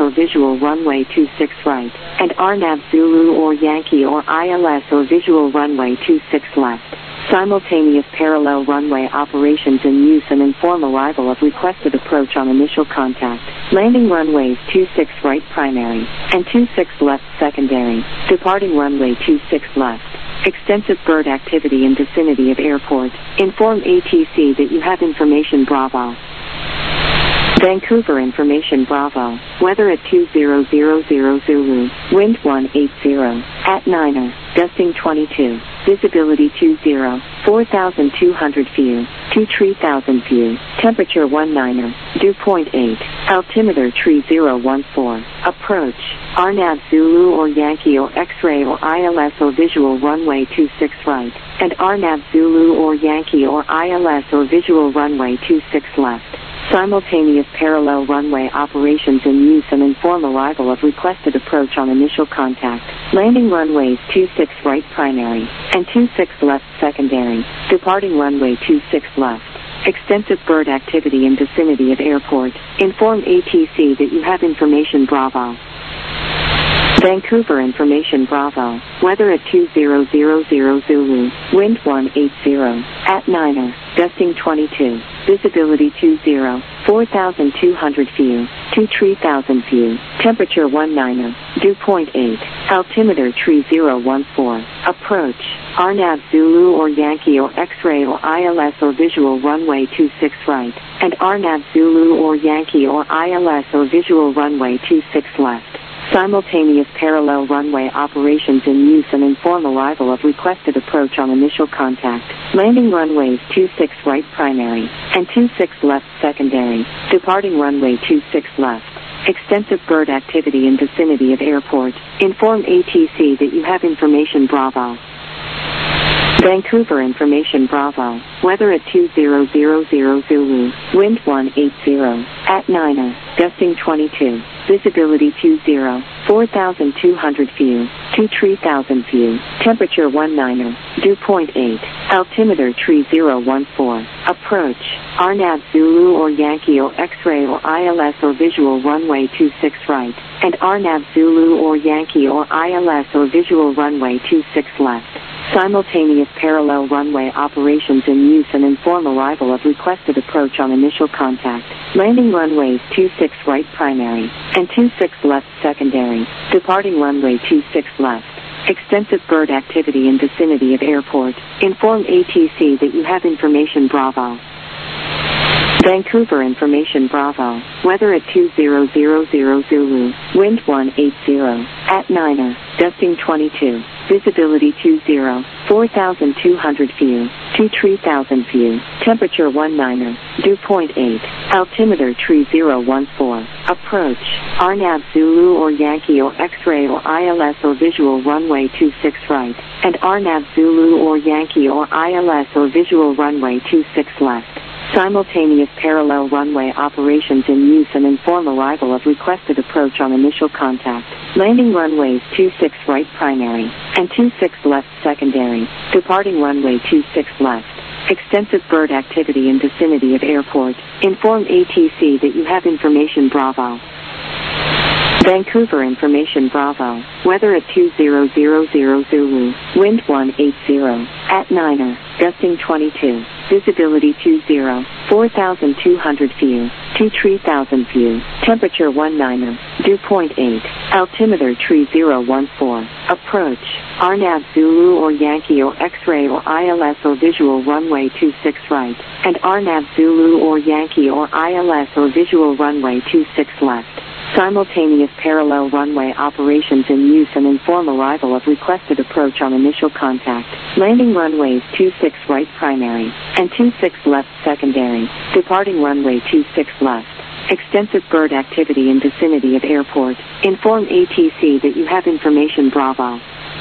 or visual runway 26 right, and RNAV Zulu or Yankee or ILS or visual runway 26 left. Simultaneous parallel runway operations in use and inform arrival of requested approach on initial contact. Landing runways 26 right primary and 26 left secondary. Departing runway 26 left. Extensive bird activity in vicinity of airport. Inform ATC that you have information Bravo. Vancouver information Bravo. Weather at 2000 Zulu. Wind 180. At 9er. Gusting 22. Visibility 20. 4,200 view. 3,000 view. Temperature 19er. Dew point 8. Altimeter 3014. Approach. RNAV Zulu or Yankee or X-ray or ILS or visual runway 26 right, and RNAV Zulu or Yankee or ILS or visual runway 26 left. Simultaneous parallel runway operations in use and inform arrival of requested approach on initial contact. Landing runways 26 right primary and 26 left secondary. Departing runway 26 left. Extensive bird activity in vicinity of airport. Inform ATC that you have information Bravo. Vancouver information Bravo. Weather at 2000 Zulu. Wind 180. At 9er. Gusting 22. Visibility 20. 4,200 view. 3,000 view. Temperature 19er. Dew point 8. Altimeter 3014. Approach. RNAV Zulu or Yankee or X-ray or ILS or visual runway 26 right, and RNAV Zulu or Yankee or ILS or visual runway 26 left. Simultaneous parallel runway operations in use and inform arrival of requested approach on initial contact. Landing runways 26 right primary and 26 left secondary. Departing runway 26 left. Extensive bird activity in vicinity of airport. Inform ATC that you have information Bravo. Vancouver information Bravo. Weather at 2000 Zulu. Wind 180. At 9er. Gusting 22. Visibility 20. 4,200 view. 3,000 view. Temperature 19er. Dew point 8. Altimeter 3014. Approach. RNAV Zulu or Yankee or X-ray or ILS or visual runway 26 right, and RNAV Zulu or Yankee or ILS or visual runway 26 left. Simultaneous parallel runway operations in use and inform arrival of requested approach on initial contact. Landing runways 26 right primary and 26 left secondary. Departing runway 26 left. Extensive bird activity in vicinity of airport. Inform ATC that you have information Bravo. Vancouver information Bravo. Weather at 2000 Zulu. Wind 180. At 9er. Gusting 22. Visibility 20. 4,200 view. 3,000 view. Temperature 19er. Dew point 8. Altimeter 3014. Approach. RNAV Zulu or Yankee or X-ray or ILS or visual runway 26 right, and RNAV Zulu or Yankee or ILS or visual runway 26 left. Simultaneous parallel runway operations in use and inform arrival of requested approach on initial contact. Landing runways 26 right primary and 26 left secondary. Departing runway 26 left. Extensive bird activity in vicinity of airport. Inform ATC that you have information Bravo. Vancouver information Bravo. Weather at 2000 Zulu. Wind 180. At 9er. Gusting 22. Visibility 20. 4,200 view. 3,000 view. Temperature 19er. Dew point 8. Altimeter 3014. Approach. RNAV Zulu or Yankee or X-ray or ILS or visual runway 26 right, and RNAV Zulu or Yankee or ILS or visual runway 26 left. Simultaneous parallel runway operations in use and inform arrival of requested approach on initial contact. Landing runways 26 right primary and 26 left secondary. Departing runway 26 left. Extensive bird activity in vicinity of airport. Inform ATC that you have information Bravo.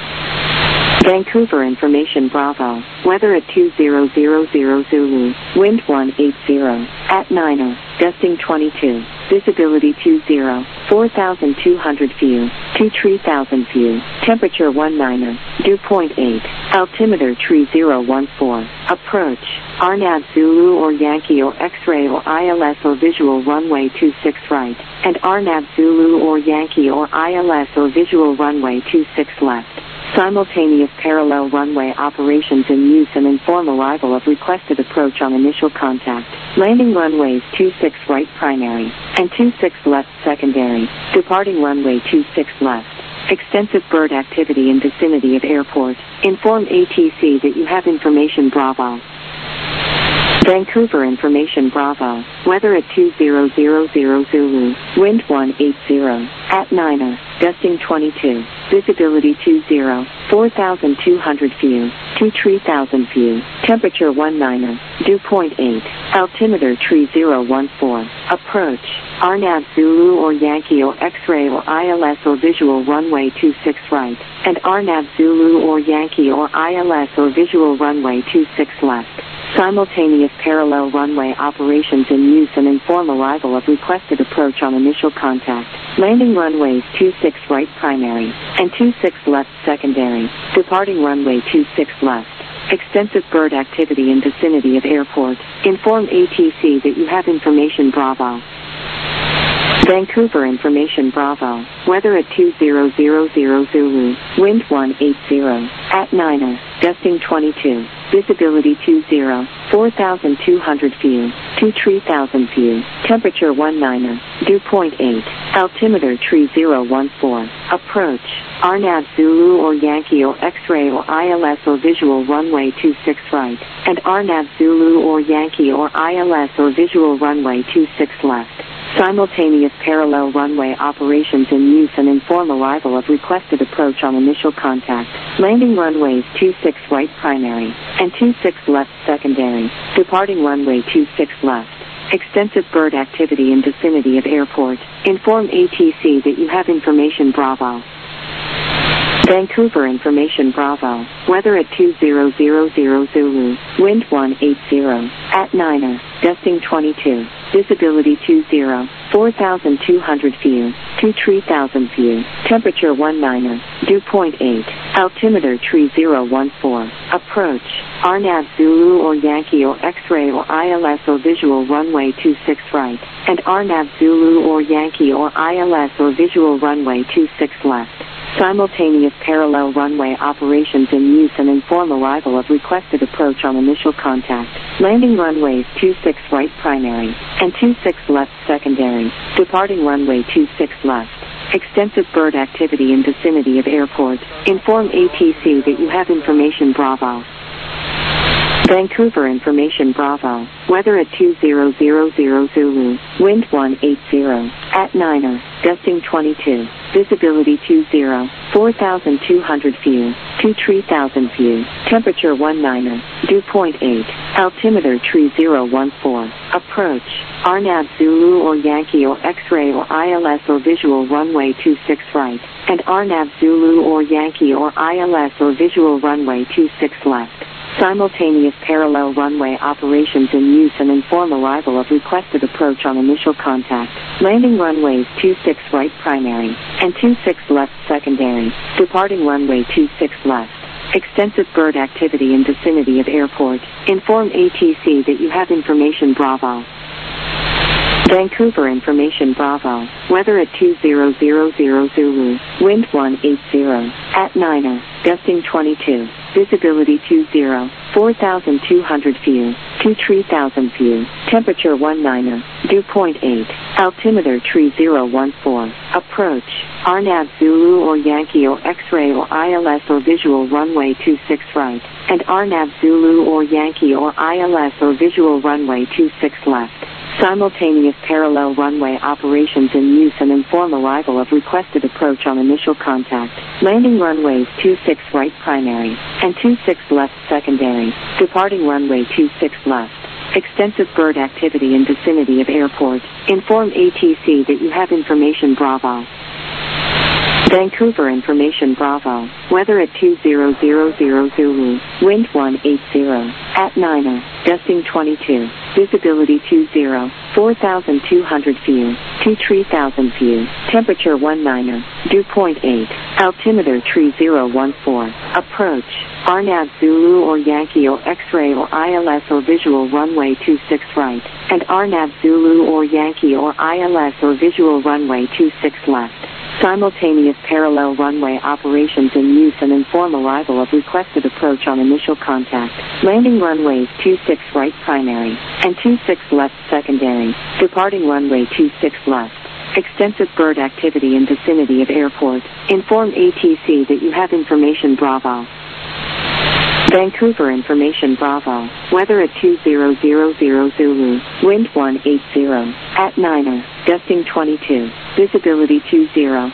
Vancouver information Bravo. Weather at 2000 Zulu. Wind 180. At 9er. Gusting 22. Visibility 20. 4,200 view, to 3,000 view, temperature 19er, dew point 8, altimeter 3014, approach, RNAV Zulu or Yankee or X-ray or ILS or visual runway 26 right, and RNAV Zulu or Yankee or ILS or visual runway 26 left. Simultaneous parallel runway operations in use and inform arrival of requested approach on initial contact. Landing runways 26 right primary and 26 left secondary. Departing runway 26 left. Extensive bird activity in vicinity of airport. Inform ATC that you have information Bravo. Vancouver information Bravo. Weather at 2000 Zulu. Wind 180. At 9er. Gusting 22. Visibility 20. 4,200 view. To 3,000 view. Temperature 19er. Dew point 8. Altimeter 3014. Approach. RNAV Zulu or Yankee or X-ray or ILS or visual runway 26 right. And RNAV Zulu or Yankee or ILS or visual runway 26 left. Simultaneous parallel runway operations in use and inform arrival of requested approach on initial contact. Landing runways 26 right primary and 26 left secondary. Departing runway 26 left. Extensive bird activity in vicinity of airport. Inform ATC that you have information Bravo. Vancouver information Bravo. Weather at 2000 Zulu. Wind 180. At 9er. Gusting 22. Visibility 20. 4,200 view. To 3,000 view. Temperature 19er. Dew point 8. Altimeter 3014. Approach. RNAV Zulu or Yankee or X-ray or ILS or visual runway 26 right. And RNAV Zulu or Yankee or ILS or visual runway 26 left. Simultaneous parallel runway operations in use and inform arrival of requested approach on initial contact. Landing runways 26 right primary and 26 left secondary. Departing runway 26 left. Extensive bird activity in vicinity of airport. Inform ATC that you have information Bravo. Vancouver information Bravo. Weather at 2000 Zulu. Wind 180. At 9er. Gusting 22. Visibility 20. 4,200 view. To 3,000 view. Temperature 19er. Dew point 8. Altimeter 3014. Approach. RNAV Zulu or Yankee or X-ray or ILS or visual runway 26 right. And RNAV Zulu or Yankee or ILS or visual runway 26 left. Simultaneous parallel runway operations in use and inform arrival of requested approach on initial contact. Landing runways 26 right primary and 26 left secondary. Departing runway 26 left. Extensive bird activity in vicinity of airport. Inform ATC that you have information Bravo. Vancouver information Bravo. Weather at 2000 Zulu. Wind 180. At 9er. Gusting 22. Visibility 20. 4,200 view. To 3,000 view. Temperature 19er. Dew point 8. Altimeter 3014. Approach. RNAV Zulu or Yankee or X-ray or ILS or visual runway 26 right. And RNAV Zulu or Yankee or ILS or visual runway 26 left. Simultaneous parallel runway operations in use and inform arrival of requested approach on initial contact. Landing runways 26 right primary and 26 left secondary. Departing runway 26 left. Extensive bird activity in vicinity of airport. Inform ATC that you have information Bravo. Vancouver information Bravo. Weather at 2000 Zulu. Wind 180. At 9er. Gusting 22. Visibility 20. 4,200 view. To 3,000 view. Temperature 19er. Dew point 8. Altimeter 3014. Approach. RNAV Zulu or Yankee or X-ray or ILS or visual runway 26 right. And RNAV Zulu or Yankee or ILS or visual runway 26 left. Simultaneous parallel runway operations in use and inform arrival of requested approach on initial contact. Landing runways 26 right primary and 26 left secondary. Departing runway 26 left. Extensive bird activity in vicinity of airport. Inform ATC that you have information Bravo. Vancouver information Bravo. Weather at 2000 Zulu. Wind 180. At 9er. Gusting 22. Visibility 20. 4,200 view. to tree 1000 view. Temperature 19er. Dew point 8. Altimeter tree 014. Approach. RNAV Zulu or Yankee or X-ray or ILS or visual runway 26 right. And RNAV Zulu or Yankee or ILS or visual runway 26 left. Simultaneous parallel runway operations in use and inform arrival of requested approach on initial contact. Landing runways 26 right primary and 26 left secondary. Departing runway 26 left. Extensive bird activity in vicinity of airport. Inform ATC that you have information Bravo. Vancouver information Bravo. Weather at 2000 Zulu. Wind 180. At 9er. Gusting 22. Visibility 20.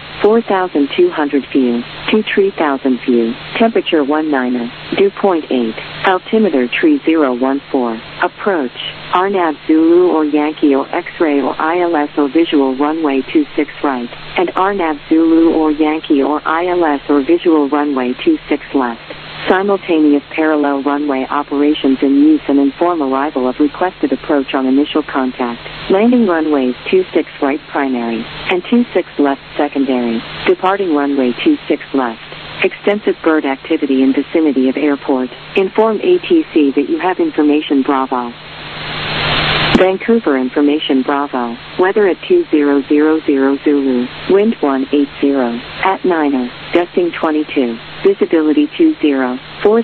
4,200 view. To tree 1000 view. Temperature 19er. Dew point 8. Altimeter tree 014. Approach. RNAV Zulu or Yankee or X-ray or ILS or visual runway 26 right. And RNAV Zulu or Yankee or ILS or visual runway 26 left. Simultaneous parallel runway operations in use and inform arrival of requested approach on initial contact. Landing runways 26 right primary and 26 left secondary. Departing runway 26 left. Extensive bird activity in vicinity of airport. Inform ATC that you have information Bravo. Vancouver information Bravo. Weather at 2000 Zulu. Wind 180. At 9er. Gusting 22. Visibility 20.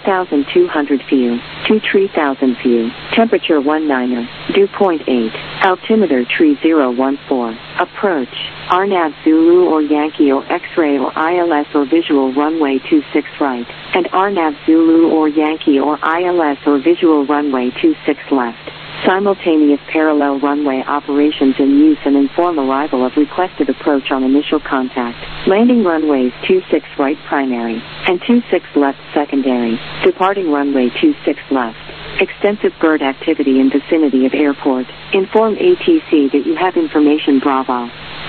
4,200 view. To tree 1000 view. Temperature 19er. Dew point 8. Altimeter tree 014. Approach. RNAV Zulu or Yankee or X-ray or ILS or visual runway 26 right. And RNAV Zulu or Yankee or ILS or visual runway 26 left. Simultaneous parallel runway operations in use and inform arrival of requested approach on initial contact. Landing runways 26 right primary and 26 left secondary. Departing runway 26 left. Extensive bird activity in vicinity of airport. Inform ATC that you have information Bravo.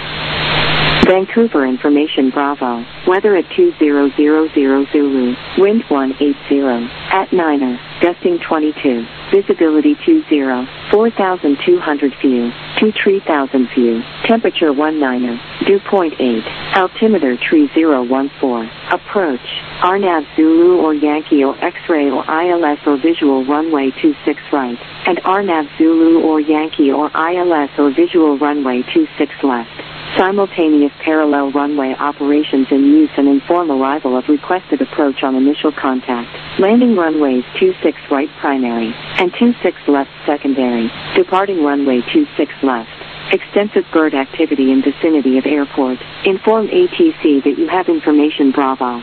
Vancouver information Bravo. Weather at 2000 Zulu. Wind 180. At 9er. Gusting 22. Visibility 20. 4,200 view. To tree 1000 view. Temperature 19er. Dew point 8. Altimeter tree 014. Approach. RNAV Zulu or Yankee or X-ray or ILS or visual runway 26 right. And RNAV Zulu or Yankee or ILS or visual runway 26 left. Simultaneous parallel runway operations in use and inform arrival of requested approach on initial contact. Landing runways 26 right primary and 26 left secondary. Departing runway 26 left. Extensive bird activity in vicinity of airport. Inform ATC that you have information Bravo.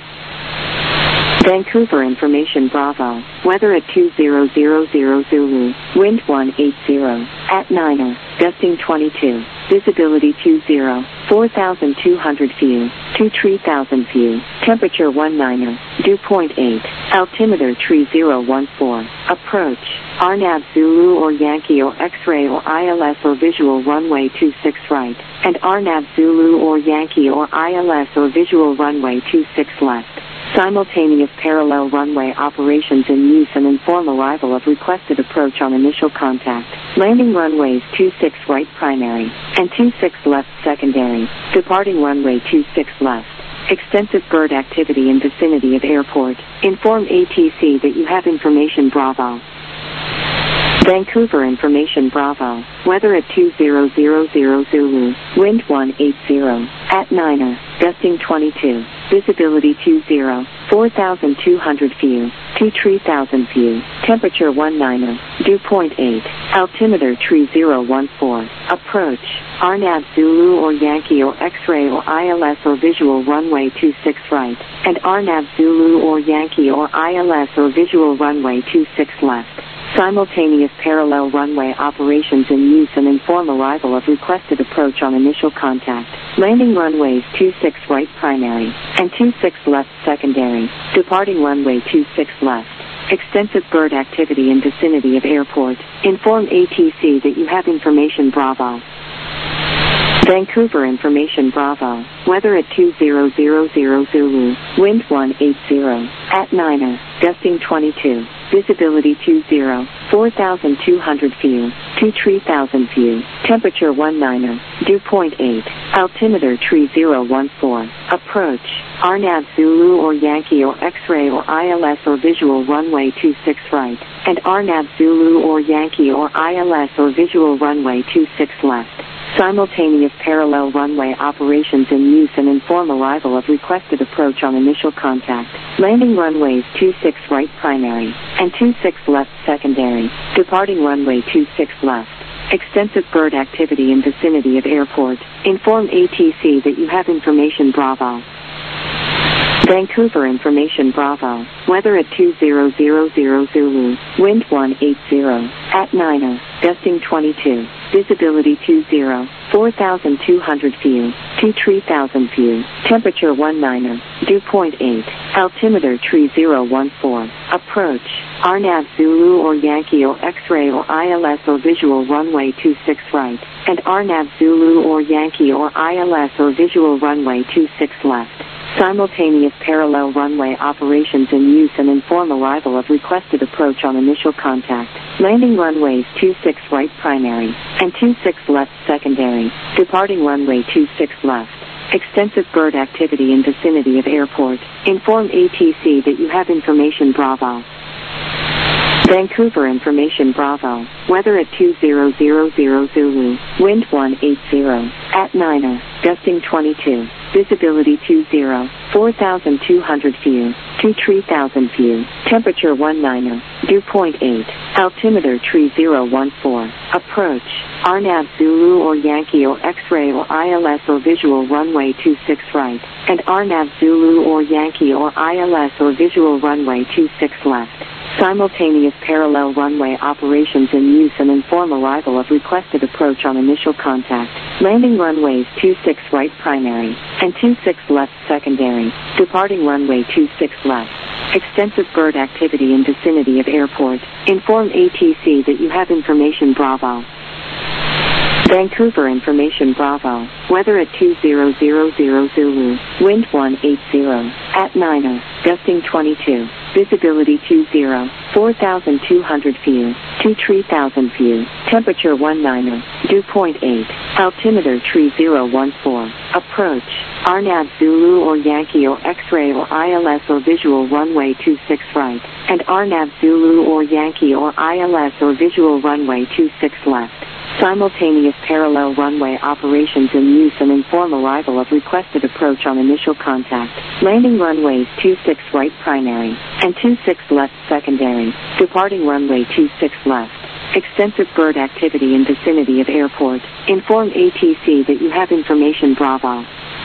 Vancouver information Bravo. Weather at 2000 Zulu. Wind 180. At 9er. Gusting 22. Visibility 20. 4,200 view. To tree 1000 view. Temperature 19er. Dew point 8. Altimeter tree 014. Approach. RNAV Zulu or Yankee or X-ray or ILS or visual runway 26 right. And RNAV Zulu or Yankee or ILS or visual runway 26 left. Simultaneous parallel runway operations in use and inform arrival of requested approach on initial contact. Landing runways 26 right primary and 26 left secondary. Departing runway 26 left. Extensive bird activity in vicinity of airport. Inform ATC that you have information Bravo. Vancouver information Bravo. Weather at 2000 Zulu. Wind 180. At 9er. Gusting 22. Visibility 20. 4,200 view. To tree 1000 view. Temperature 19er. Dew point 8. Altimeter tree 014. Approach. RNAV Zulu or Yankee or X-ray or ILS or visual runway 26 right. And RNAV Zulu or Yankee or ILS or visual runway 26 left. Simultaneous parallel runway operations in use and inform arrival of requested approach on initial contact. Landing runways 26 right primary and 26 left secondary. Departing runway 26 left. Extensive bird activity in vicinity of airport. Inform ATC that you have information Bravo. Vancouver information Bravo. Weather at 2000 Zulu. Wind 180. At 9er. Gusting 22. Visibility 20, 4,200 view, 2,000 view. Temperature 19, dew point 8. Altimeter tree 014. Approach. RNAV Zulu or Yankee or X-ray or ILS or visual runway 26 right. And RNAV Zulu or Yankee or ILS or visual runway 26 left. Simultaneous parallel runway operations in use and inform arrival of requested approach on initial contact. Landing runways 26 right primary and 26 left secondary. Departing runway 26 left. Extensive bird activity in vicinity of airport. Inform ATC that you have information Bravo. Vancouver information Bravo. Weather at 2000 Zulu. Wind 180. At 9. Gusting 22. Visibility 20, 4,200 view, 2,000 view. Temperature 19, dew point 8. Altimeter tree 014. Approach. RNAV Zulu or Yankee or X-ray or ILS or visual runway 26 right. And RNAV Zulu or Yankee or ILS or visual runway 26 left. Simultaneous parallel runway operations in use and inform arrival of requested approach on initial contact. Landing runways 26 right primary and 26 left secondary. Departing runway 26 left. Extensive bird activity in vicinity of airport. Inform ATC that you have information Bravo. Vancouver information Bravo. Weather at 2000 Zulu. Wind 180. At 9. Gusting 22. Visibility 20, 4,200 view, 2,000 view. Temperature 19, dew point 8. Altimeter tree 014. Approach. RNAV Zulu or Yankee or X-ray or ILS or visual runway 26 right. And RNAV Zulu or Yankee or ILS or visual runway 26 left. Simultaneous parallel runway operations in use and inform arrival of requested approach on initial contact. Landing runways 26 right primary and 26 left secondary. Departing runway 26 left. Extensive bird activity in vicinity of airport. Inform ATC that you have information Bravo. Vancouver information Bravo. Weather at 2000 Zulu. Wind 180. At 9. Gusting 22. Visibility 20, 4,200 view, 2,000 view. Temperature 19, dew point 8. Altimeter tree 014. Approach. RNAV Zulu or Yankee or X-ray or ILS or visual runway 26 right. And RNAV Zulu or Yankee or ILS or visual runway 26 left. Simultaneous parallel runway operations in use and inform arrival of requested approach on initial contact. Landing runways 26 right primary and 26 left secondary. Departing runway 26 left. Extensive bird activity in vicinity of airport. Inform ATC that you have information Bravo.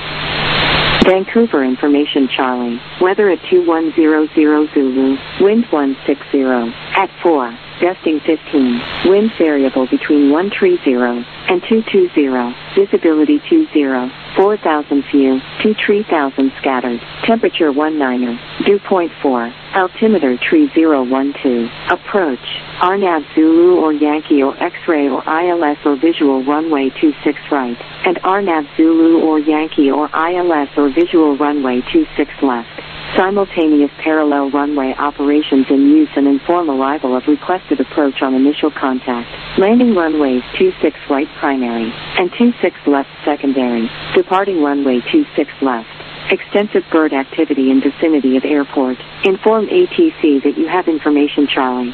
Vancouver information Charlie. Weather at 2100 Zulu. Wind 160. At 4. Gusting 15. Wind variable between 130 and 220. Visibility 20, 4,000 view, 2,000 scattered. Temperature 19. Dew point 4. Altimeter tree 012. Approach. RNAV Zulu or Yankee or X-ray or ILS or visual runway 26 right. And RNAV Zulu or Yankee or ILS or visual runway 26 left. Simultaneous parallel runway operations in use and inform arrival of requested approach on initial contact. Landing runways 26 right primary and 26 left secondary. Departing runway 26 left. Extensive bird activity in vicinity of airport. Inform ATC that you have information Charlie.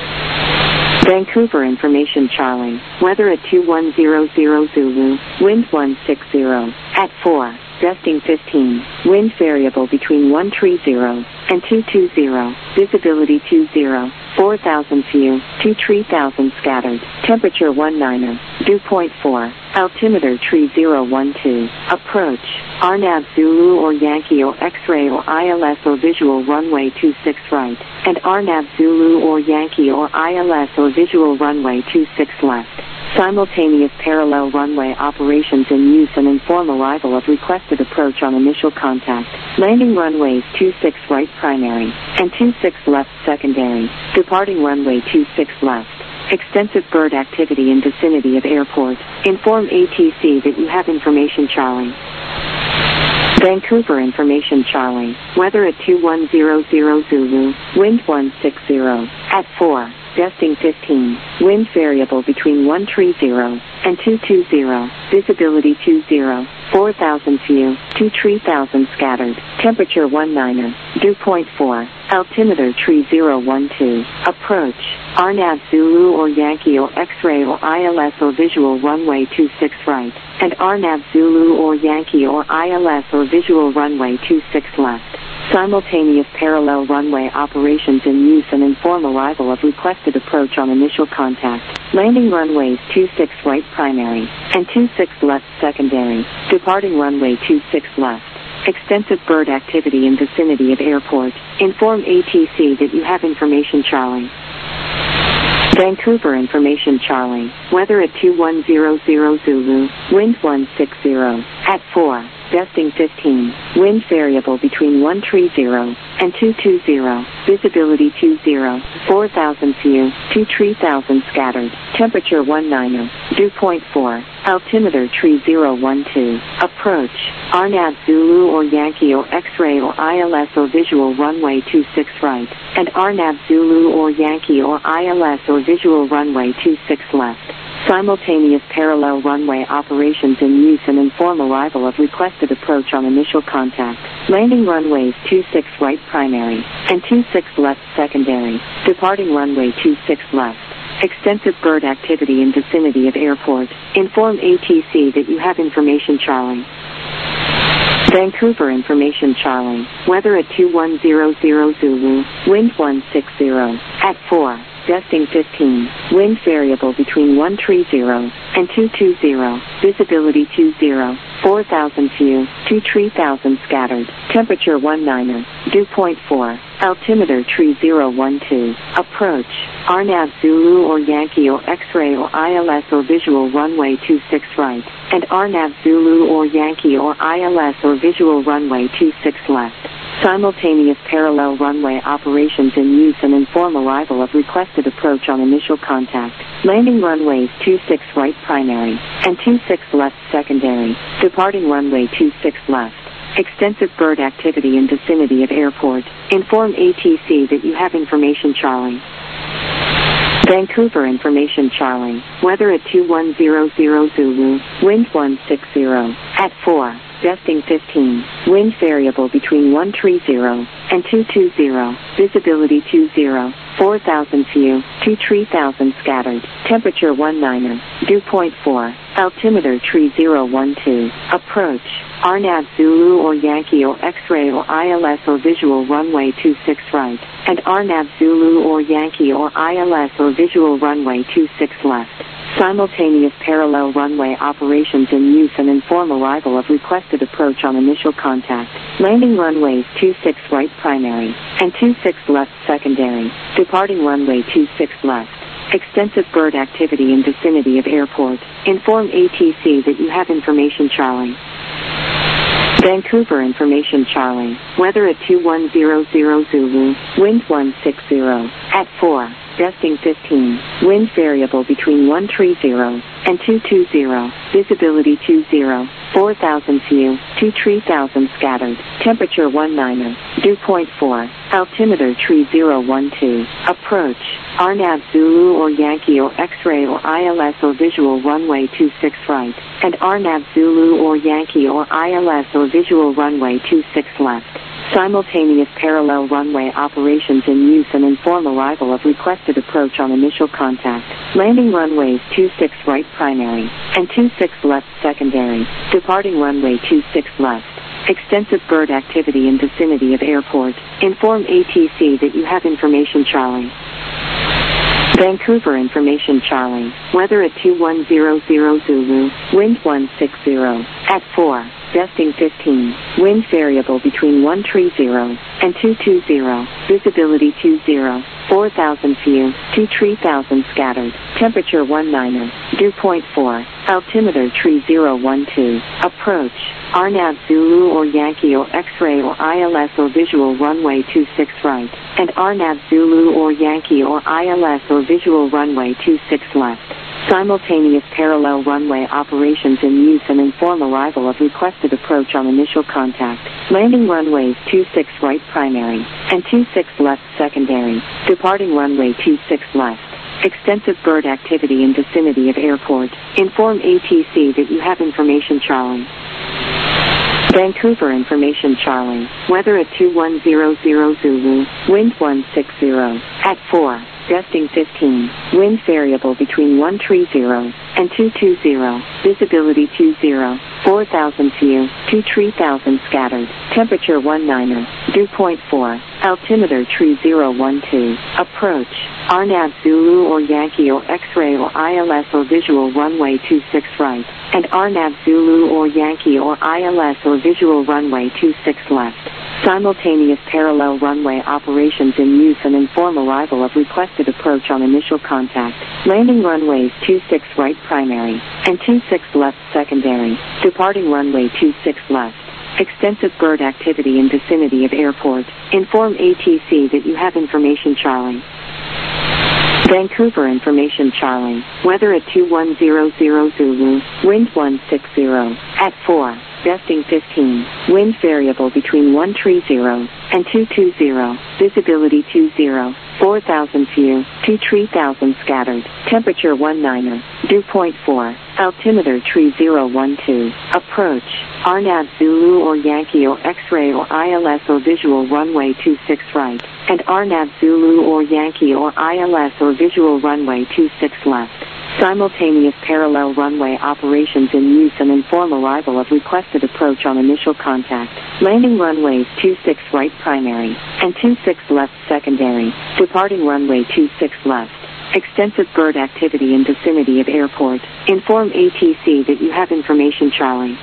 Vancouver information Charlie. Weather at 2100 Zulu. Wind 160. At 4. Gusting 15. Wind variable between 130 and 220. Visibility 20, 4,000 view, 2,000 scattered. Temperature 19. Dew point 4. Altimeter tree 012. Approach. RNAV Zulu or Yankee or X-ray or ILS or visual runway 26 right. And RNAV Zulu or Yankee or ILS or visual runway 26 left. Simultaneous parallel runway operations in use and inform arrival of requested approach on initial contact. Landing runways 26 right primary and 26 left secondary. Departing runway 26 left. Extensive bird activity in vicinity of airport. Inform ATC that you have information Charlie. Vancouver Information Charlie, weather at 2100 Zulu, wind 160, at 4, gusting 15, wind variable between 130 and 220, visibility 20, 4,000 few, 2-3,000 scattered, temperature 19, dew point 4, altimeter 3012, approach, RNAV Zulu or Yankee or X-ray or ILS or visual runway 26 right, and RNAV Zulu or Yankee or ILS or visual runway 26 left. Simultaneous parallel runway operations in use and inform arrival of requested approach on initial contact. Landing runways 26 right primary and 26 left secondary. Departing runway 26 left. Extensive bird activity in vicinity of airport. Inform ATC that you have information Charlie. Vancouver Information Charlie, weather at 2100 Zulu, wind 160, at 4, gusting 15, wind variable between 130 and 220, visibility 20, 4,000 few, 2-3,000 scattered, temperature 19, dew point 4, altimeter 3012, approach, RNAV Zulu or Yankee or X-ray or ILS or visual runway 26 right, and RNAV Zulu or Yankee or ILS or visual runway 26 left. Simultaneous parallel runway operations in use and inform arrival of requested approach on initial contact. Landing runways 26 right primary and 26 left secondary. Departing runway 26 left. Extensive bird activity in vicinity of airport. Inform ATC that you have information Charlie. Vancouver Information Charlie, weather at 2100 Zulu, wind 160, at 4. Gusting 15, wind variable between 130 and 220, visibility 20, 4,000 few, 2-3,000 scattered, temperature 19, dew point 4, altimeter 3012, approach, RNAV Zulu or Yankee or X-ray or ILS or visual runway 26 right, and RNAV Zulu or Yankee or ILS or visual runway 26 left. Simultaneous parallel runway operations in use and inform arrival of requested approach on initial contact. Landing runways 26 right primary and 26 left secondary. Departing runway 26 left. Extensive bird activity in vicinity of airport. Inform ATC that you have information Charlie. Vancouver Information Charlie, weather at 2100 Zulu, wind 160, at 4. Gusting 15, wind variable between 130 and 220, visibility 20, 4,000 few, 2-3,000 scattered, temperature 19, dew point 4, altimeter 3012, approach, RNAV Zulu or Yankee or X-ray or ILS or visual runway 26 right, and RNAV Zulu or Yankee or ILS or visual runway 26 left. Simultaneous parallel runway operations in use and inform arrival of requested approach on initial contact. Landing runways 26 right primary and 26 left secondary. Departing runway 26 left. Extensive bird activity in vicinity of airport. Inform ATC that you have information Charlie. Vancouver Information Charlie, weather at 2100 Zulu, wind 160, at 4. Gusting 15, wind variable between 130 and 220, visibility 20, 4,000 few, 2-3,000 scattered, temperature 19, dew point 4, altimeter 3012, approach, RNAV Zulu or Yankee or X-ray or ILS or visual runway 26 right, and RNAV Zulu or Yankee or ILS or visual runway 26 left. Simultaneous parallel runway operations in use and inform arrival of requested approach on initial contact. Landing runways 26 right primary and 26 left secondary. Departing runway 26 left. Extensive bird activity in vicinity of airport. Inform ATC that you have information Charlie. Vancouver Information Charlie, weather at 2100 Zulu, wind 160, at 4. Gusting 15, wind variable between 130 and 220, visibility 20, 4,000 few, 2-3,000 scattered, temperature 19, dew point 4, altimeter 3012, approach, RNAV Zulu or Yankee or X-ray or ILS or visual runway 26 right, and RNAV Zulu or Yankee or ILS or visual runway 26 left. Simultaneous parallel runway operations in use and inform arrival of requested approach on initial contact. Landing runways 26 right primary and 26 left secondary. Departing runway 26 left. Extensive bird activity in vicinity of airport. Inform ATC that you have information Charlie. Vancouver information Charlie. Weather at 2100 Zulu. Wind 160. At 4. Gusting 15. Wind variable between 130 and 220. Visibility 20. 4,000 few. 2-3,000 scattered. Temperature 19. Dew point 4. Altimeter 3012. Approach. RNAV Zulu or Yankee or X-ray or ILS or visual runway 26 right. And RNAV Zulu or Yankee or ILS or visual runway 26 left. Simultaneous parallel runway operations in use and inform arrival of requested approach on initial contact. Landing runways 26 right primary and 26 left secondary. Departing runway 26 left. Extensive bird activity in vicinity of airport. Inform ATC that you have information Charlie. Vancouver information Charlie. Weather at 2100 Zulu. Wind 160. At 4. Gusting 15. Wind variable between 130 and 220. Visibility 20. 4,000 few. 2-3,000 scattered. Temperature 19. Dew point 4. Altimeter 3012. Approach. RNAV Zulu or Yankee or X-ray or ILS or visual runway 26 right. And RNAV Zulu or Yankee or ILS or visual runway 26 left. Simultaneous parallel runway operations in use and inform arrival of requested approach on initial contact. Landing runways 26 right primary and 26 left secondary. Departing runway 26 left. Extensive bird activity in vicinity of airport. Inform ATC that you have information Charlie.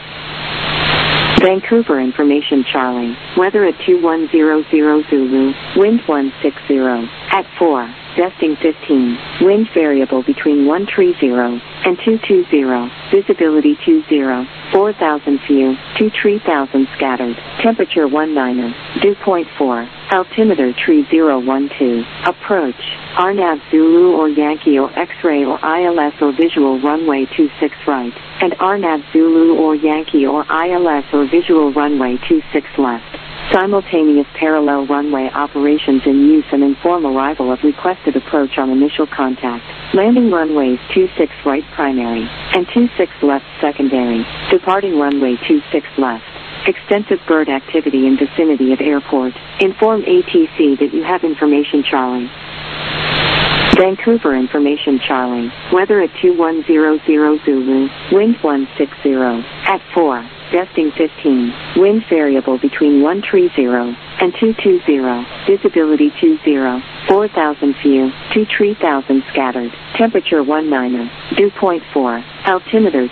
Vancouver information Charlie. Weather at 2100 Zulu. Wind 160. At 4. Gusting 15. Wind variable between 130 and 220. Visibility 20. 4,000 few. 2-3,000 scattered. Temperature 19. Dew point 4. Altimeter 3012. Approach. RNAV Zulu or Yankee or X-ray or ILS or visual runway 26 right. And RNAV Zulu or Yankee or ILS or visual runway 26 left. Simultaneous parallel runway operations in use and inform arrival of requested approach on initial contact. Landing runways 26 right primary and 26 left secondary. Departing runway 26 left. Extensive bird activity in vicinity of airport. Inform ATC that you have information Charlie. Vancouver information Charlie. Weather at 2100 Zulu. Wind 160. At 4. Gusting 15. Wind variable between 130 and 220. Visibility 20. 4,000 few. 2-3,000 scattered. Temperature 19. Dew point 4. Altimeter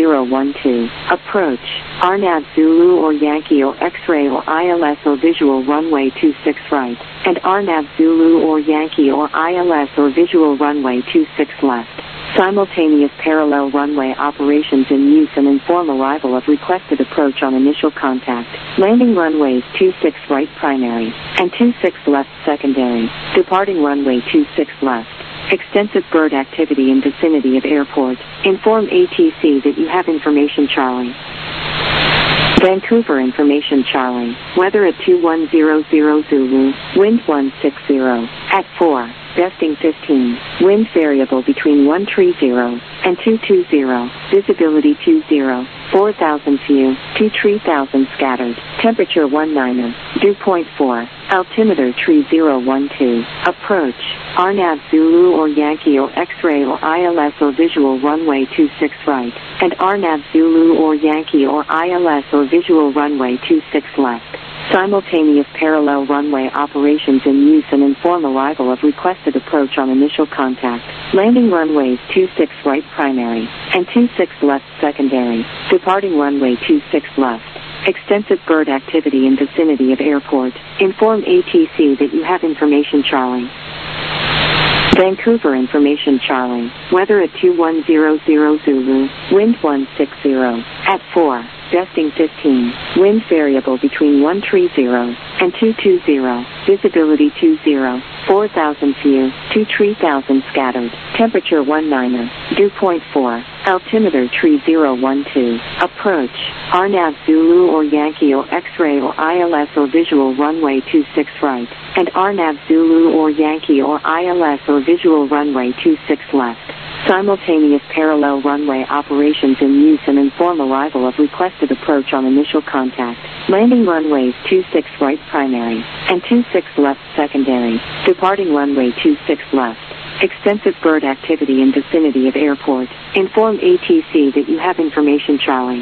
3012. Approach. RNAV Zulu or Yankee or X-ray or ILS or visual runway 26 right. And RNAV Zulu or Yankee or ILS or visual runway 26 left. Simultaneous parallel runway operations in use and inform arrival of requested approach on initial contact. Landing runways 26 right primary and 26 left secondary. Departing runway 26 left. Extensive bird activity in vicinity of airport. Inform ATC that you have information Charlie. Vancouver information Charlie. Weather at 2100 Zulu. Wind 160. At 4. Gusting 15. Wind variable between 130 and 220. Visibility 20. 4,000 few. 2-3,000 scattered. Temperature 19. Dew point 4. Altimeter 3012. Approach. RNAV Zulu or Yankee or X-ray or ILS or visual runway 26 right. And RNAV Zulu or Yankee or ILS or visual runway 26 left. Simultaneous parallel runway operations in use and inform arrival of requested approach on initial contact. Landing runways 26 right primary and 26 left secondary. Departing runway 26 left. Extensive bird activity in vicinity of airport. Inform ATC that you have information Charlie. Vancouver information Charlie. Weather at 2100 Zulu. Wind 160. At 4. Gusting 15. Wind variable between 130 and 220. Visibility 20. 4,000 few, 2-3,000 scattered. Temperature 19er. Dew point 4. Altimeter tree 012. Approach. RNAV Zulu or Yankee or X-ray or ILS or visual runway 26 right. And RNAV Zulu or Yankee or ILS or visual runway 26 left. Simultaneous parallel runway operations in use and inform arrival of requested approach on initial contact. Landing runways 26 right primary and 26 left secondary. Departing runway 26 left. Extensive bird activity in vicinity of airport. Inform ATC that you have information Charlie.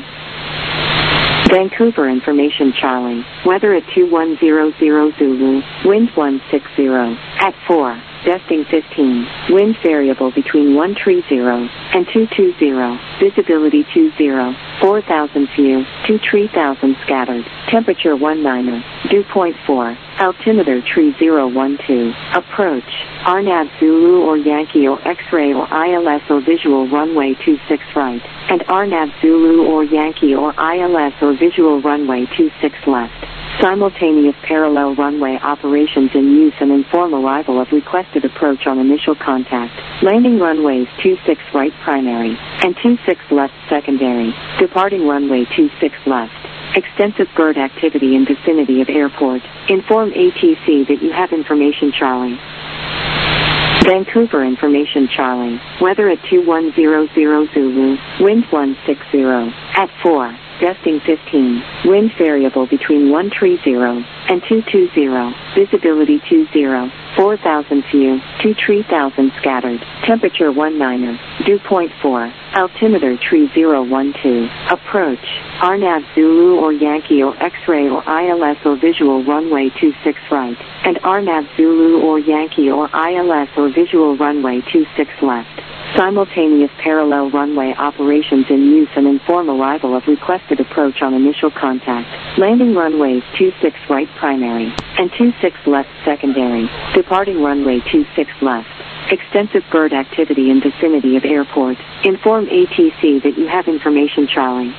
Vancouver information Charlie. Weather at 2100 Zulu. Wind 160. At 4. Gusting 15. Wind variable between 130 and 220. Visibility 20. 4,000 few, 2-3,000 scattered. Temperature 19er. Dew point 4. Altimeter tree 012. Approach. RNAV Zulu or Yankee or X-ray or ILS or visual runway 26 right. And RNAV Zulu or Yankee or ILS or visual runway 26 left. Simultaneous parallel runway operations in use and inform arrival of requested approach on initial contact. Landing runways 26 right primary and 26 left secondary. Departing runway 26 left. Extensive bird activity in vicinity of airport. Inform ATC that you have information Charlie. Vancouver information Charlie. Weather at 2100 Zulu. Wind 160. At 4. Gusting 15. Wind variable between 130 and 220. Visibility 20. 4,000 few, 2-3,000 scattered. Temperature 19er. Dew point 4. Altimeter tree 012. Approach. RNAV Zulu or Yankee or X-ray or ILS or visual runway 26 right. And RNAV Zulu or Yankee or ILS or visual runway 26 left. Simultaneous parallel runway operations in use and inform arrival of requested approach on initial contact. Landing runways 26 right primary and 26 left secondary. Departing runway 26 left. Extensive bird activity in vicinity of airport. Inform ATC that you have information Charlie.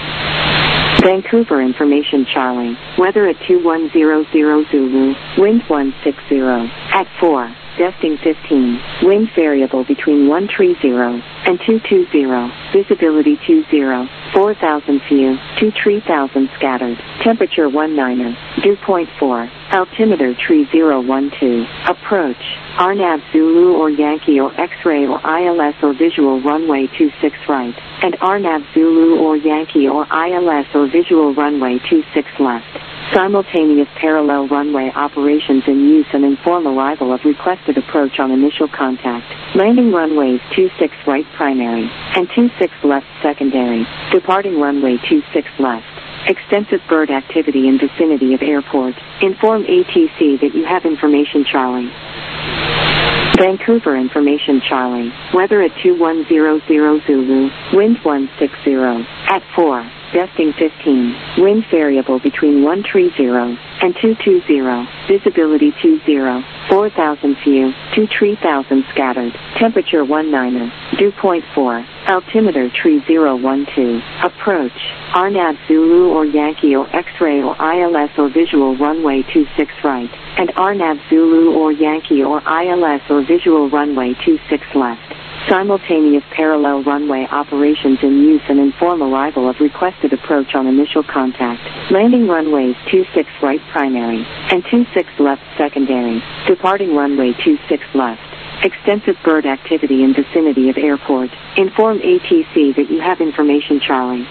Vancouver information Charlie. Weather at 2100 Zulu. Wind 160. At 4. Gusting 15. Wind variable between 130 and 220. Visibility 20. 4,000 few, 2-3,000 scattered. Temperature 19er. Dew point 4. Altimeter tree 012. Approach. RNAV Zulu or Yankee or X-ray or ILS or visual runway 26 right. And RNAV Zulu or Yankee or ILS or visual runway 26 left. Simultaneous parallel runway operations in use and inform arrival of requested approach on initial contact. Landing runways 26 right primary and 26 left secondary. Departing runway 26 left. Extensive bird activity in vicinity of airport. Inform ATC that you have information Charlie. Vancouver information Charlie. Weather at 2100 Zulu. Wind 160. At 4. Gusting 15. Wind variable between 130 and 220. Visibility 20. 4,000 few, 2-3,000 scattered. Temperature 19er. Dew point 4. Altimeter tree 012. Approach. RNAV Zulu or Yankee or X-ray or ILS or visual runway 26 right. And RNAV Zulu or Yankee or ILS or visual runway 26 left. Simultaneous parallel runway operations in use and inform arrival of requested approach on initial contact. Landing runways 26 right primary and 26 left secondary. Departing runway 26 left. Extensive bird activity in vicinity of airport. Inform ATC that you have information Charlie.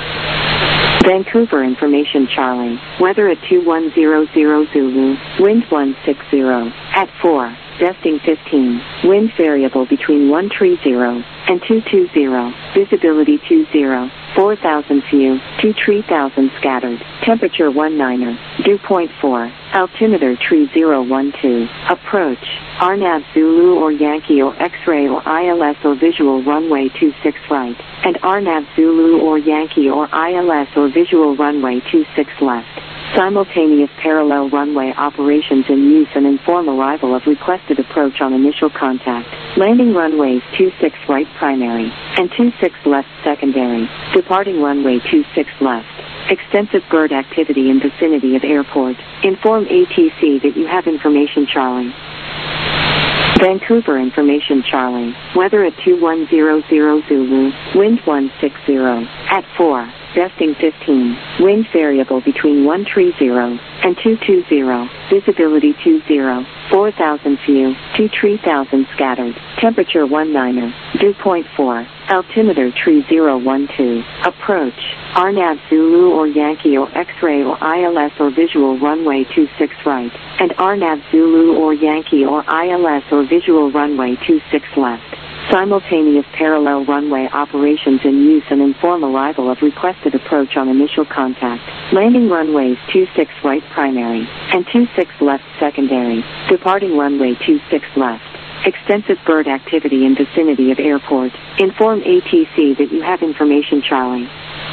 Vancouver information Charlie. Weather at 2100 Zulu. Wind 160. At 4. Gusting 15. Wind variable between 130 and 220. Visibility 20. 4,000 few, 2-3,000 scattered. Temperature 19er. Dew point 4. Altimeter tree 012. Approach. RNAV Zulu or Yankee or X-ray or ILS or visual runway 26 right. And RNAV Zulu or Yankee or ILS or visual runway 26 left. Simultaneous parallel runway operations in use and inform arrival of requested approach on initial contact. Landing runways 26 right primary and 26 left secondary. Departing runway 26 left. Extensive bird activity in vicinity of airport. Inform ATC that you have information Charlie. Vancouver information Charlie. Weather at 2100 Zulu. Wind 160. At 4. Gusting 15. Wind variable between 130 and 220. Visibility 20. 4,000 few. 2-3,000 scattered. Temperature 19. Dew point 4. Altimeter 3012. Approach. RNAV Zulu or Yankee or X-ray or ILS or visual runway 26 right. And RNAV Zulu or Yankee or ILS or visual runway 26 left. Simultaneous parallel runway operations in use and inform arrival of requested approach on initial contact. Landing runways 26 right primary and 26 left secondary. Departing runway 26 left. Extensive bird activity in vicinity of airport. Inform ATC that you have information Charlie.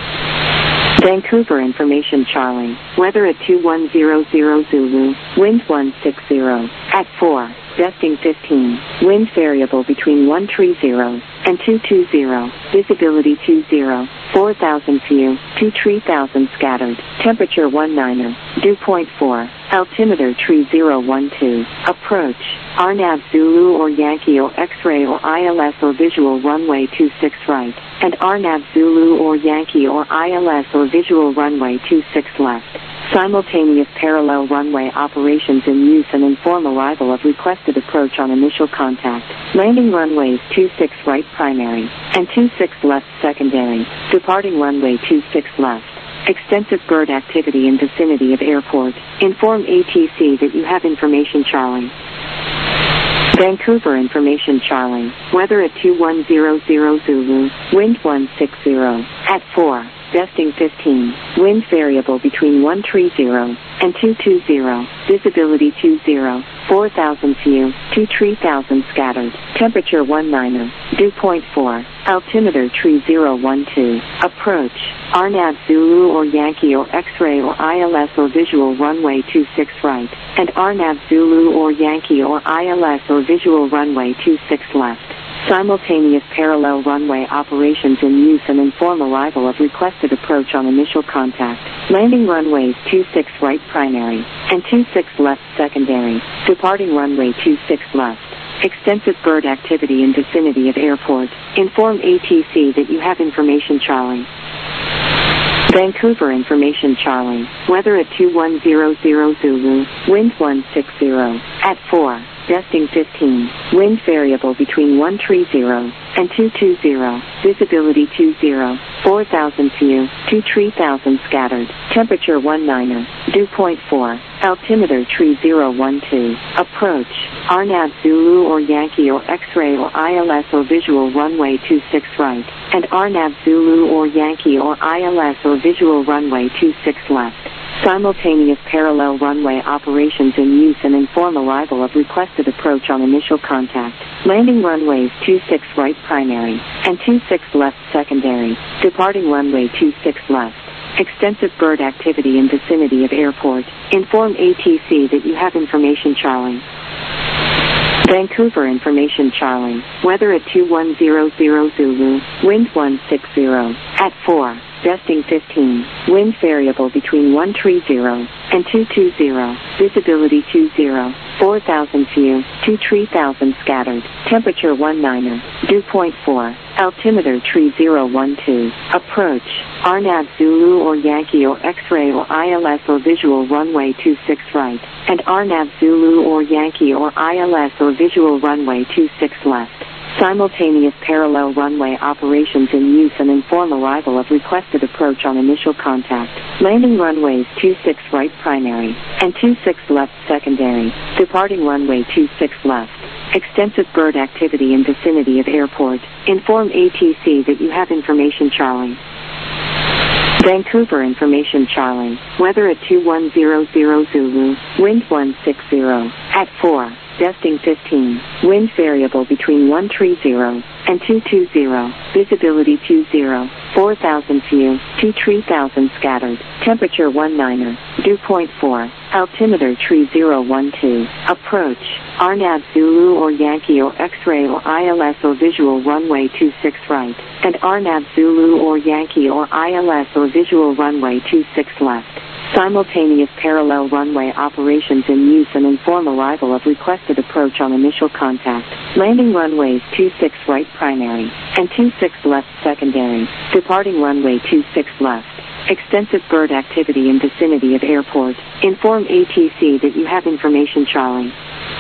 Vancouver information Charlie. Weather at 2100 Zulu. Wind 160. At 4. Gusting 15. Wind variable between 130 and 220. Visibility 20. 4,000 few. 2-3,000 scattered. Temperature 19. Dew point 4. Altimeter 3012. Approach. RNAV Zulu or Yankee or X-ray or ILS or visual runway 26 right. And RNAV Zulu or Yankee or ILS or visual runway 26 left. Simultaneous parallel runway operations in use and inform arrival of requested approach on initial contact. Landing runways 26 right primary and 26 left secondary. Departing runway 26 left. Extensive bird activity in vicinity of airport. Inform ATC that you have information Charlie. Vancouver information Charlie. Weather at 2100 Zulu. Wind 160. At 4. Gusting 15. Wind variable between 130 and 220. Visibility 20. 4,000 few. 2-3,000 scattered. Temperature 19. Dew point 4. Altimeter 3012. Approach. RNAV Zulu or Yankee or X-ray or ILS or visual runway 26 right. And RNAV Zulu or Yankee or ILS or visual runway 26 left. Simultaneous parallel runway operations in use and inform arrival of requested approach on initial contact. Landing runways 26 right primary and 26 left secondary. Departing runway 26 left. Extensive bird activity in vicinity of airport. Inform ATC that you have information Charlie. Vancouver information Charlie. Weather at 2100 Zulu. Wind 160. At 4. Gusting 15. Wind variable between 130 and 220. Visibility 20. 4,000 few. 2-3,000 scattered. Temperature 19. Dew point 4. Altimeter 3012. Approach. RNAV Zulu or Yankee or X-ray or ILS or visual runway 26 right. And RNAV Zulu or Yankee or ILS or visual runway 26 left. Simultaneous parallel runway operations in use and inform arrival of requested approach on initial contact. Landing runways 26 right primary and 26 left secondary. Departing runway 26 left. Extensive bird activity in vicinity of airport. Inform ATC that you have information Charlie. Vancouver information Charlie. Weather at 2100 Zulu. Wind 160. At 4. Gusting 15. Wind variable between 130 and 220. Visibility 20. 4,000 few. 2-3,000 scattered. Temperature 19. Dew point 4. Altimeter 3012. Approach. RNAV Zulu or Yankee or X-ray or ILS or visual runway 26 right. And RNAV Zulu or Yankee or ILS or visual runway 26 left. Simultaneous parallel runway operations in use and inform arrival of requested approach on initial contact. Landing runways 26 right primary and 26 left secondary. Departing runway 26 left. Extensive bird activity in vicinity of airport. Inform ATC that you have information Charlie. Vancouver information Charlie. Weather at 2100 Zulu. Wind 160. At 4. gusting 15, wind variable between 130 and 220, visibility 20, 4,000 few, 2-3,000 scattered, temperature 19er, dew point 4, altimeter 3012, approach, RNAV Zulu or Yankee or X-ray or ILS or visual runway 26 right, and RNAV Zulu or Yankee or ILS or visual runway 26 left. Simultaneous parallel runway operations in use and inform arrival of requested approach on initial contact. Landing runways 26 right primary and 26 left secondary. Departing runway 26 left. Extensive bird activity in vicinity of airport. Inform ATC that you have information Charlie.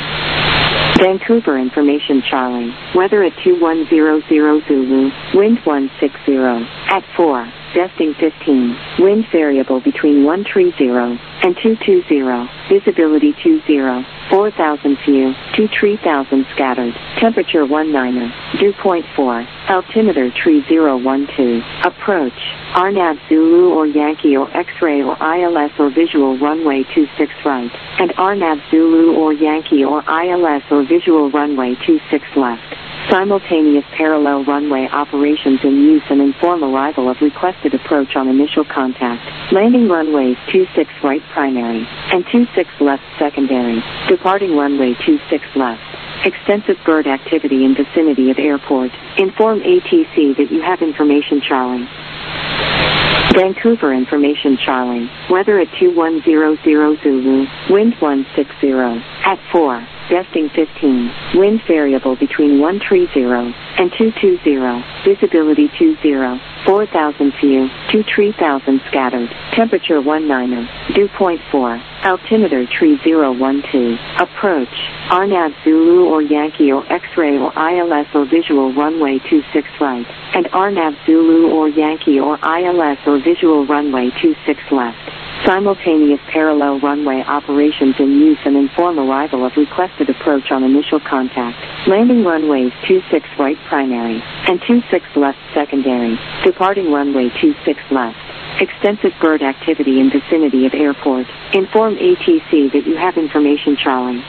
Vancouver information Charlie. Weather at 2100 Zulu, wind 160, at 4. Gusting 15, wind variable between 130 and 220, visibility 20, 4,000 few, 2-3,000 scattered, temperature 19er, dew point 4, altimeter 3012, approach, RNAV Zulu or Yankee or X-ray or ILS or visual runway 26 right, and RNAV Zulu or Yankee or ILS or visual runway 26 left. Simultaneous parallel runway operations in use and inform arrival of requested approach on initial contact. Landing runways 26 right primary and 26 left secondary. Departing runway 26 left. Extensive bird activity in vicinity of airport. Inform ATC that you have information Charlie. Vancouver information Charlie. Weather at 2100 Zulu, wind 160, at 4. Gusting 15, wind variable between 130 and 220, visibility 20, 4,000 few, 2-3,000 scattered, temperature 19er, dew point 4, altimeter 3012, approach, RNAV Zulu or Yankee or X-ray or ILS or visual runway 26 right, and RNAV Zulu or Yankee or ILS or visual runway 26 left. Simultaneous parallel runway operations in use and inform arrival of requested approach on initial contact. Landing runways 26 right primary and 26 left secondary. Departing runway 26 left. Extensive bird activity in vicinity of airport. Inform ATC that you have information Charlie.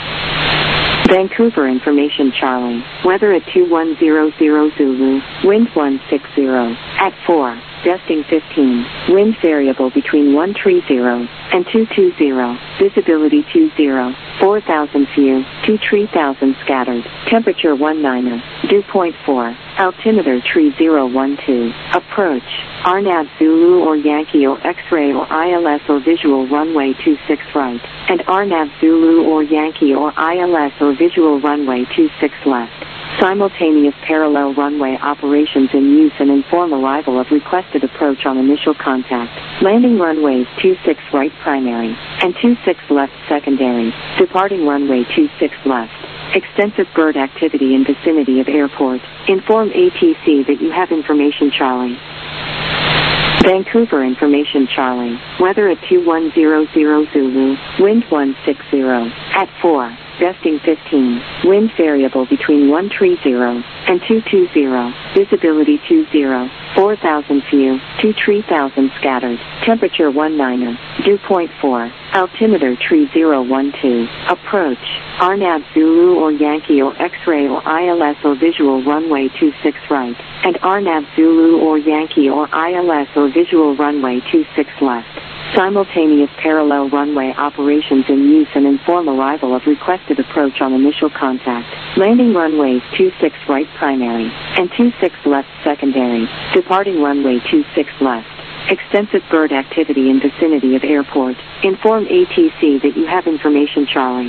Vancouver information Charlie. Weather at 2100 Zulu, wind 160, at 4. Gusting 15, wind variable between 130 and 220, visibility 20, 4,000 few, 2-3,000 scattered, temperature 19er, dew point 4, altimeter 3012, approach, RNAV Zulu or Yankee or X-ray or ILS or visual runway 26 right, and RNAV Zulu or Yankee or ILS or visual runway 26 left. Simultaneous parallel runway operations in use and inform arrival of requested approach on initial contact. Landing runways 26 right primary and 26 left secondary. Departing runway 26 left. Extensive bird activity in vicinity of airport. Inform ATC that you have information Charlie. Vancouver information Charlie. Weather at 2100 Zulu, wind 160, at 4. Gusting 15, wind variable between 130 and 220, visibility 20, 4,000 few, 2-3,000 scattered, temperature 19er, dew point 4, altimeter 3012, approach, RNAV Zulu or Yankee or X-ray or ILS or visual runway 26 right, and RNAV Zulu or Yankee or ILS or visual runway 26 left. Simultaneous parallel runway operations in use and inform arrival of requested approach on initial contact. Landing runways 26 right primary and 26 left secondary. Departing runway 26 left. Extensive bird activity in vicinity of airport. Inform ATC that you have information Charlie.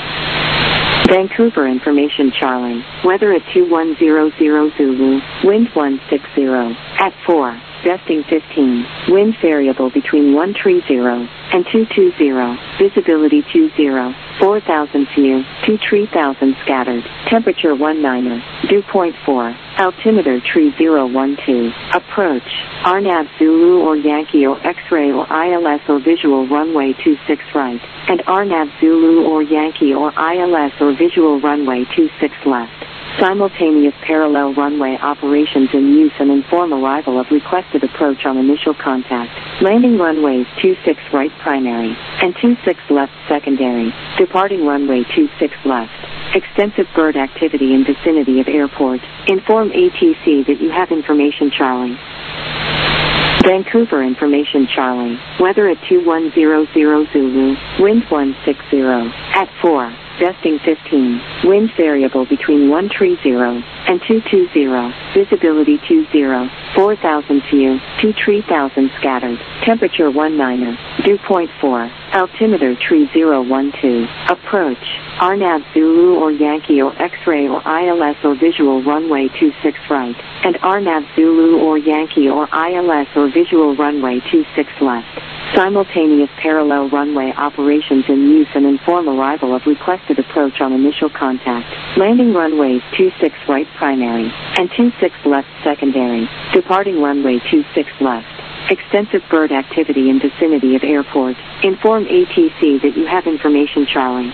Vancouver information Charlie. Weather at 2100 Zulu, wind 160, at 4. Gusting 15, wind variable between 130 and 220, visibility 20, 4,000 few, 2-3,000 scattered, temperature 19er, dew point 4, altimeter 3012, approach, RNAV Zulu or Yankee or X-ray or ILS or visual runway 26 right, and RNAV Zulu or Yankee or ILS or visual runway 26 left. Simultaneous parallel runway operations in use and inform arrival of requested approach on initial contact. Landing runways 26 right primary and 26 left secondary. Departing runway 26 left. Extensive bird activity in vicinity of airport. Inform ATC that you have information Charlie. Vancouver information Charlie. Weather at 2100 Zulu. Wind 160. At 4. Gusting 15. Wind variable between 130 and 220. Visibility 20. 4,000 few. 2-3,000 scattered. Temperature 19. Dew point 4. Altimeter 3012. Approach. RNAV Zulu or Yankee or X-ray or ILS or visual runway 26 right. And RNAV Zulu or Yankee or ILS or visual runway 26 left. Simultaneous parallel runway operations in use and inform arrival of requested approach on initial contact. Landing runways 26 right primary and 26 left secondary. Departing runway 26 left. Extensive bird activity in vicinity of airport. Inform ATC that you have information Charlie.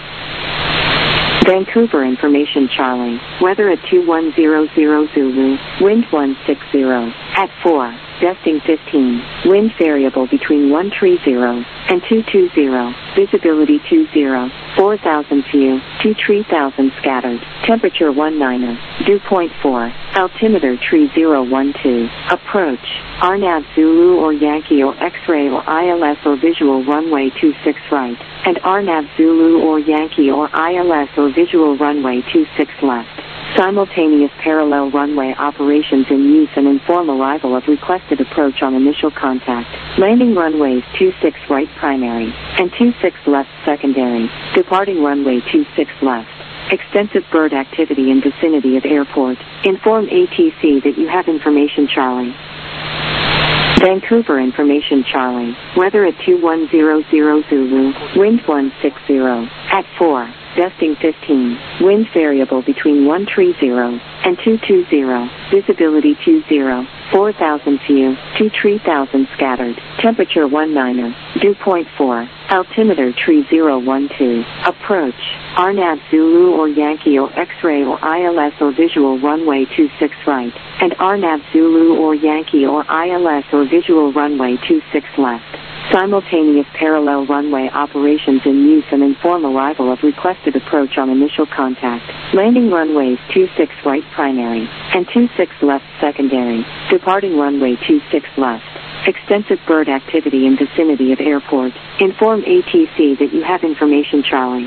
Vancouver information Charlie. Weather at 2100 Zulu. Wind 160. At 4. Gusting 15. Wind variable between 130 and 220. Visibility 20. 4,000 few. 2-3,000 scattered. Temperature 19. Dew point 4. Altimeter 3012. Approach. RNAV Zulu or Yankee or X-ray or ILS or visual runway 26 right. And RNAV Zulu or Yankee or ILS or visual runway 26 left. Simultaneous parallel runway operations in use and inform arrival of requested approach on initial contact. Landing runways 26 right primary and 26 left secondary. Departing runway 26 left. Extensive bird activity in vicinity of airport. Inform ATC that you have information Charlie. Vancouver information Charlie. Weather at 2100 Zulu. Wind 160. At 4. Gusting 15. Wind variable between 130 and 220. Visibility 20. 4,000 few. 2-3,000 scattered. Temperature 19. Dew point 4. Altimeter 3012. Approach. RNAV Zulu or Yankee or X-ray or ILS or visual runway 26 right. And RNAV Zulu or Yankee or ILS or visual runway 26 left. Simultaneous parallel runway operations in use and inform arrival of requested approach on initial contact. Landing runways 26 right primary and 26 left secondary. Departing runway 26 left. Extensive bird activity in vicinity of airport. Inform ATC that you have information Charlie.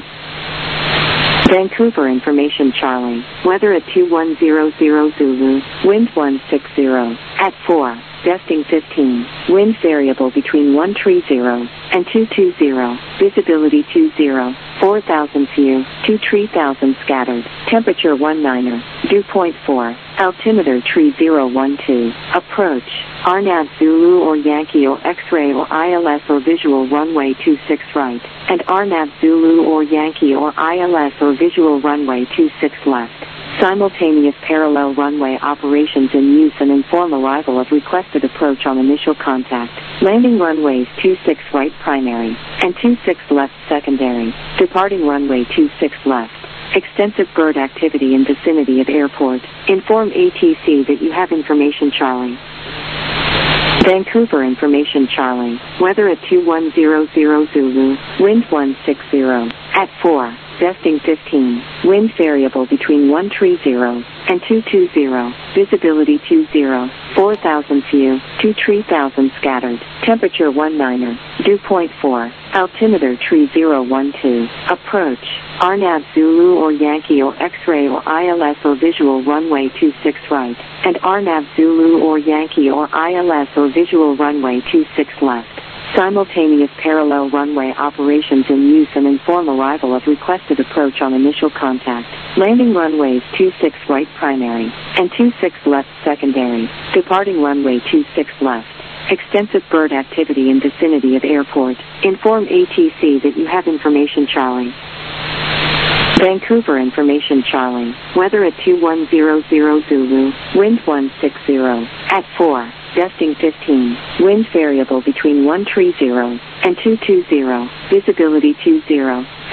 Vancouver information Charlie. Weather at 2100 Zulu. Wind 160. At 4. Gusting 15. Wind variable between 130 and 220. Visibility 20. 4,000 few. 2-3,000 scattered. Temperature 19. Dew point 4. Altimeter 3012. Approach. RNAV Zulu or Yankee or X-ray or ILS or visual runway 26 right. And RNAV Zulu or Yankee or ILS or visual runway 26 left. Simultaneous parallel runway operations in use and inform arrival of requested approach on initial contact. Landing runways 26 right primary and 26 left secondary. Departing runway 26 left. Extensive bird activity in vicinity of airport. Inform ATC that you have information Charlie. Vancouver information Charlie. Weather at 2100 Zulu. Wind 160. At 4. Gusting 15. Wind variable between 130 and 220. Visibility 20. 4,000 few. 2-3,000 scattered. Temperature 19. Dew point 4. Altimeter 3012. Approach. RNAV Zulu or Yankee or X-ray or ILS or visual runway 26 right. And RNAV Zulu or Yankee or ILS or visual runway 26 left. Simultaneous parallel runway operations in use and inform arrival of requested approach on initial contact. Landing runways 26 right primary and 26 left secondary. Departing runway 26 left. Extensive bird activity in vicinity of airport. Inform ATC that you have information Charlie. Vancouver information Charlie. Weather at 2100 Zulu. Wind 160. At 4. Gusting 15. Wind variable between 130 and 220. Visibility 20.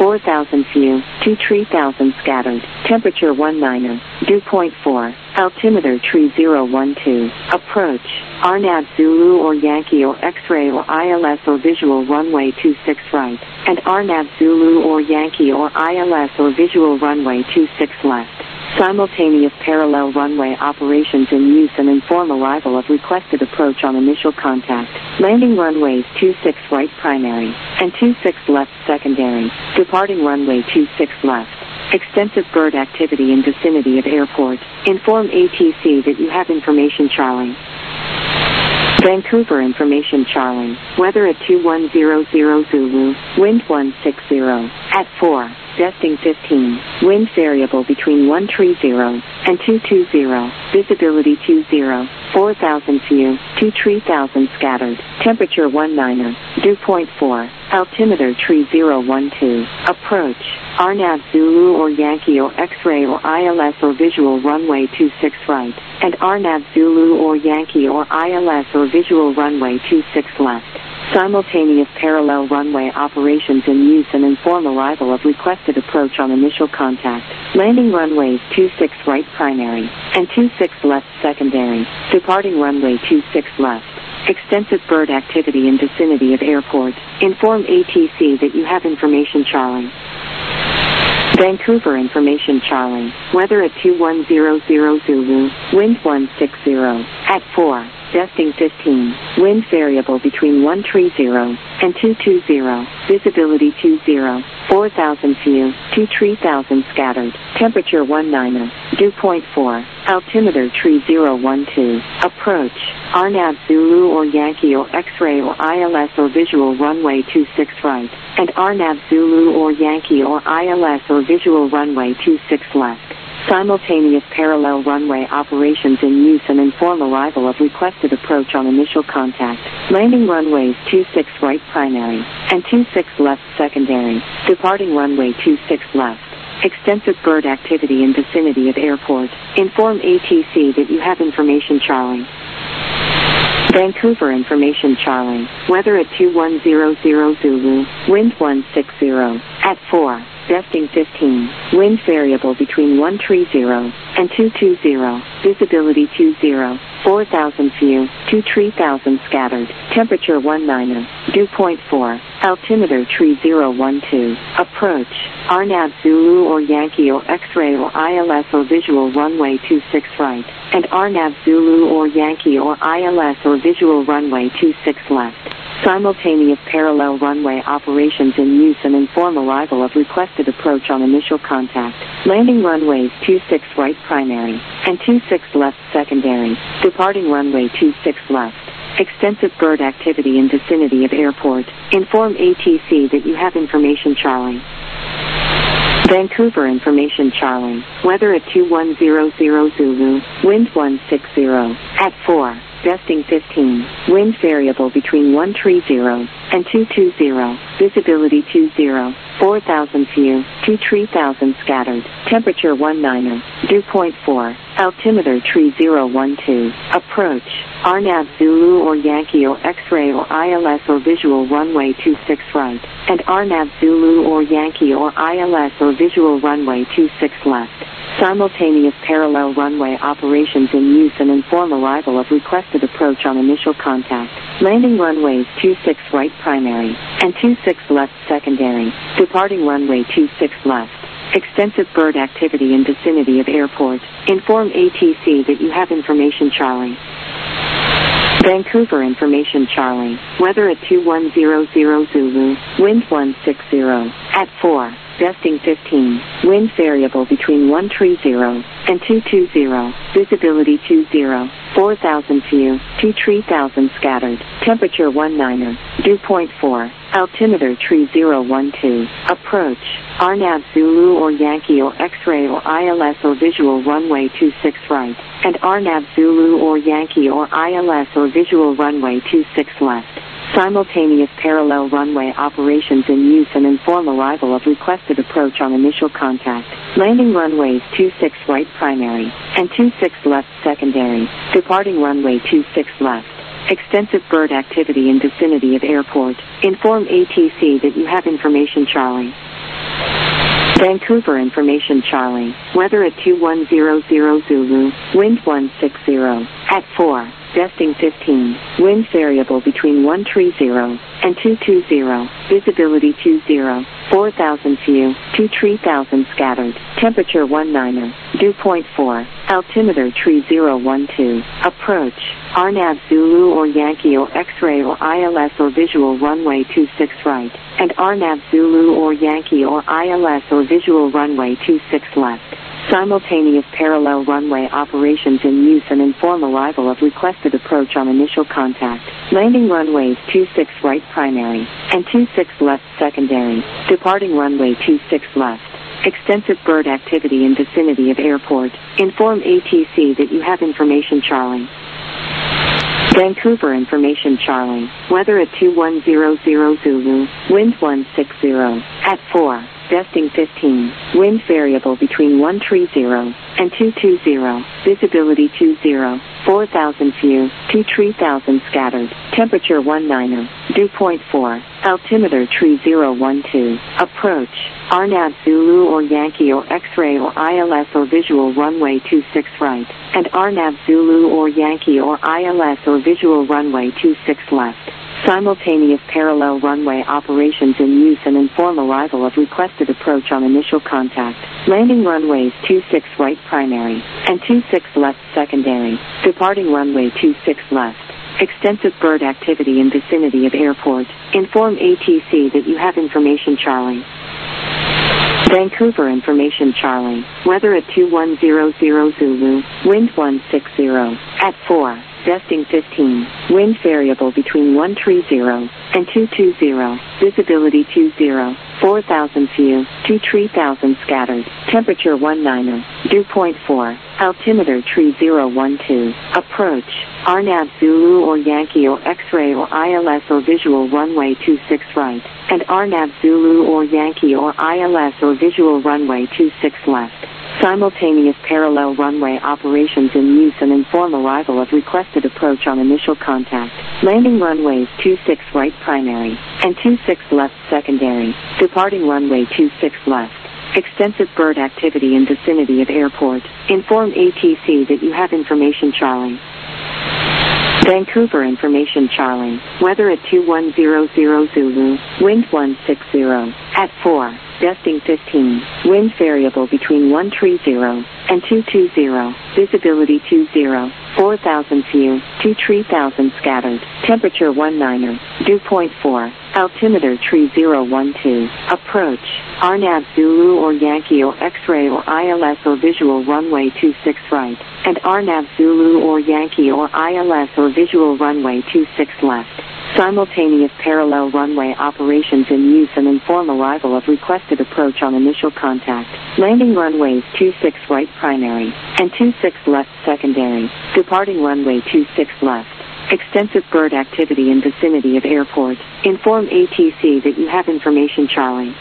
4,000 few, 2-3,000 scattered. Temperature 19er. Dew point 4. Altimeter tree 012. Approach. RNAV Zulu or Yankee or X-ray or ILS or visual runway 26 right. And RNAV Zulu or Yankee or ILS or visual runway 26 left. Simultaneous parallel runway operations in use and inform arrival of requested approach on initial contact. Landing runways 26 right primary and 26 left secondary. Departing runway 26 left. Extensive bird activity in vicinity of airport. Inform ATC that you have information Charlie. Vancouver information Charlie. Weather at 2100 Zulu. Wind 160. At 4. Gusting 15. Wind variable between 130 and 220. Visibility 20. 4,000 few, 2-3,000 scattered. Temperature 19er. Dew point 4. Altimeter tree 012. Approach. RNAV Zulu or Yankee or X-ray or ILS or visual runway 26 right. And RNAV Zulu or Yankee or ILS or visual runway 26 left. Simultaneous parallel runway operations in use and inform arrival of requested approach on initial contact. Landing runways 26 right primary and 26 left secondary. Departing runway 26 left. Extensive bird activity in vicinity of airport. Inform ATC that you have information Charlie. Vancouver information Charlie. Weather at 2100 Zulu. Wind 160. At 4. Gusting 15. Wind variable between 130 and 220. Visibility 20. 4,000 few, 2-3,000 scattered. Temperature 19er. Dew point 4. Altimeter tree 012. Approach. RNAV Zulu or Yankee or X-ray or ILS or visual runway 26 right. And RNAV Zulu or Yankee or ILS or visual runway 26 left. Simultaneous parallel runway operations in use and inform arrival of requested approach on initial contact. Landing runways 26 right primary and 26 left secondary. Departing runway 26 left. Extensive bird activity in vicinity of airport. Inform ATC that you have information Charlie. Vancouver information Charlie. Weather at 2100 Zulu. Wind 160. At 4. Gusting 15. Wind variable between 130 and 220. Visibility 20. 4,000 few, 2-3,000 scattered. Temperature 19er. Dew point 4. Altimeter tree 012. Approach. RNAV Zulu or Yankee or X-ray or ILS or visual runway 26 right. And RNAV Zulu or Yankee or ILS or visual runway 26 left. Simultaneous parallel runway operations in use and inform arrival of requested approach on initial contact. Landing runways 26 right primary and 26 left secondary. Departing runway 26 left. Extensive bird activity in vicinity of airport. Inform ATC that you have information Charlie. Vancouver information Charlie. Weather at 2100 Zulu. Wind 160. At 4. Gusting 15. Wind variable between 130 and 220. Visibility 20. 4,000 few, 2-3,000 scattered. Temperature 19er. Dew point 4. Altimeter tree 012. Approach. RNAV Zulu or Yankee or X-ray or ILS or visual runway 26 right. And RNAV Zulu or Yankee or ILS or visual runway 26 left. Simultaneous parallel runway operations in use and inform arrival of requested approach on initial contact. Landing runways 26 right primary and 26 left secondary. Departing runway 26 left. Extensive bird activity in vicinity of airport. Inform ATC that you have information Charlie. Vancouver information Charlie. Weather at 2100 Zulu. Wind 160. At 4. Gusting 15. Wind variable between 130 and 220. Visibility 20. 4,000 few, 2-3,000 scattered. Temperature 19er. Dew point 4. Altimeter tree 012. Approach. RNAV Zulu or Yankee or X-ray or ILS or visual runway 26 right. And RNAV Zulu or Yankee or ILS or visual runway 26 left. Simultaneous parallel runway operations in use and inform arrival of requested approach on initial contact. Landing runways 26 right primary and 26 left secondary. Departing runway 26 left. Extensive bird activity in vicinity of airport. Inform ATC that you have information Charlie. Vancouver Information Charlie, weather at 2100 Zulu, wind 160, at 4, gusting 15, wind variable between 130 and 220, visibility 20, 4,000 few, 2-3,000 scattered, temperature 19, dew point 4, altimeter 3012, approach, RNAV Zulu or Yankee or X-ray or ILS or visual runway 26 right, and RNAV Zulu or Yankee or ILS or visual runway 26 left. Simultaneous parallel runway operations in use and inform arrival of requested approach on initial contact. Landing runways 26 right primary and 26 left secondary. Departing runway 26 left. Extensive bird activity in vicinity of airport. Inform ATC that you have information Charlie. Vancouver Information Charlie, weather at 2100 Zulu, wind 160, at 4, gusting 15, wind variable between 130 and 220, visibility 20, 4,000 few, 2-3,000 scattered, temperature 19, dew point 4, altimeter 3012, approach, RNAV Zulu or Yankee or X-ray or ILS or visual runway 26 right, and RNAV Zulu or Yankee or ILS or visual runway 26 left. Simultaneous parallel runway operations in use and inform arrival of requested approach on initial contact. Landing runways 26 right primary and 26 left secondary. Departing runway 26 left. Extensive bird activity in vicinity of airport. Inform ATC that you have information Charlie. Vancouver Information Charlie, weather at 2100 Zulu, wind 160, at 4, gusting 15, wind variable between 130 and 220, visibility 20, 4,000 few, 2-3,000 scattered, temperature 19, dew point 4, altimeter 3012, approach, RNAV Zulu or Yankee or X-ray or ILS or visual runway 26 right, and RNAV Zulu or Yankee or ILS or visual runway 26 left. Simultaneous parallel runway operations in use and inform arrival of requested approach on initial contact. Landing runways 26 right primary and 26 left secondary. Departing runway 26 left. Extensive bird activity in vicinity of airport. Inform ATC that you have information Charlie. Vancouver Information Charlie, weather at 2100 Zulu, wind 160, at 4, gusting 15, wind variable between 130 and 220, visibility 20, 4,000 few, 2-3,000 scattered, temperature 19, dew point 4, altimeter 3012, approach, RNAV Zulu or Yankee or X-ray or ILS or visual runway 26 right, and RNAV Zulu or Yankee or ILS or visual runway 26 left. Simultaneous parallel runway operations in use and inform arrival of requested approach on initial contact. Landing runways 26 right primary and 26 left secondary. Departing runway 26 left. Extensive bird activity in vicinity of airport. Inform ATC that you have information Charlie.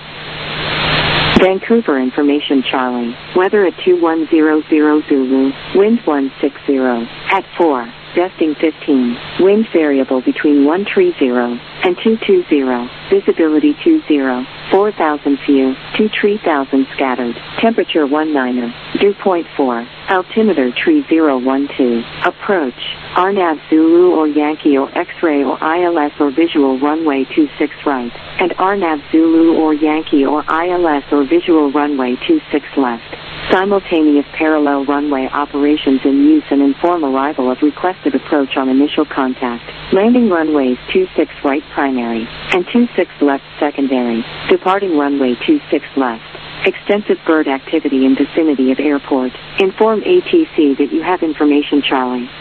Vancouver Information Charlie, weather at 2100 Zulu, wind 160, at 4, gusting 15, wind variable between 130 and 220, visibility 20, 4,000 few, 2-3,000 scattered, temperature 19, dew point 4, altimeter 3012, approach, RNAV Zulu or Yankee or X-ray or ILS or visual runway 26 right, and RNAV Zulu or Yankee or ILS or visual runway 26 left. Simultaneous parallel runway operations in use and inform arrival of requested approach on initial contact. Landing runways 26 right primary and 26 left secondary. Departing runway 26 left. Extensive bird activity in vicinity of airport. Inform ATC that you have information Charlie.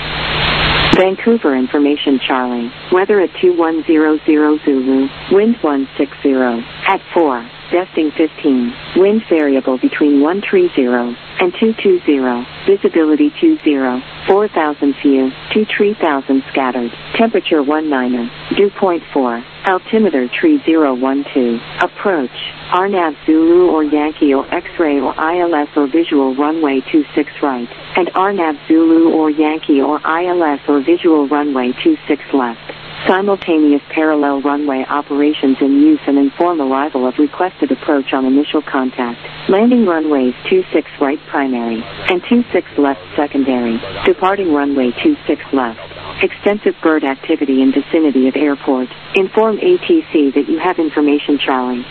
Vancouver Information Charlie, weather at 2100 Zulu, wind 160, at 4, gusting 15, wind variable between 130 and 220, visibility 20, 4,000 few, 2-3,000 scattered, temperature 19, dew point 4, altimeter 3012, approach, RNAV Zulu or Yankee or X-ray or ILS or visual runway 26 right, and RNAV Zulu or Yankee or ILS or visual runway 26 left. Simultaneous parallel runway operations in use and inform arrival of requested approach on initial contact. Landing runways 26 right primary and 26 left secondary. Departing runway 26 left. Extensive bird activity in vicinity of airport. Inform ATC that you have information Charlie.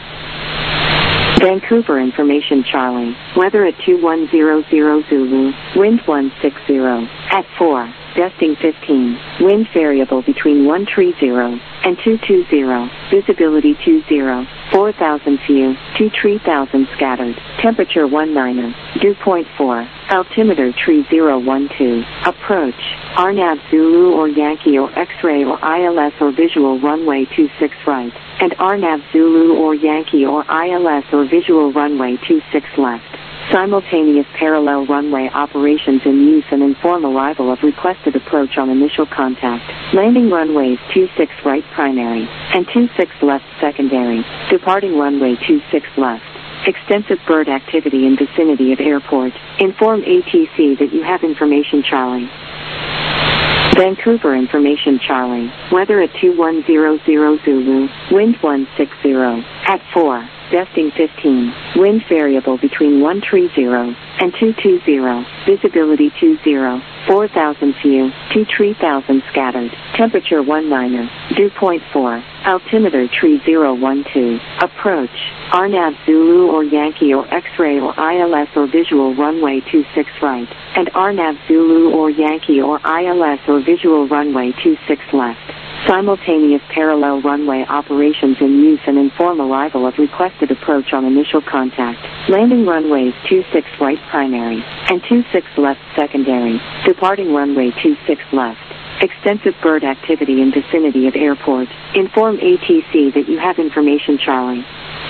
Vancouver information Charlie. Weather at 2100 Zulu. Wind 160. At 4. Gusting 15. Wind variable between 130 and 220. Visibility 20. 4,000 few. 2-3,000 scattered. Temperature 19. Dew point 4. Altimeter 3012. Approach. RNAV Zulu or Yankee or X-ray or ILS or visual runway 26 right. And RNAV Zulu or Yankee or ILS or visual runway 26 left. Simultaneous parallel runway operations in use and inform arrival of requested approach on initial contact. Landing runways 26 right primary and 26 left secondary. Departing runway 26 left. Extensive bird activity in vicinity of airport. Inform ATC that you have information Charlie. Vancouver information Charlie. Weather at 2100 Zulu. Wind 160. At 4. Gusting 15. Wind variable between 130 and 220. Visibility 20. 4,000 few. 2-3,000 scattered. Temperature 19. Dew point 4. Altimeter 3012. Approach. RNAV Zulu or Yankee or X-ray or ILS or visual runway 26 right. And RNAV Zulu or Yankee or ILS or visual runway 26 left. Simultaneous parallel runway operations in use and inform arrival of requested approach on initial contact. Landing runways 26 right primary and 26 left secondary. Departing runway 26 left. Extensive bird activity in vicinity of airport. Inform ATC that you have information Charlie.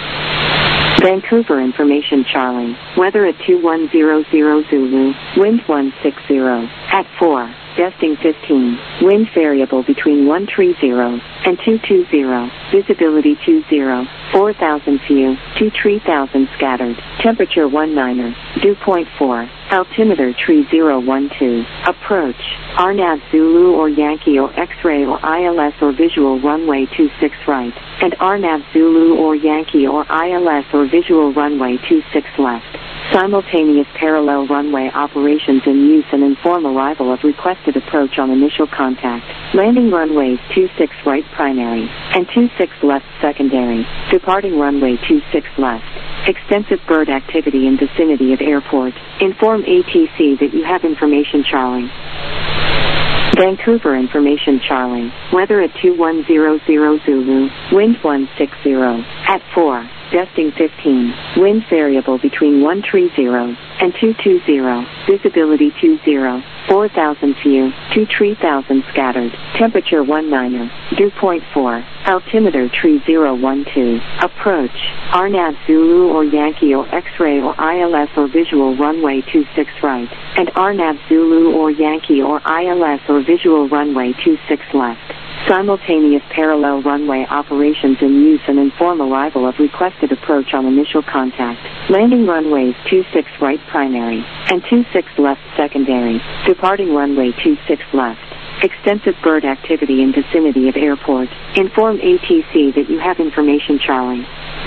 Vancouver information Charlie. Weather at 2100 Zulu. Wind 160. At 4. Gusting 15. Wind variable between 130 and 220. Visibility 20. 4,000 few. 2-3,000 scattered. Temperature 19. Dew point 4. Altimeter 3012. Approach. RNAV Zulu or Yankee or X-ray or ILS or visual runway 26 right. And RNAV Zulu or Yankee or ILS or visual runway 26 left. Simultaneous parallel runway operations in use and inform arrival of requested approach on initial contact. Landing runways 26 right primary and 26 left secondary. Departing runway 26 left. Extensive bird activity in vicinity of airport. Inform ATC that you have information Charlie. Vancouver information Charlie. Weather at 2100 Zulu. Wind 160. At 4. Gusting 15. Wind variable between 130 and 220. Visibility 20. 4,000 few. 2-3,000 scattered. Temperature 19. Dew point 4. Altimeter 3012. Approach. RNAV Zulu or Yankee or X-ray or ILS or visual runway 26 right. And RNAV Zulu or Yankee or ILS or visual runway 26 left. Simultaneous parallel runway operations in use and inform arrival of requested approach on initial contact. Landing runways 26 right primary and 26 left secondary. Departing runway 26 left. Extensive bird activity in vicinity of airport. Inform ATC that you have information Charlie.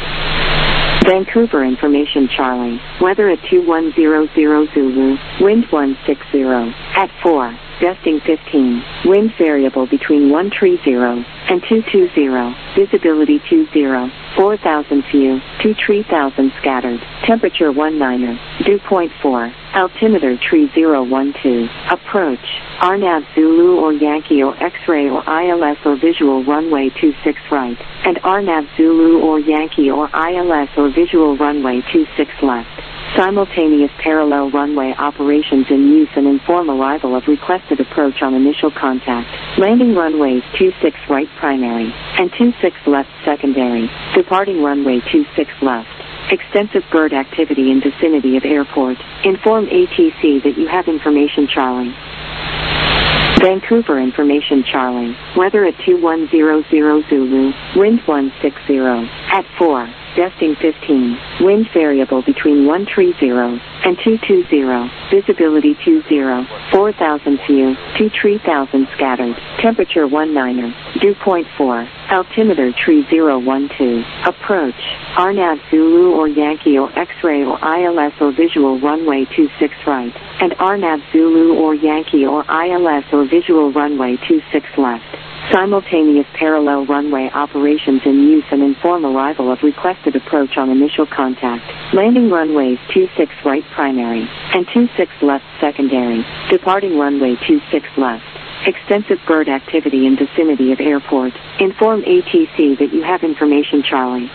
Vancouver information Charlie. Weather at 2100 Zulu. Wind 160. At 4. Gusting 15. Wind variable between 130 and 220. Visibility 20. 4,000 few. 2-3,000 scattered. Temperature 19. Dew point 4. Altimeter 3012. Approach. RNAV Zulu or Yankee or X-ray or ILS or visual runway 26 right. And RNAV Zulu or Yankee or ILS or visual runway 26 left. Simultaneous parallel runway operations in use and inform arrival of requested approach on initial contact. Landing runways 26 right primary and 26 left secondary. Departing runway 26 left. Extensive bird activity in vicinity of airport. Inform ATC that you have information Charlie. Vancouver information Charlie. Weather at 2100 Zulu. Wind 160. At 4. Gusting 15. Wind variable between 130 and 220. Visibility 20. 4,000 few. 2-3,000 scattered. Temperature 19er. Dew point 4. Altimeter 3012. Approach. RNAV Zulu or Yankee or X-ray or ILS or visual runway 26 right. And RNAV Zulu or Yankee or ILS or visual runway 26 left. Simultaneous parallel runway operations in use and inform arrival of requested approach on initial contact. Landing runways 26 right primary and 26 left secondary. Departing runway 26 left. Extensive bird activity in vicinity of airport. Inform ATC that you have information Charlie.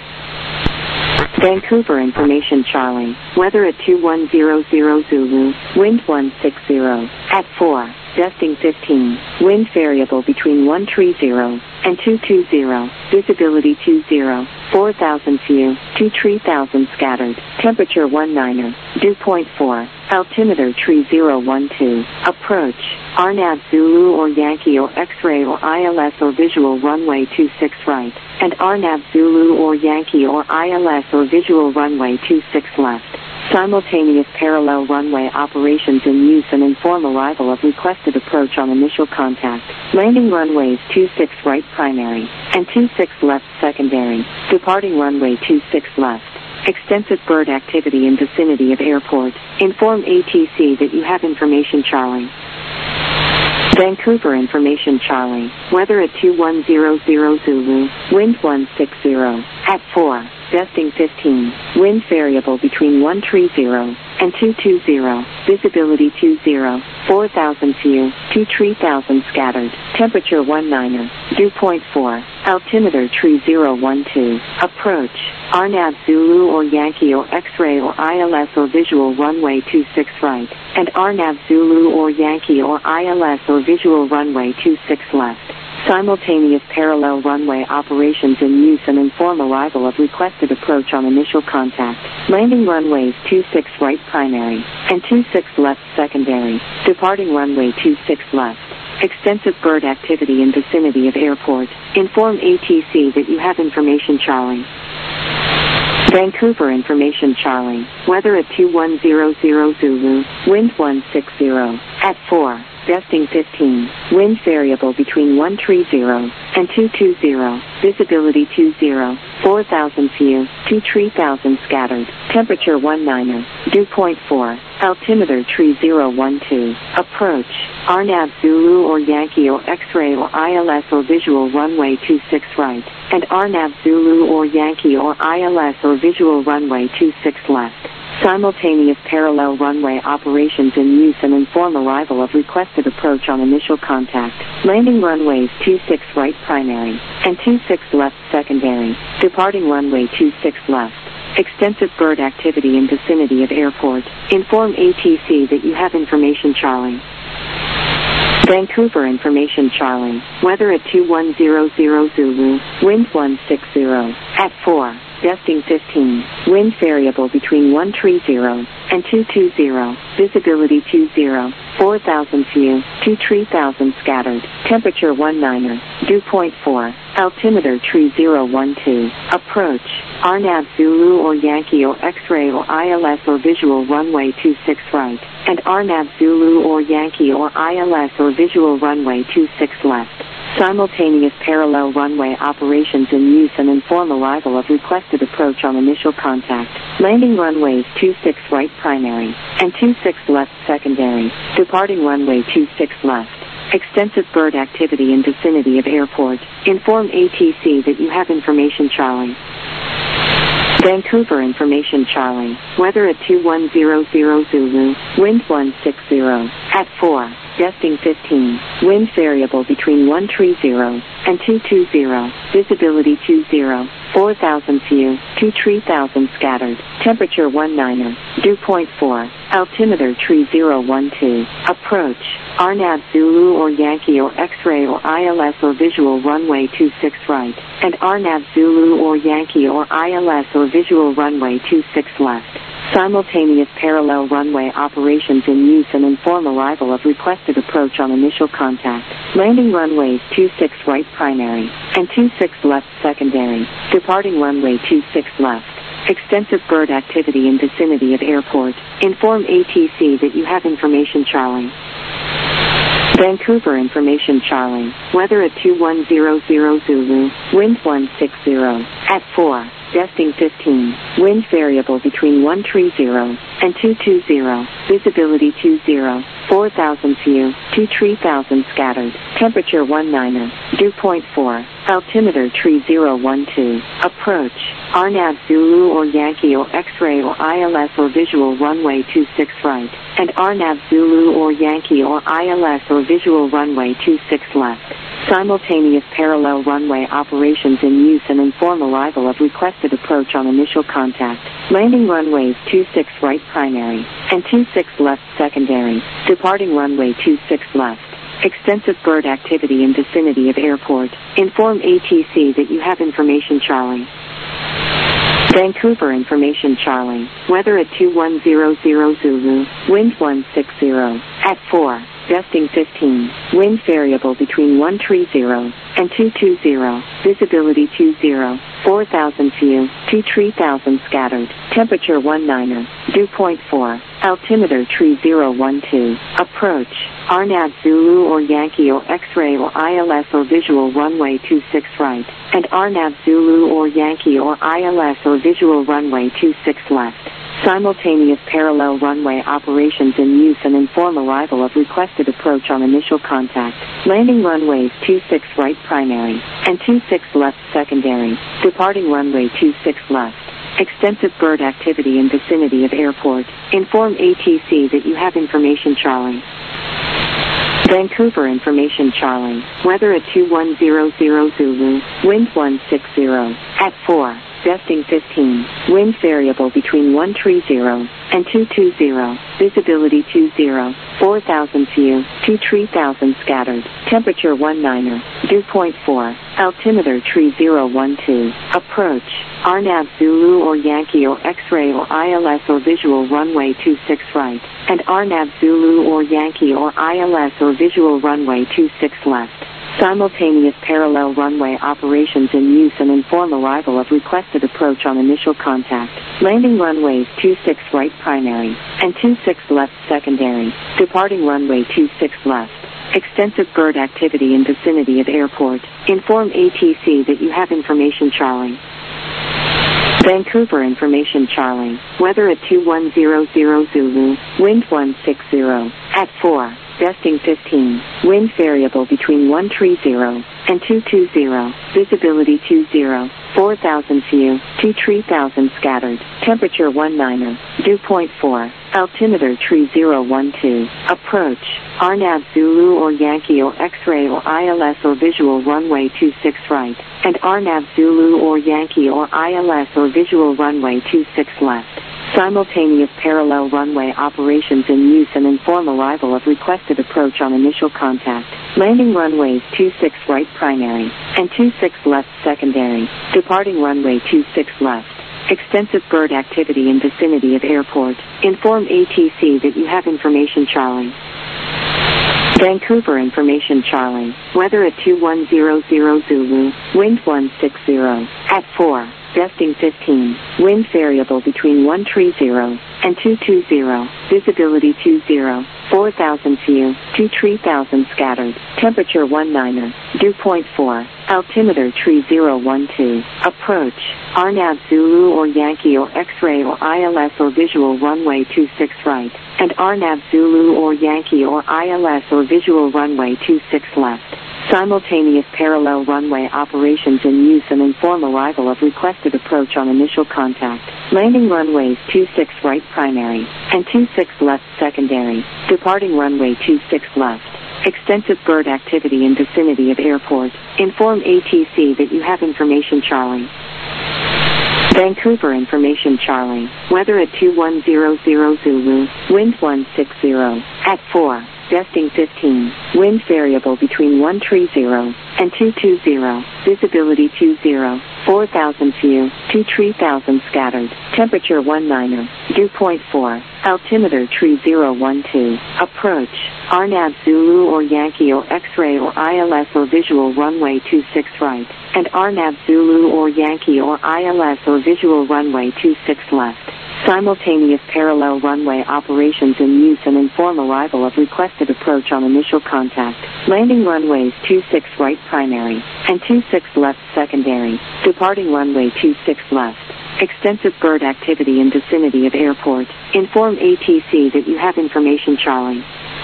Vancouver information Charlie. Weather at 2100 Zulu. Wind 160. At 4. Gusting 15. Wind variable between 130 and 220. Visibility 20. 4,000 few. 2-3,000 scattered. Temperature 19er. Dew point 4. Altimeter 3012. Approach. RNAV Zulu or Yankee or X-ray or ILS or visual runway 26 right. And RNAV Zulu or Yankee or ILS or visual runway 26 left. Simultaneous parallel runway operations in use and inform arrival of requested approach on initial contact. Landing runways 26 right primary and 26 left secondary. Departing runway 26 left. Extensive bird activity in vicinity of airport. Inform ATC that you have information Charlie. Vancouver information Charlie. Weather at 2100 Zulu. Wind 160. At 4. Gusting 15. Wind variable between 130 and 220. Visibility 20. 4,000 few. 2-3,000 scattered. Temperature 19er. Dew point 4. Altimeter 3012. Approach. RNAV Zulu or Yankee or X-ray or ILS or visual runway 26 right. And RNAV Zulu or Yankee or ILS or visual runway 26 left. Simultaneous parallel runway operations in use and inform arrival of requested approach on initial contact. Landing runways 26 right primary and 26 left secondary. Departing runway 26 left. Extensive bird activity in vicinity of airport. Inform ATC that you have information Charlie. Vancouver information Charlie. Weather at 2100 Zulu. Wind 160. At 4. Gusting 15. Wind variable between 130 and 220. Visibility 20. 4,000 few. 2-3,000 scattered. Temperature 19er. Dew point 4. Altimeter 3012. Approach. RNAV Zulu or Yankee or X-ray or ILS or visual runway 26 right. And RNAV Zulu or Yankee or ILS or visual runway 26 left. Simultaneous parallel runway operations in use and inform arrival of requested approach on initial contact. Landing runways 26 right primary and 26 left secondary. Departing runway 26 left. Extensive bird activity in vicinity of airport. Inform ATC that you have information Charlie. Vancouver information Charlie. Weather at 2100 Zulu. Wind 160. At 4. Gusting 15. Wind variable between 130 and 220. Visibility 20. 4,000 few. 2-3,000 scattered. Temperature 19er. Dew point 4. Altimeter 3012. Approach. RNAV Zulu or Yankee or X-ray or ILS or visual runway 26 right. And RNAV Zulu or Yankee or ILS or visual runway 26 left. Simultaneous parallel runway operations in use and inform arrival of requested approach on initial contact. Landing runways 26 right primary and 26 left secondary. Departing runway 26 left. Extensive bird activity in vicinity of airport. Inform ATC that you have information Charlie. Vancouver information Charlie. Weather at 2100 Zulu. Wind 160. At 4. Gusting 15. Wind variable between 130 and 220. Visibility 20. 4,000 few. 2-3,000 scattered. Temperature 19er. Dew point 4. Altimeter 3012. Approach. RNAV Zulu or Yankee or X-ray or ILS or visual runway 26 right. And RNAV Zulu or Yankee or ILS or visual runway 26 left. Simultaneous parallel runway operations in use and inform arrival of requested approach on initial contact. Landing runways 26 right primary and 26 left secondary. Departing runway 26 left. Extensive bird activity in vicinity of airport. Inform ATC that you have information Charlie. Vancouver information Charlie. Weather at 2100 Zulu. Wind 160. At 4. Gusting 15. Wind variable between 130 and 220. Visibility 20. 4,000 few. 2-3,000 scattered. Temperature 19. Dew point 4. Altimeter 3012. Approach. RNAV Zulu or Yankee or X-ray or ILS or visual runway 26 right. And RNAV Zulu or Yankee or ILS or visual runway 26 left. Simultaneous parallel runway operations in use and inform arrival of requested approach on initial contact. Landing runways 26 right primary and 26 left secondary. Departing runway 26 left. Extensive bird activity in vicinity of airport. Inform ATC that you have information Charlie. Vancouver information Charlie. Weather at 2100 Zulu. Wind 160. At 4. Gusting 15. Wind variable between 130 and 220. Visibility 20. 4,000 few. 2-3,000 scattered. Temperature 19. Dew point 4. Altimeter 3012. Approach. RNAV Zulu or Yankee or X-ray or ILS or visual runway 26 right. And RNAV Zulu or Yankee or ILS or visual runway 26 left. Simultaneous parallel runway operations in use and inform arrival of requested approach on initial contact. Landing runways 26 right primary and 26 left secondary. Departing runway 26 left. Extensive bird activity in vicinity of airport. Inform ATC that you have information Charlie. Vancouver information Charlie. Weather at 2100 Zulu. Wind 160. At 4. Gusting 15. Wind variable between 130 and 220. Visibility 20. 4,000 few. 2-3,000 scattered. Temperature 19. Dew point 4. Altimeter 3012. Approach. RNAV Zulu or Yankee or X-ray or ILS or visual runway 26 right. And RNAV Zulu or Yankee or ILS or visual runway 26 left. Simultaneous parallel runway operations in use and inform arrival of requested approach on initial contact. Landing runways 26 right primary and 26 left secondary. Departing runway 26 left. Extensive bird activity in vicinity of airport. Inform ATC that you have information Charlie. Vancouver information Charlie. Weather at 2100 Zulu. Wind 160. At 4. Gusting 15. Wind variable between 130 and 220. Visibility 20. 4,000 few. 2-3,000 scattered. Temperature 19. Dew point 4. Altimeter 3012. Approach. RNAV Zulu or Yankee or X-ray or ILS or visual runway 26 right. And RNAV Zulu or Yankee or ILS or visual runway 26 left. Simultaneous parallel runway operations in use and inform arrival of requested approach on initial contact. Landing runways 26 right primary and 26 left secondary. Departing runway 26 left. Extensive bird activity in vicinity of airport. Inform ATC that you have information Charlie. Vancouver information Charlie. Weather at 2100 Zulu. Wind 160. At 4. Gusting 15. Wind variable between 130 and 220. Visibility 20. 4,000 few. 2-3,000 scattered. Temperature 19. Dew point 4. Altimeter 3012. Approach. RNAV Zulu or Yankee or X-ray or ILS or visual runway 26 right. And RNAV Zulu or Yankee or ILS or visual runway 26 left. Simultaneous parallel runway operations in use and inform arrival of requested approach on initial contact. Landing runways 26 right primary and 26 left secondary. Departing runway 26 left. Extensive bird activity in vicinity of airport. Inform ATC that you have information Charlie. Vancouver information Charlie. Weather at 2100 Zulu. Wind 160. At 4. Gusting 15. Wind variable between 130 and 220. Visibility 20. 4,000 few, 2-3,000 scattered. Temperature 19er. Dew point 4. Altimeter tree 012. Approach. RNAV Zulu or Yankee or X-ray or ILS or visual runway 26 right. And RNAV Zulu or Yankee or ILS or visual runway 26 left. Simultaneous parallel runway operations in use and inform arrival of requested approach on initial contact. Landing runways 26 right primary and 26 left secondary. Departing runway 26 left. Extensive bird activity in vicinity of airport. Inform ATC that you have information Charlie.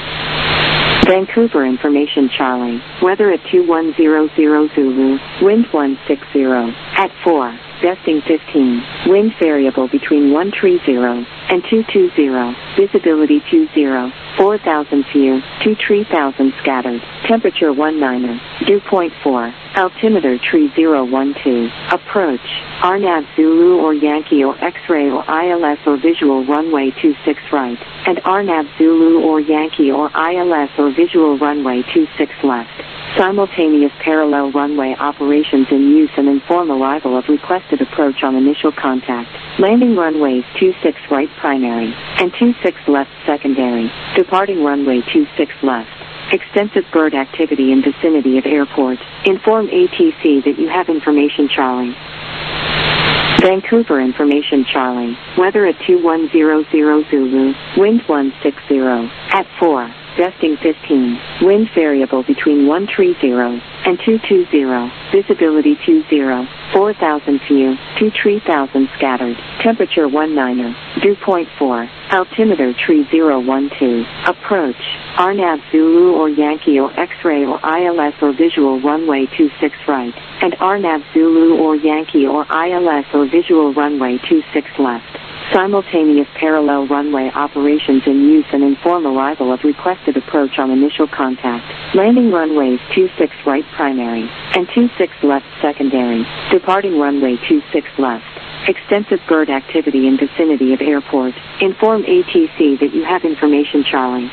Vancouver information Charlie. Weather at 2100 Zulu. Wind 160. At 4. Gusting 15. Wind variable between 130 and 220. Visibility 20. 4,000 few, 2-3,000 scattered. Temperature 19er. Dew point 4. Altimeter tree 012. Approach. RNAV Zulu or Yankee or X-ray or ILS or visual runway 26 right. And RNAV Zulu or Yankee or ILS or visual runway 26 left. Simultaneous parallel runway operations in use and inform arrival of requested approach on initial contact. Landing runways 26 right primary and 26 left secondary. Departing runway 26 left. Extensive bird activity in vicinity of airport. Inform ATC that you have information Charlie. Vancouver information Charlie. Weather at 2100 Zulu. Wind 160. At 4. Gusting 15. Wind variable between 130 and 220. Visibility 20. 4,000 few, 2-3,000 scattered. Temperature 19er. Dew point 4. Altimeter tree 012. Approach. RNAV Zulu or Yankee or X-ray or ILS or visual runway 26 right. And RNAV Zulu or Yankee or ILS or visual runway 26 left. Simultaneous parallel runway operations in use and inform arrival of requested approach on initial contact. Landing runways 26 right primary and 26 left secondary. Departing runway 26 left. Extensive bird activity in vicinity of airport. Inform ATC that you have information Charlie.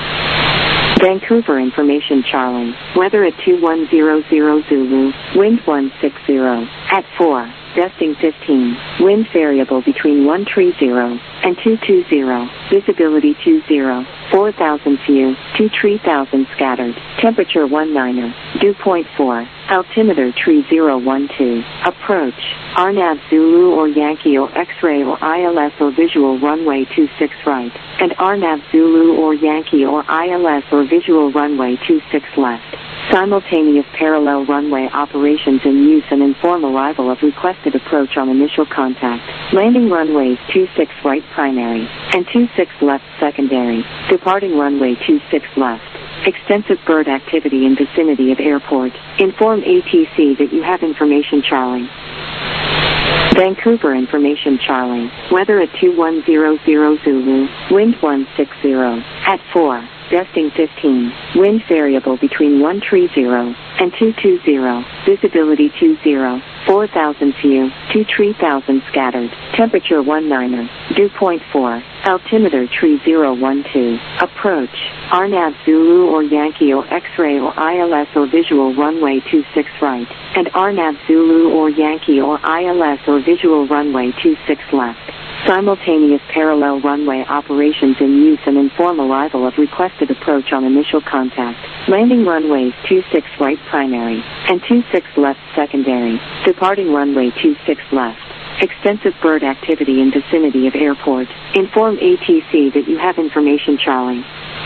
Vancouver information Charlie. Weather at 2100 Zulu. Wind 160. At 4. Gusting 15. Wind variable between 130 and 220. Visibility 20. 4,000 few, 2-3,000 scattered. Temperature 19er. Dew point 4. Altimeter tree 012. Approach. RNAV Zulu or Yankee or X-ray or ILS or visual runway 26 right. And RNAV Zulu or Yankee or ILS or visual runway 26 left. Simultaneous parallel runway operations in use and inform arrival of requested approach on initial contact. Landing runways 26 right primary and 26 left secondary. Departing runway 26 left. Extensive bird activity in vicinity of airport. Inform ATC that you have information Charlie. Vancouver information Charlie. Weather at 2100 Zulu. Wind 160. At 4. Gusting 15. Wind variable between 130 and 220. Visibility 20. 4,000 few, 2-3,000 scattered. Temperature 19er. Dew point 4. Altimeter tree 012. Approach. RNAV Zulu or Yankee or X-ray or ILS or visual runway 26 right. And RNAV Zulu or Yankee or ILS or visual runway 26 left. Simultaneous parallel runway operations in use and inform arrival of requested approach on initial contact. Landing runways 26 right primary and 26 left secondary. Departing runway 26 left. Extensive bird activity in vicinity of airport. Inform ATC that you have information Charlie.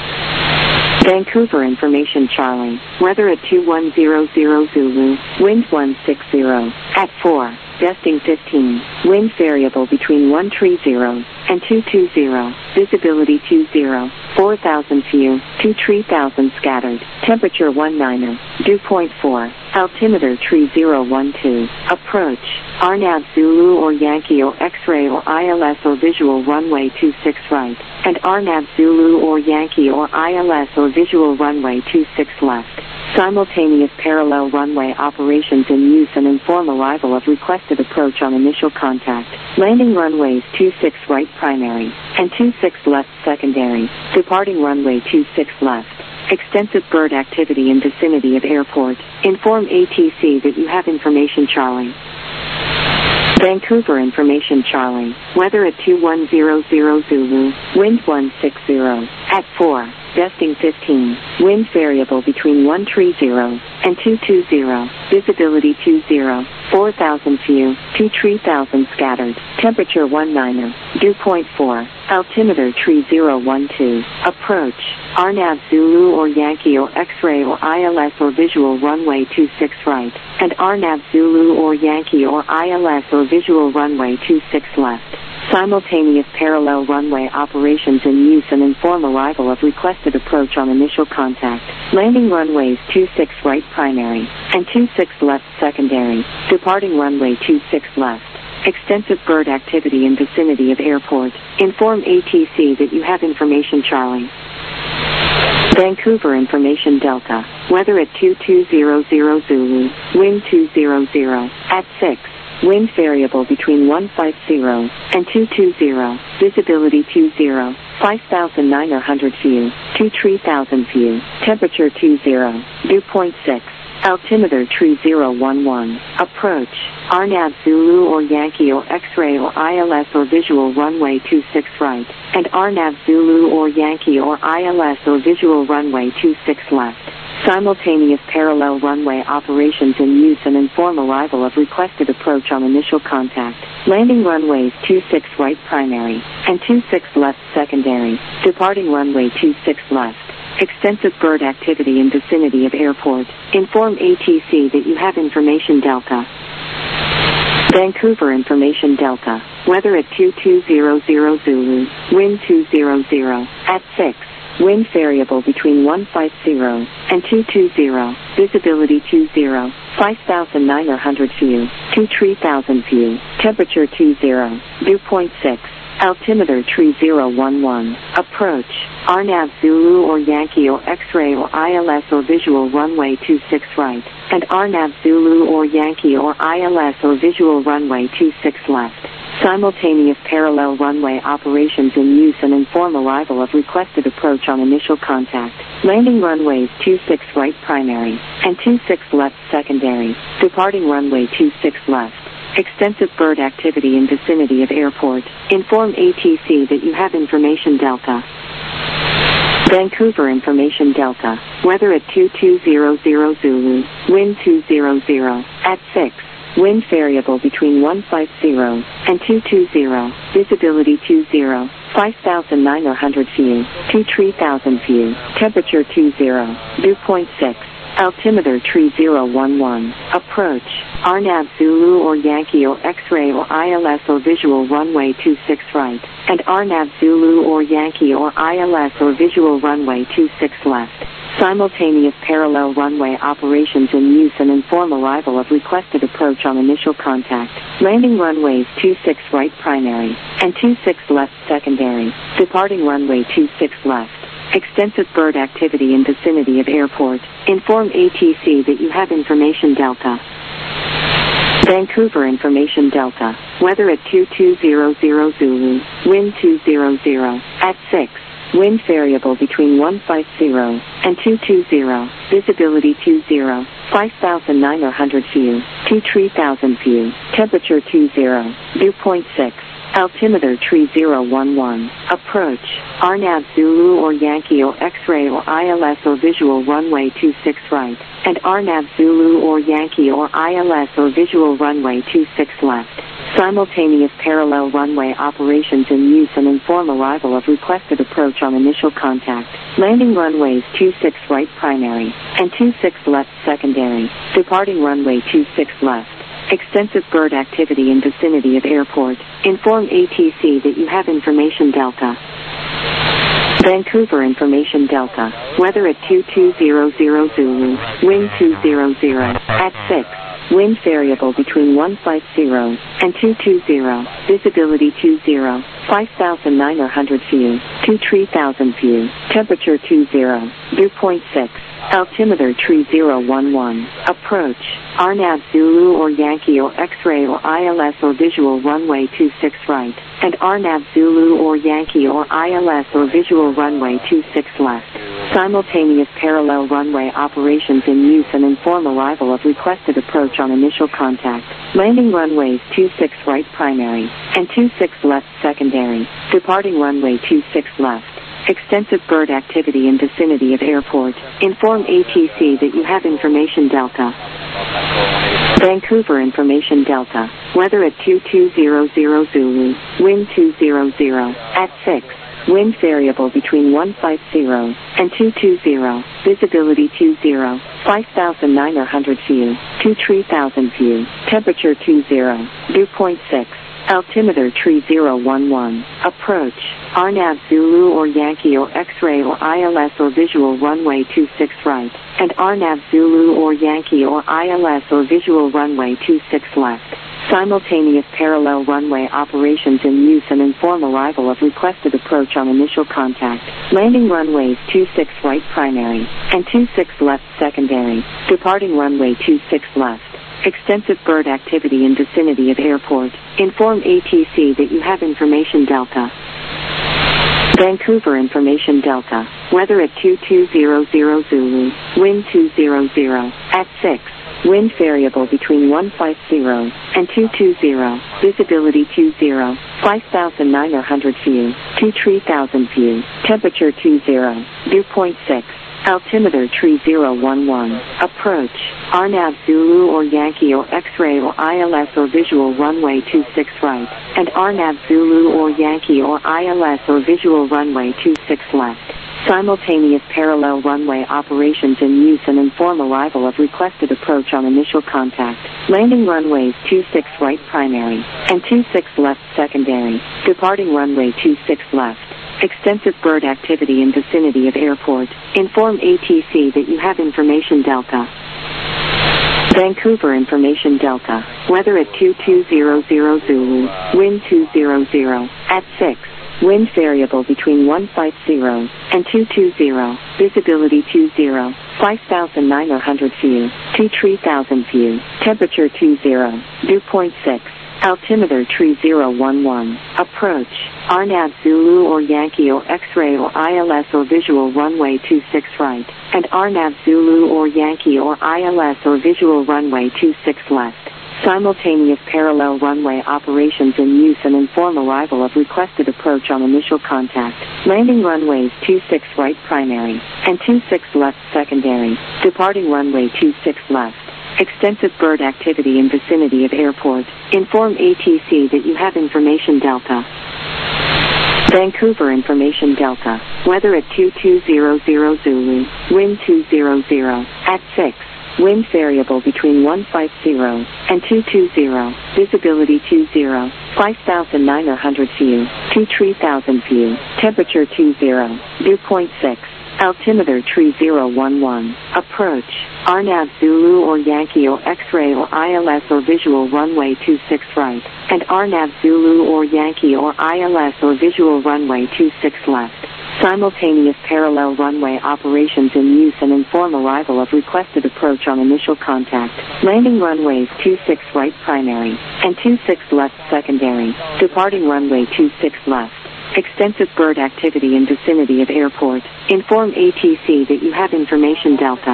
Vancouver information Charlie. Weather at 2100 Zulu. Wind 160. At 4. Gusting 15. Wind variable between 130 and 220. Visibility 20. 4,000 few, 2-3,000 scattered. Temperature 19er. Dew point 4. Altimeter tree 012. Approach. RNAV Zulu or Yankee or X-ray or ILS or visual runway 26 right. And RNAV Zulu or Yankee or ILS or visual runway 26 left. Simultaneous parallel runway operations in use and inform arrival of requested approach on initial contact. Landing runways 26 right primary and 26 left secondary. Departing runway 26 left. Extensive bird activity in vicinity of airport. Inform ATC that you have information Charlie. Vancouver Information Charlie, weather at 2100 Zulu, wind 160, at 4, gusting 15, wind variable between 130 and 220, visibility 20, 4,000 few, 2-3,000 scattered, temperature 19, dew point 4, altimeter 3012, approach, RNAV Zulu or Yankee or X-ray or ILS or visual runway 26 right, and RNAV Zulu or Yankee or ILS or visual runway 26 left. Simultaneous parallel runway operations in use and inform arrival of requested approach on initial contact. Landing runways 26 right primary and 26 left secondary. Departing runway 26 left. Extensive bird activity in vicinity of airport. Inform ATC that you have information Charlie. Vancouver Information Delta. Weather at 2200 Zulu. Wind 200 at 6. Wind variable between 150 and 220. Visibility 20. 5,900 few. 2-3,000 few. Temperature 20. Dew point 6. Altimeter 3011. Approach. RNAV Zulu or Yankee or X-ray or ILS or visual runway 26 right, and RNAV Zulu or Yankee or ILS or visual runway 26 left. Simultaneous parallel runway operations in use and inform arrival of requested approach on initial contact. Landing runways 26 right primary and 26 left secondary. Departing runway 26 left. Extensive bird activity in vicinity of airport. Inform ATC that you have information Delta. Vancouver Information Delta. Weather at 2200 Zulu. Wind 200 at 6. Wind variable between 150 and 220. Visibility 20. 5,900 few. 2-3,000 few. Temperature 20. Dew point 6. Altimeter 3011. Approach. RNAV Zulu or Yankee or X-ray or ILS or visual runway 26 right, and RNAV Zulu or Yankee or ILS or visual runway 26 left. Simultaneous parallel runway operations in use and inform arrival of requested approach on initial contact. Landing runways 26 right primary and 26 left secondary. Departing runway 26 left. Extensive bird activity in vicinity of airport. Inform ATC that you have information Delta. Vancouver Information Delta. Weather at 2200 Zulu. Wind 200 at 6. Wind variable between 150 and 220. Visibility 20. 5,900 few. 2-3,000 few. Temperature 20. Dew point 6. Altimeter 3011. Approach. RNAV Zulu or Yankee or X-ray or ILS or visual runway 26 right, and RNAV Zulu or Yankee or ILS or visual runway 26 left. Simultaneous parallel runway operations in use and inform arrival of requested approach on initial contact. Landing runways 26 right primary and 26 left secondary. Departing runway 26 left. Extensive bird activity in vicinity of airport. Inform ATC that you have information Delta. Vancouver Information Delta. Weather at 2200 Zulu. Wind 200 at 6. Wind variable between 150 and 220. Visibility 20. 5,900 few. 2-3,000 few. Temperature 20. Dew point 6. Altimeter 3011. Approach. RNAV Zulu or Yankee or X-ray or ILS or visual runway 26 right, and RNAV Zulu or Yankee or ILS or visual runway 26 left. Simultaneous parallel runway operations in use and inform arrival of requested approach on initial contact. Landing runways 26 right primary and 26 left secondary. Departing runway 26 left. Extensive bird activity in vicinity of airport. Inform ATC that you have information Delta. Vancouver Information Delta. Weather at 2200 Zulu. Wind 200 at 6. Wind variable between 150 and 220. Visibility 20. 5,900 few. 2-3,000 few. Temperature 20. Dew point 6. Altimeter 3011. Approach. RNAV Zulu or Yankee or X-ray or ILS or visual runway 26 right, and RNAV Zulu or Yankee or ILS or visual runway 26 left. Simultaneous parallel runway operations in use and inform arrival of requested approach on initial contact. Landing runways 26 right primary and 26 left secondary. Departing runway 26 left. Extensive bird activity in vicinity of airport. Inform ATC that you have information Delta. Vancouver information Delta. Weather at 2200 Zulu. Wind 200 at 6. Wind variable between 150 and 220. Visibility 20. 5,900 view. 3,000 view. Temperature 20. Dew point 6. Altimeter 3011. Approach. RNAV Zulu or Yankee or X-ray or ILS or visual runway 26 right. And RNAV Zulu or Yankee or ILS or visual runway 26 left. Simultaneous parallel runway operations in use and inform arrival of requested approach on initial contact. Landing runways 26 right primary and 26 left secondary. Departing runway 26 left. Extensive bird activity in vicinity of airport. Inform ATC that you have information Delta. Vancouver information Delta. Weather at 2200 Zulu. Wind 200 at 6. Wind variable between 150 and 220. Visibility 20. 5,900 view. 3,000 view. Temperature 20. Dew point 6. Altimeter 3011. Approach. RNAV Zulu or Yankee or X-ray or ILS or visual runway 26 right. And RNAV Zulu or Yankee or ILS or visual runway 26 left. Simultaneous parallel runway operations in use and inform arrival of requested approach on initial contact. Landing runways 26 right primary and 26 left secondary. Departing runway 26 left. Extensive bird activity in vicinity of airport. Inform ATC that you have information Delta. Vancouver information Delta. Weather at 2200 Zulu. Wind 200 at 6. Wind variable between 150 and 220. Visibility 20. 5,900 view. 3,000 view. Temperature 20. Dew point 6. Altimeter 3011. Approach. RNAV Zulu or Yankee or X-ray or ILS or visual runway 26 right. And RNAV Zulu or Yankee or ILS or visual runway 26 left. Simultaneous parallel runway operations in use and inform arrival of requested approach on initial contact. Landing runways 26 right primary and 26 left secondary. Departing runway 26 left. Extensive bird activity in vicinity of airport. Inform ATC that you have information Delta. Vancouver information Delta. Weather at 2200 Zulu. Wind 200 at 6. Wind variable between 150 and 220. Visibility 20. 5,900 view. 3,000 view. Temperature 20. Dew point 6. Altimeter 3011. Approach. RNAV Zulu or Yankee or X-ray or ILS or visual runway 26 right. And RNAV Zulu or Yankee or ILS or visual runway 26 left. Simultaneous parallel runway operations in use and inform arrival of requested approach on initial contact. Landing runways 26 right primary and 26 left secondary. Departing runway 26 left. Extensive bird activity in vicinity of airport. Inform ATC that you have information Delta.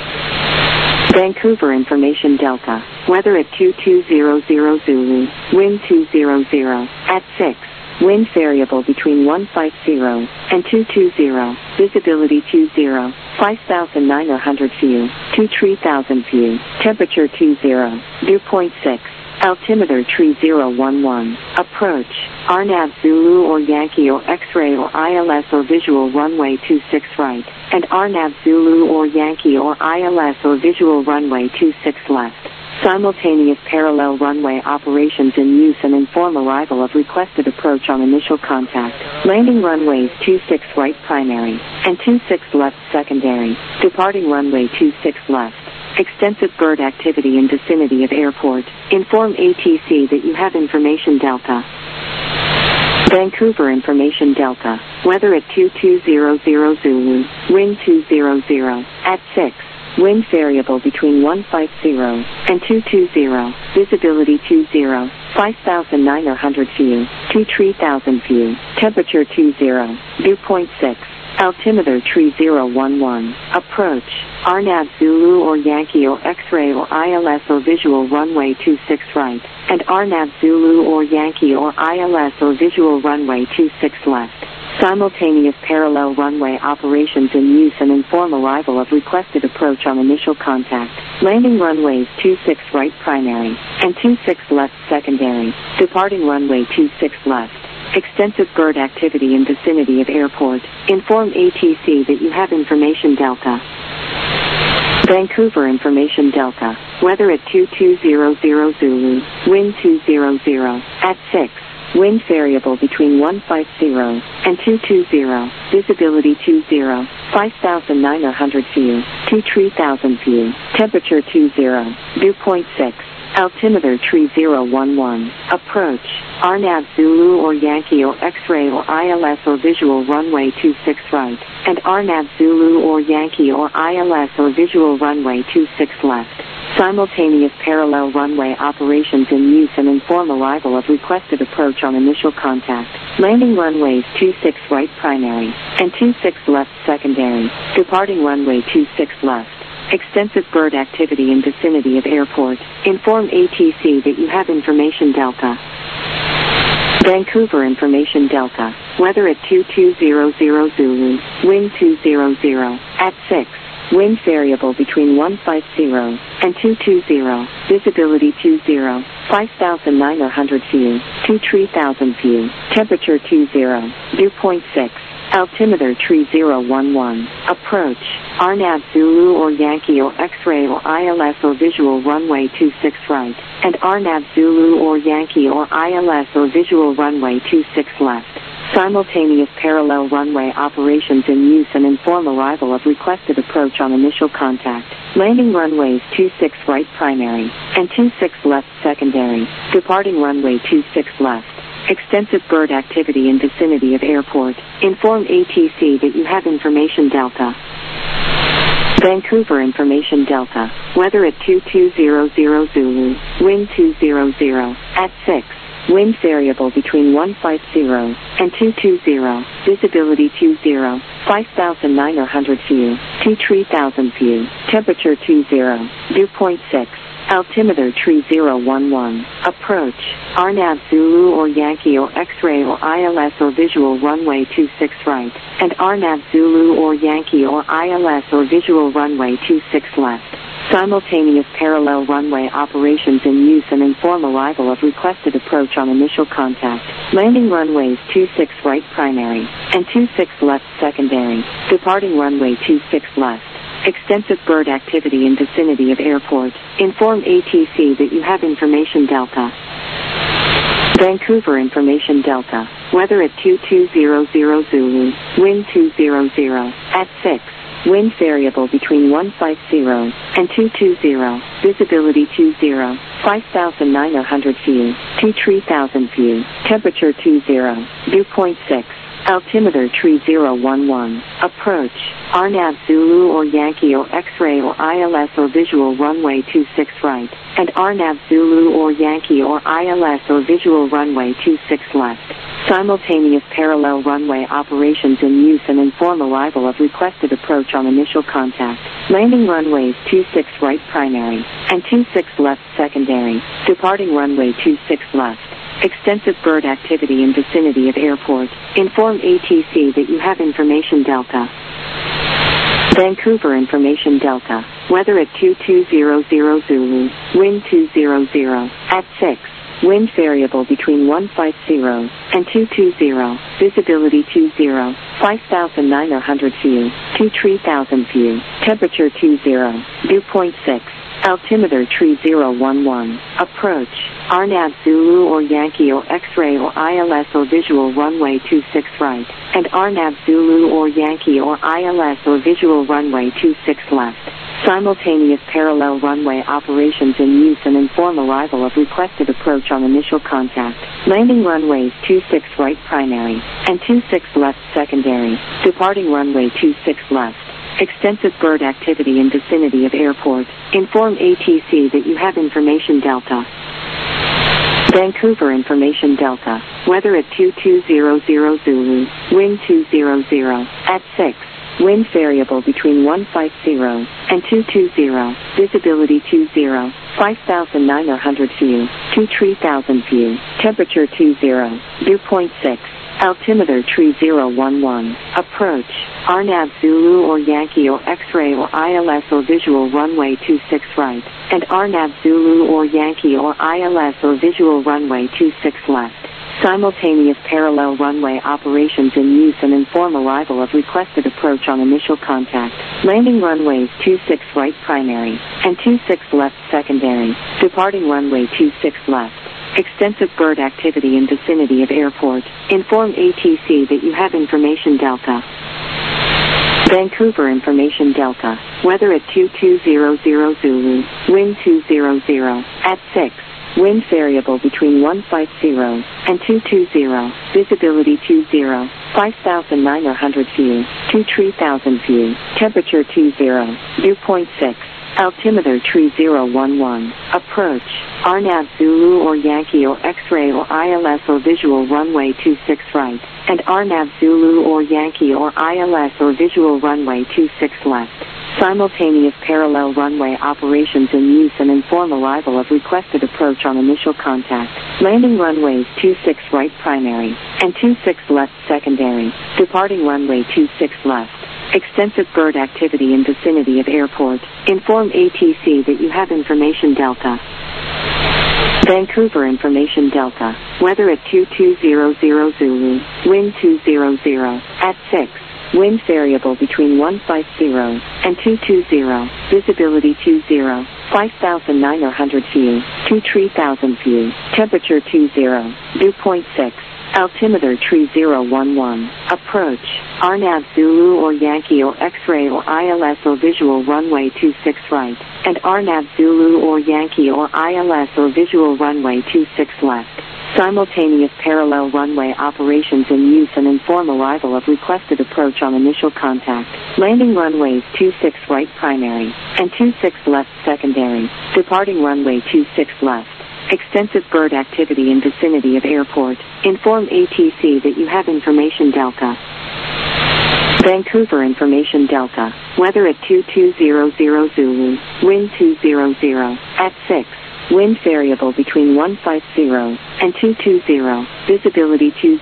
Vancouver information Delta. Weather at 2200 Zulu. Wind 200 at 6. Wind variable between 150 and 220. Visibility 20. 5,900 view. 3,000 view. Temperature 20. Dew point 6. Altimeter 3011. Approach. RNAV Zulu or Yankee or X-ray or ILS or visual runway 26 right. And RNAV Zulu or Yankee or ILS or visual runway 26 left. Simultaneous parallel runway operations in use and inform arrival of requested approach on initial contact. Landing runways 26 right primary and 26 left secondary. Departing runway 26 left. Extensive bird activity in vicinity of airport. Inform ATC that you have information Delta. Vancouver information Delta. Weather at 2200 Zulu. Wind 200 at 6. Wind variable between 150 and 220. Visibility 20. 5,900 view. 3,000 view. Temperature 20. Dew point 6. Altimeter tree 011. Approach. RNAV Zulu or Yankee or X-ray or ILS or visual runway 26 right, and RNAV Zulu or Yankee or ILS or visual runway 26 left. Simultaneous parallel runway operations in use and inform arrival of requested approach on initial contact. Landing runways 26 right primary and 26 left secondary. Departing runway 26 left. Extensive bird activity in vicinity of airport. Inform ATC that you have information Delta. Vancouver information Delta. Weather at 2200 Zulu. Wind 200 at 6. Wind variable between 150 and 220. Visibility 20. 5,900 view. 23,000 view. Temperature 20. Dew point 6. Altimeter tree 011. Approach. RNAV Zulu or Yankee or X-ray or ILS or visual runway 26 right, and RNAV Zulu or Yankee or ILS or visual runway 26 left. Simultaneous parallel runway operations in use and inform arrival of requested approach on initial contact. Landing runways 26 right primary and 26 left secondary. Departing runway 26 left. Extensive bird activity in vicinity of airport. Inform ATC that you have information Delta. Vancouver information Delta. Weather at 2200 Zulu. Wind 200 at 6. Wind variable between 150 and 220. Visibility 20. 5,900 view. 23,000 view. Temperature 20. Dew point 6. Altimeter tree 011. Approach. RNAV Zulu or Yankee or X-ray or ILS or visual runway 26 right, and RNAV Zulu or Yankee or ILS or visual runway 26 left. Simultaneous parallel runway operations in use and inform arrival of requested approach on initial contact. Landing runways 26 right primary and 26 left secondary. Departing runway 26 left. Extensive bird activity in vicinity of airport. Inform ATC that you have information Delta. Vancouver information Delta. Weather at 2200 Zulu. Wind 200 at 6. Wind variable between 150 and 220. Visibility 20. 5,900 view. 23,000 view. Temperature 20. Dew point 6. Altimeter tree 011. Approach. RNAV Zulu or Yankee or X-ray or ILS or visual runway 26 right, and RNAV Zulu or Yankee or ILS or visual runway 26 left. Simultaneous parallel runway operations in use and inform arrival of requested approach on initial contact. Landing runways 26 right primary and 26 left secondary. Departing runway 26 left. Extensive bird activity in vicinity of airport. Inform ATC that you have information Delta. Vancouver information Delta. Weather at 2200 Zulu. Wind 200 at 6. Wind variable between 150 and 220. Visibility 20. 5,900 view. 23,000 view. Temperature 20. Dew point 6. Altimeter tree 011. Approach. RNAV Zulu or Yankee or X-ray or ILS or visual runway 26 right, and RNAV Zulu or Yankee or ILS or visual runway 26 left. Simultaneous parallel runway operations in use and inform arrival of requested approach on initial contact. Landing runways 26 right primary and 26 left secondary. Departing runway 26 left. Extensive bird activity in vicinity of airport. Inform ATC that you have information Delta. Vancouver information Delta. Weather at 2200 Zulu. Wind 200 at 6. Wind variable between 150 and 220. Visibility 20. 5,900 view. 23,000 view. Temperature 20. Dew point 6. Altimeter tree 011. Approach. RNAV Zulu or Yankee or X-ray or ILS or visual runway 26 right, and RNAV Zulu or Yankee or ILS or visual runway 26 left. Simultaneous parallel runway operations in use and inform arrival of requested approach on initial contact. Landing runways 26 right primary and 26 left secondary. Departing runway 26 left. Extensive bird activity in vicinity of airport. Inform ATC that you have information Delta. Vancouver Information Delta, weather at 2200 Zulu, wind 200, at 6. Wind variable between 150 and 220, visibility 20, 5,900 view, 3000 view, temperature 20, dew point 6, altimeter 3011, approach, RNAV Zulu or Yankee or X-ray or ILS or visual runway 26 right, and RNAV Zulu or Yankee or ILS or visual runway 26 left. Simultaneous parallel runway operations in use and inform arrival of requested approach on initial contact. Landing runways 26 right primary and 26 left secondary. Departing runway 26 left. Extensive bird activity in vicinity of airport. Inform ATC that you have information Delta. Vancouver Information Delta. Weather at 2200 Zulu. Wind 200 at 6. Wind variable between 150 and 220. Visibility 20, 5,900 view, 3000 view. Temperature 20, dew point 6. Altimeter 3011. Approach, RNAV Zulu or Yankee or X-ray or ILS or visual runway 26 right, and RNAV Zulu or Yankee or ILS or visual runway 26 left. Simultaneous parallel runway operations in use and inform arrival of requested approach on initial contact. Landing runways 26 right primary and 26 left secondary. Departing runway 26 left. Extensive bird activity in vicinity of airport. Inform ATC that you have information Delta. Vancouver Information Delta. Weather at 2200 Zulu. Wind 200 at 6. Wind variable between 150 and 220. Visibility 20, 5,900 view, 3000 view. Temperature 20, dew point 6. Altimeter 3011. Approach, RNAV Zulu or Yankee or X-ray or ILS or visual runway 26 right, and RNAV Zulu or Yankee or ILS or visual runway 26 left. Simultaneous parallel runway operations in use and inform arrival of requested approach on initial contact. Landing runways 26 right primary and 26 left secondary. Departing runway 26 left. Extensive bird activity in vicinity of airport. Inform ATC that you have information Delta. Vancouver Information Delta. Weather at 2200 Zulu. Wind 200 at 6. Wind variable between 150 and 220. Visibility 20,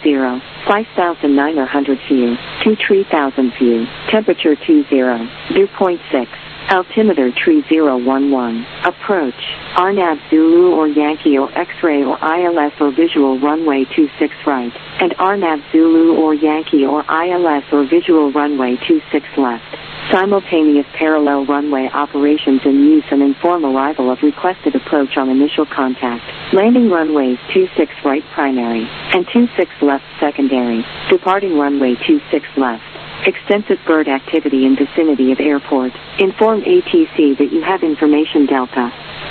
5,900 view, 3000 view. Temperature 20, dew point 6. Altimeter 3011. Approach, RNAV Zulu or Yankee or X-ray or ILS or visual runway 26 right, and RNAV Zulu or Yankee or ILS or visual runway 26 left. Simultaneous parallel runway operations in use and inform arrival of requested approach on initial contact. Landing runways 26 right primary and 26 left secondary. Departing runway 26 left. Extensive bird activity in vicinity of airport. Inform ATC that you have information Delta.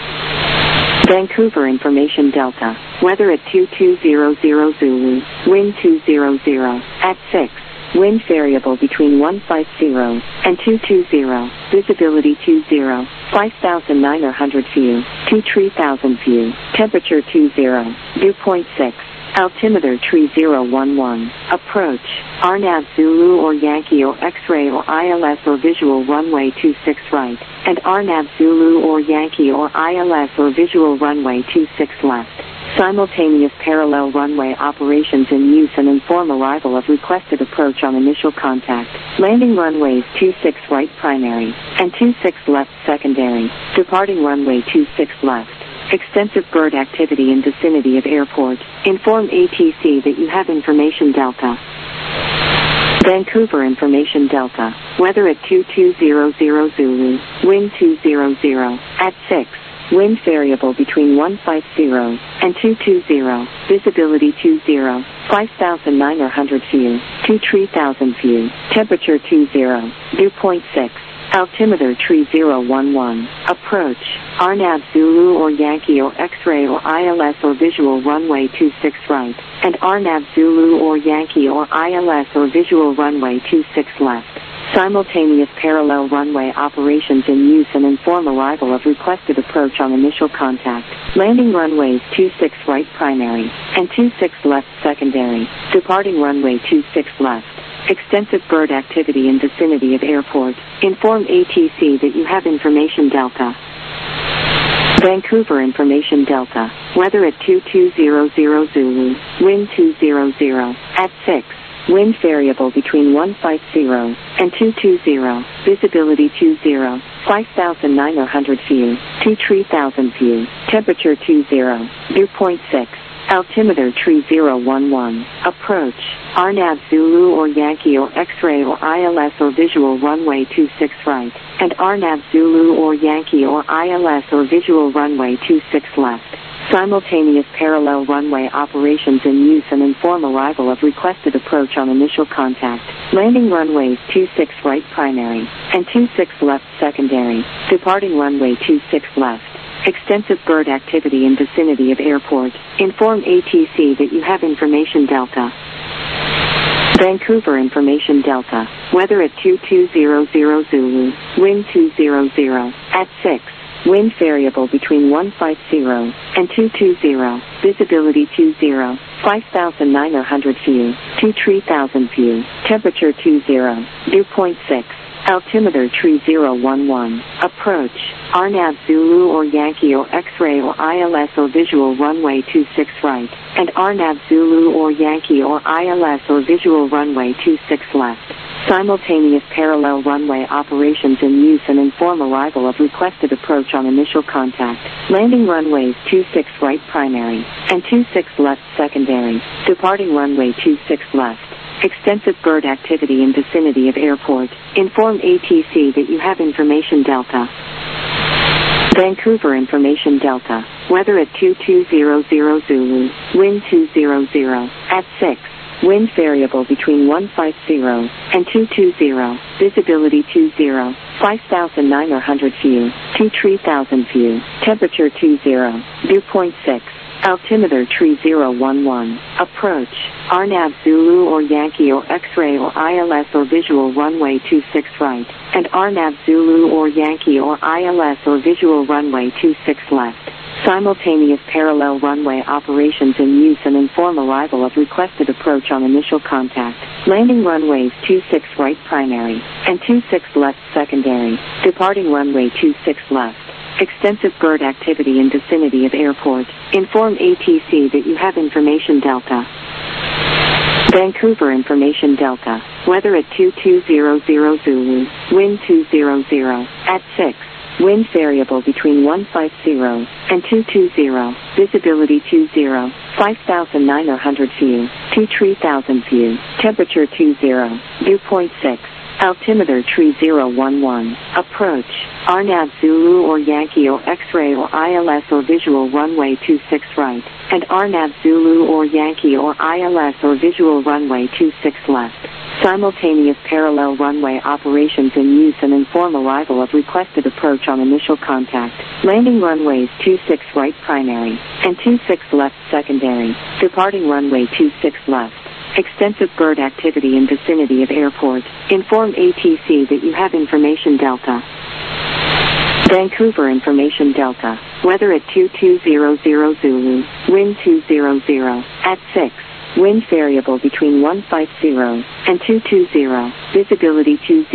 Vancouver Information Delta. Weather at 2200 Zulu. Wind 200 at 6. Wind variable between 150 and 220. Visibility 20, 5,900 view, 3000 view. Temperature 20, dew point 6. Altimeter 3011. Approach, RNAV Zulu or Yankee or X-ray or ILS or visual runway 26 right, and RNAV Zulu or Yankee or ILS or visual runway 26 left. Simultaneous parallel runway operations in use and inform arrival of requested approach on initial contact. Landing runways 26 right primary and 26 left secondary. Departing runway 26 left. Extensive bird activity in vicinity of airport. Inform ATC that you have information Delta. Vancouver Information Delta. Weather at 2200 Zulu. Wind 200 at 6. Wind variable between 150 and 220. Visibility 20, 5,900 view, 3000 view. Temperature 20, dew point 6. Altimeter 3011. Approach, RNAV Zulu or Yankee or X-ray or ILS or visual runway 26 right, and RNAV Zulu or Yankee or ILS or visual runway 26 left. Simultaneous parallel runway operations in use and inform arrival of requested approach on initial contact. Landing runways 26 right primary and 26 left secondary. Departing runway 26 left. Extensive bird activity in vicinity of airport. Inform ATC that you have information Delta. Vancouver information Delta. Weather at 2200 Zulu. Wind 200 at 6. Wind variable between 150 and 220. Visibility 20. 5,900 view. 3,000 view. Temperature 20. Dew point 6. Altimeter 3011. Approach. RNAV Zulu or Yankee or X-ray or ILS or visual runway 26 right. And RNAV Zulu or Yankee or ILS or visual runway 26 left. Simultaneous parallel runway operations in use and inform arrival of requested approach on initial contact. Landing runways 26 right primary and 26 left secondary. Departing runway 26 left. Extensive bird activity in vicinity of airport. Inform ATC that you have information Delta. Vancouver information Delta. Weather at 2200 Zulu. Wind 200 at 6. Wind variable between 150 and 220. Visibility 20. 5,900 view. 3,000 view. Temperature 20. Dew point 6. Altimeter 3011. Approach. RNAV Zulu or Yankee or X-ray or ILS or visual runway 26 right. And RNAV Zulu or Yankee or ILS or visual runway 26 left. Simultaneous parallel runway operations in use and inform arrival of requested approach on initial contact. Landing runways 26 right primary and 26 left secondary. Departing runway 26 left. Extensive bird activity in vicinity of airport. Inform ATC that you have information Delta. Vancouver information Delta. Weather at 2200 Zulu. Wind 200 at 6. Wind variable between 150 and 220. Visibility 20. 5,900 view. 3,000 view. Temperature 20. Dew point 6. Altimeter 3011. Approach. RNAV Zulu or Yankee or X-ray or ILS or visual runway 26 right. And RNAV Zulu or Yankee or ILS or visual runway 26 left. Simultaneous parallel runway operations in use and inform arrival of requested approach on initial contact. Landing runways 26 right primary and 26 left secondary. Departing runway 26 left. Extensive bird activity in vicinity of airport. Inform ATC that you have information Delta. Vancouver information Delta. Weather at 2200 Zulu. Wind 200 at 6. Wind variable between 150 and 220. Visibility 20. 5,900 view. 3,000 view. Temperature 20. Dew point 6. Altimeter 3011. Approach. RNAV Zulu or Yankee or X-ray or ILS or visual runway 26 right. And RNAV Zulu or Yankee or ILS or visual runway 26 left. Simultaneous parallel runway operations in use and inform arrival of requested approach on initial contact. Landing runways 26 right primary and 26 left secondary. Departing runway 26 left. Extensive bird activity in vicinity of airport. Inform ATC that you have information Delta. Vancouver information Delta. Weather at 2200 Zulu. Wind 200 at 6. Wind variable between 150 and 220. Visibility 20.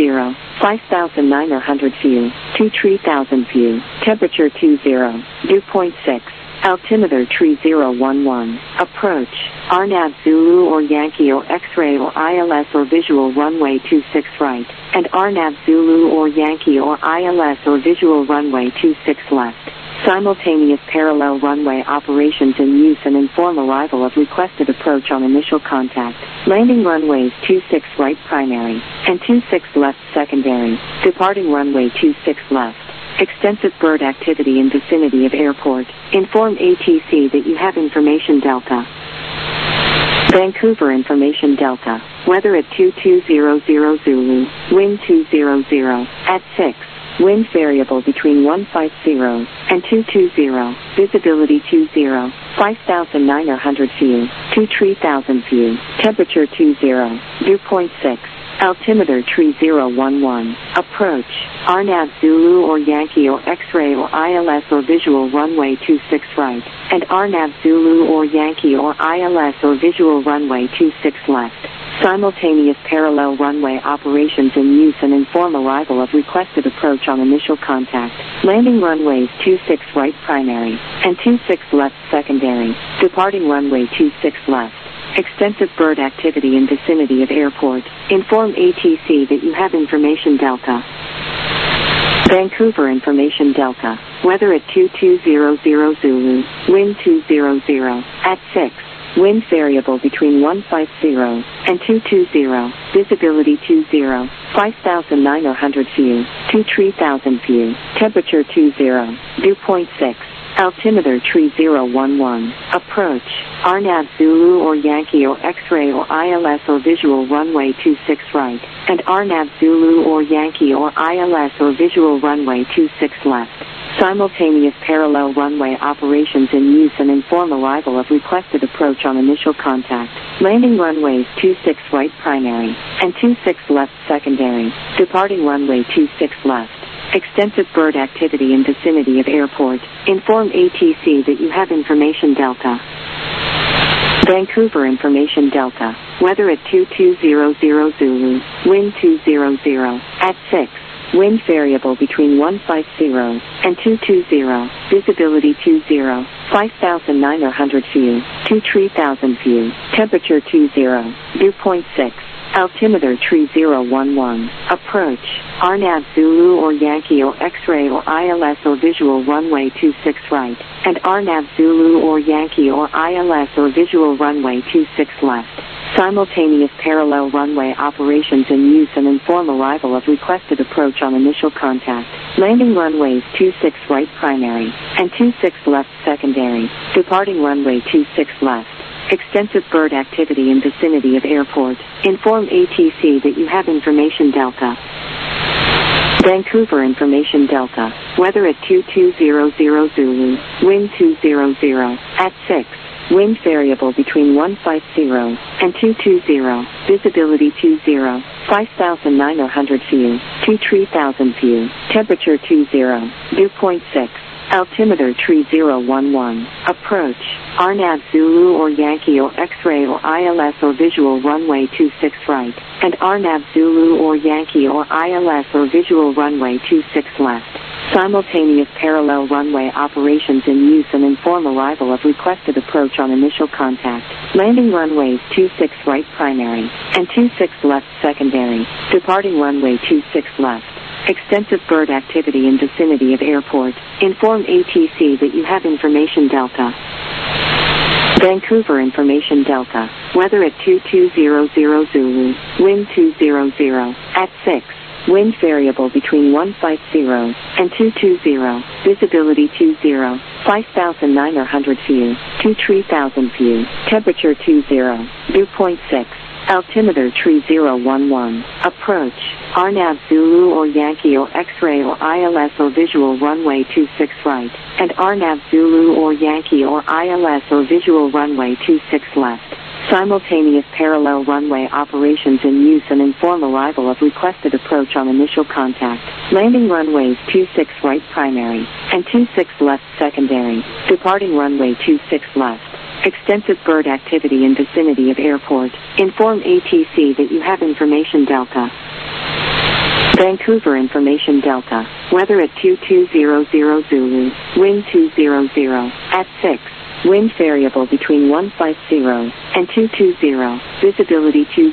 5,900 view. 3,000 view. Temperature 20. Dew point 6. Altimeter 3011. Approach. RNAV Zulu or Yankee or X-ray or ILS or visual runway 26 right. And RNAV Zulu or Yankee or ILS or visual runway 26 left. Simultaneous parallel runway operations in use and inform arrival of requested approach on initial contact. Landing runways 26 right primary and 26 left secondary. Departing runway 26 left. Extensive bird activity in vicinity of airport. Inform ATC that you have information Delta. Vancouver information Delta. Weather at 2200 Zulu. Wind 200 at 6. Wind variable between 150 and 220. Visibility 20. 5,900 view. 3,000 view. Temperature 20. Dew point 6. Altimeter tree 011. Approach. RNAV Zulu or Yankee or X-ray or ILS or visual runway 26 right. And RNAV Zulu or Yankee or ILS or visual runway 26 left. Simultaneous parallel runway operations in use and inform arrival of requested approach on initial contact. Landing runways 26 right primary and 26 left secondary. Departing runway 26 left. Extensive bird activity in vicinity of airport. Inform ATC that you have information Delta. Vancouver information Delta. Weather at 2200 Zulu. Wind 200 at 6. Wind variable between 150 and 220. Visibility 20. 5,900 view. 23,000 view. Temperature 20. Dew point 6. Altimeter tree 011. Approach. RNAV Zulu or Yankee or X-ray or ILS or visual runway 26 right. And RNAV Zulu or Yankee or ILS or visual runway 26 left. Simultaneous parallel runway operations in use and inform arrival of requested approach on initial contact. Landing runways 26 right primary and 26 left secondary. Departing runway 26 left. Extensive bird activity in vicinity of airport. Inform ATC that you have information Delta. Vancouver information Delta. Weather at 2200 Zulu. Wind 200 at 6. Wind variable between 150 and 220. Visibility 20. 5,900 view. 23,000 view. Temperature 20. Dew point 6. Altimeter tree 011. Approach. RNAV Zulu or Yankee or X-ray or ILS or visual runway 26 right. And RNAV Zulu or Yankee or ILS or visual runway 26 left. Simultaneous parallel runway operations in use and inform arrival of requested approach on initial contact. Landing runways 26 right primary and 26 left secondary. Departing runway 26 left. Extensive bird activity in vicinity of airport. Inform ATC that you have information Delta. Vancouver information Delta. Weather at 2200 Zulu. Wind 200 at 6. Wind variable between 150 and 220. Visibility 20. 5,900 view. 23,000 view. Temperature 20. Dew point 6. Altimeter tree 011. Approach. RNAV Zulu or Yankee or X-ray or ILS or visual runway 26 right. And RNAV Zulu or Yankee or ILS or visual runway 26 left. Simultaneous parallel runway operations in use and inform arrival of requested approach on initial contact. Landing runways 26 right primary and 26 left secondary. Departing runway 26 left. Extensive bird activity in vicinity of airport. Inform ATC that you have information Delta. Vancouver information Delta. Weather at 2200 Zulu. Wind 200 at 6. Wind variable between 150 and 220. Visibility 20. 5,900 view. 23,000 view. Temperature 20. Dew point 6. Altimeter tree 011. Approach. RNAV Zulu or Yankee or X-ray or ILS or visual runway 26 right. And RNAV Zulu or Yankee or ILS or visual runway 26 left. Simultaneous parallel runway operations in use and inform arrival of requested approach on initial contact. Landing runways 26 right primary and 26 left secondary. Departing runway 26 left. Extensive bird activity in vicinity of airport. Inform ATC that you have information Delta. Vancouver information Delta. Weather at 2200 Zulu. Wind 200 at 6. Wind variable between 150 and 220. Visibility 20.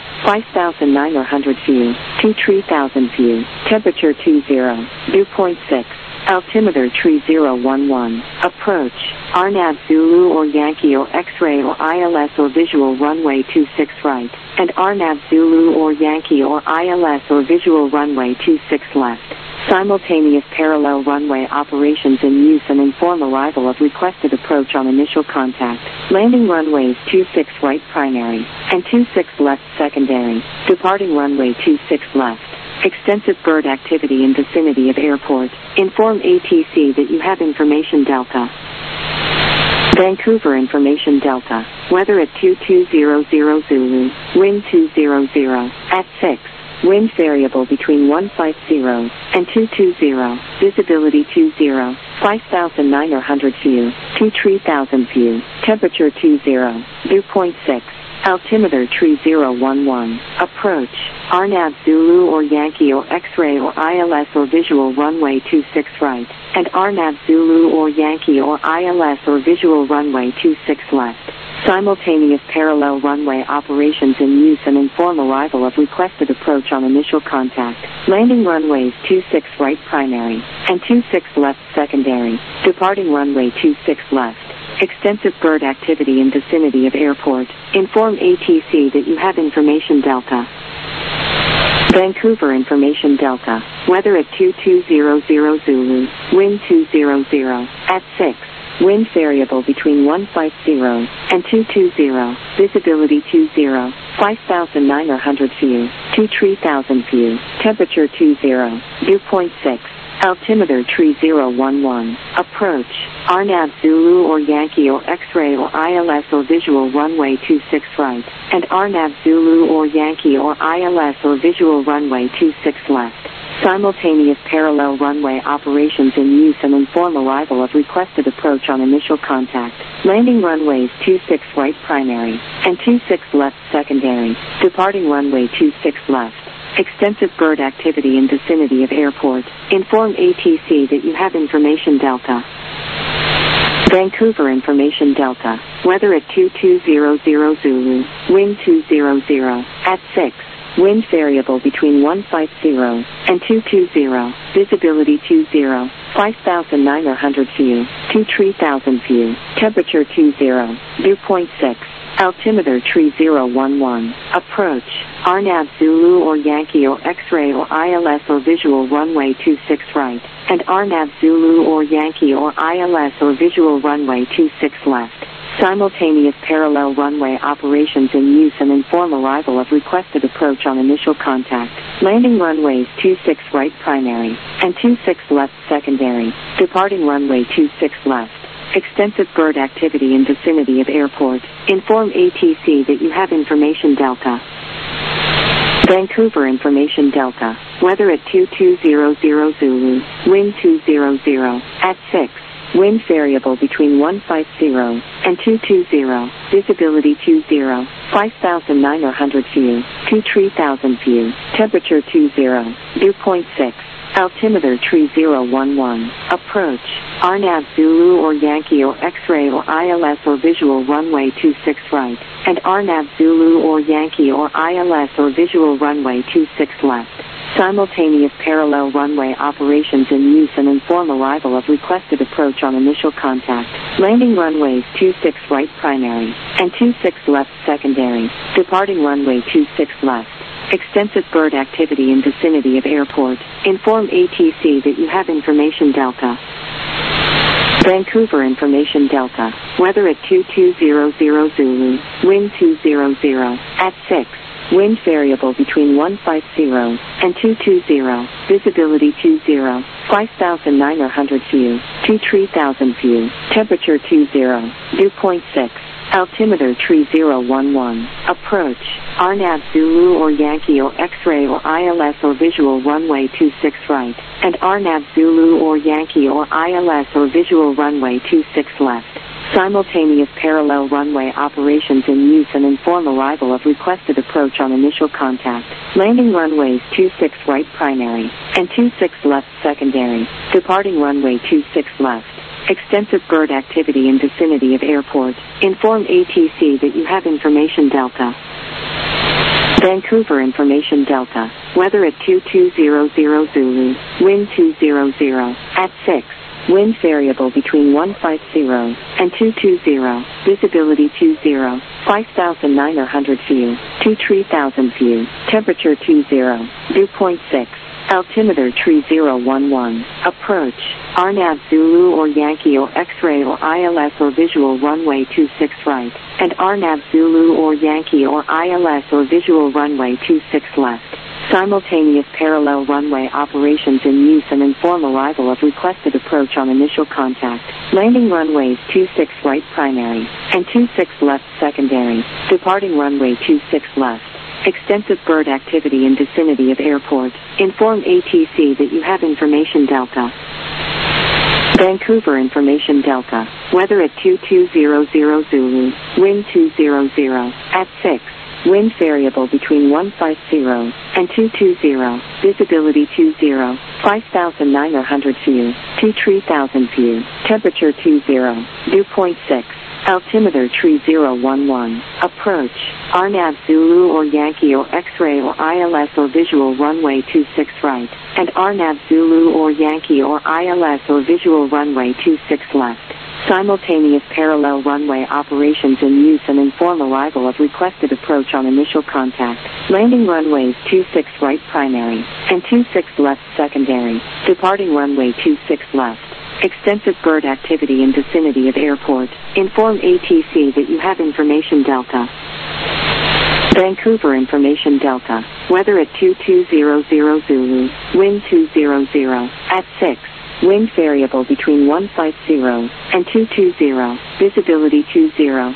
5,900 view. 23,000 view. Temperature 20. Dew point 6. Altimeter tree 011. Approach. RNAV Zulu or Yankee or X-ray or ILS or visual runway 26 right. And RNAV Zulu or Yankee or ILS or visual runway 26 left. Simultaneous parallel runway operations in use and inform arrival of requested approach on initial contact. Landing runways 26 right primary and 26 left secondary. Departing runway 26 left. Extensive bird activity in vicinity of airport. Inform ATC that you have information Delta. Vancouver information Delta. weather at 22000 Zulu, wind 200, at 6. Wind variable between 150 and 220, visibility 20, 5,900 view, 3000 view, temperature 20, dew point 6, altimeter 3011, approach, RNAV Zulu or Yankee or X-ray or ILS or visual runway 26 right, and RNAV Zulu or Yankee or ILS or visual runway 26 left. Simultaneous parallel runway operations in use and inform arrival of requested approach on initial contact. Landing runways 26 right primary and 26 left secondary. Departing runway 26 left. Extensive bird activity in vicinity of airport. Inform ATC that you have information Delta. Vancouver information Delta. Weather at 2200 Zulu, wind 200, at 6. Wind variable between 150 and 220, visibility 20, 5,900 view, 3000 view, temperature 20, dew point 6, altimeter 3011, approach, RNAV Zulu or Yankee or X-ray or ILS or visual runway 26 right, and RNAV Zulu or Yankee or ILS or visual runway 26 left. Simultaneous parallel runway operations in use and inform arrival of requested approach on initial contact. Landing runways 26 right primary and 26 left secondary. Departing runway 26 left. Extensive bird activity in vicinity of airport. Inform ATC that you have information Delta. Vancouver information Delta. Weather at 2200 Zulu, wind 200, at 6. Wind variable between 150 and 220, visibility 20, 5,900 view, 3000 view, temperature 20, dew point 6, altimeter 3011, approach, RNAV Zulu or Yankee or X-ray or ILS or visual runway 26 right, and RNAV Zulu or Yankee or ILS or visual runway 26 left. Simultaneous parallel runway operations in use and inform arrival of requested approach on initial contact. Landing runways 26 right primary and 26 left secondary. Departing runway 26 left. Extensive bird activity in vicinity of airport. Inform ATC that you have information Delta. Vancouver information Delta. Weather at 2200 Zulu, wind 200, at 6. Wind variable between 150 and 220, visibility 20, 5,900 view, 3000 view, temperature 20, dew point 6, altimeter 3011, approach, RNAV Zulu or Yankee or X-ray or ILS or visual runway 26 right, and RNAV Zulu or Yankee or ILS or visual runway 26 left. Simultaneous parallel runway operations in use and inform arrival of requested approach on initial contact. Landing runways 26 right primary and 26 left secondary. Departing runway 26 left. Extensive bird activity in vicinity of airport. Inform ATC that you have information Delta. Vancouver information Delta. Weather at 2200 Zulu, wind 200, at 6. Wind variable between 150 and 220, visibility 20, 5,900 view, 3000 view, temperature 20, dew point 6, altimeter 3011, approach, RNAV Zulu or Yankee or X-ray or ILS or visual runway 26 right, and RNAV Zulu or Yankee or ILS or visual runway 26 left. Simultaneous parallel runway operations in use and inform arrival of requested approach on initial contact. Landing runways 26 right primary and 26 left secondary. Departing runway 26 left. Extensive bird activity in vicinity of airport. Inform ATC that you have information Delta. Vancouver information Delta. Weather at 2200 Zulu, wind 200, at 6. Wind variable between 150 and 220, visibility 20, 5,900 view, 3000 view, temperature 20, dew point 6, altimeter 3011, approach, RNAV Zulu or Yankee or X-ray or ILS or visual runway 26 right, and RNAV Zulu or Yankee or ILS or visual runway 26 left. Simultaneous parallel runway operations in use and inform arrival of requested approach on initial contact. Landing runways 26 right primary and 26 left secondary. Departing runway 26 left. Extensive bird activity in vicinity of airport. Inform ATC that you have information Delta. Vancouver information Delta. Weather at 2200 Zulu. Wind 200 at 6. Wind variable between 150 and 220. Visibility 20. 5,900 view. 3,000 view. Temperature 20. Dew point 6. Altimeter 3011. Approach. RNAV Zulu or Yankee or X-ray or ILS or visual runway 26 right. And RNAV Zulu or Yankee or ILS or visual runway 26 left. Simultaneous parallel runway operations in use and inform arrival of requested approach on initial contact. Landing runways 26 right primary and 26 left secondary. Departing runway 26 left. Extensive bird activity in vicinity of airport. Inform ATC that you have information Delta. Vancouver information Delta. Weather at 2200 Zulu. Wind 200 at 6. Wind variable between 150 and 220. Visibility 20.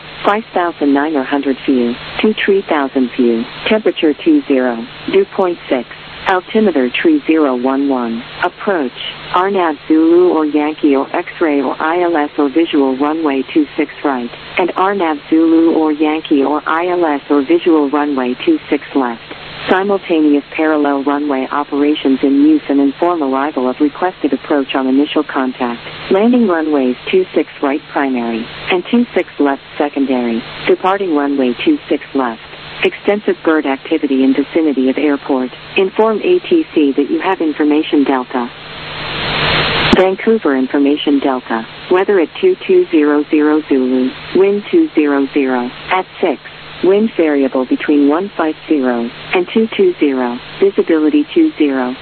5,900 view. 3,000 view. Temperature 20. Dew point 6. Altimeter 3011. Approach. RNAV Zulu or Yankee or X-ray or ILS or visual runway 26 right. And RNAV Zulu or Yankee or ILS or visual runway 26 left. Simultaneous parallel runway operations in use and inform arrival of requested approach on initial contact. Landing runways 26 right primary and 26 left secondary. Departing runway 26 left. Extensive bird activity in vicinity of airport. Inform ATC that you have information Delta. Vancouver information Delta. Weather at 2200 Zulu. Wind 200 at 6. Wind variable between 150 and 220. Visibility 20.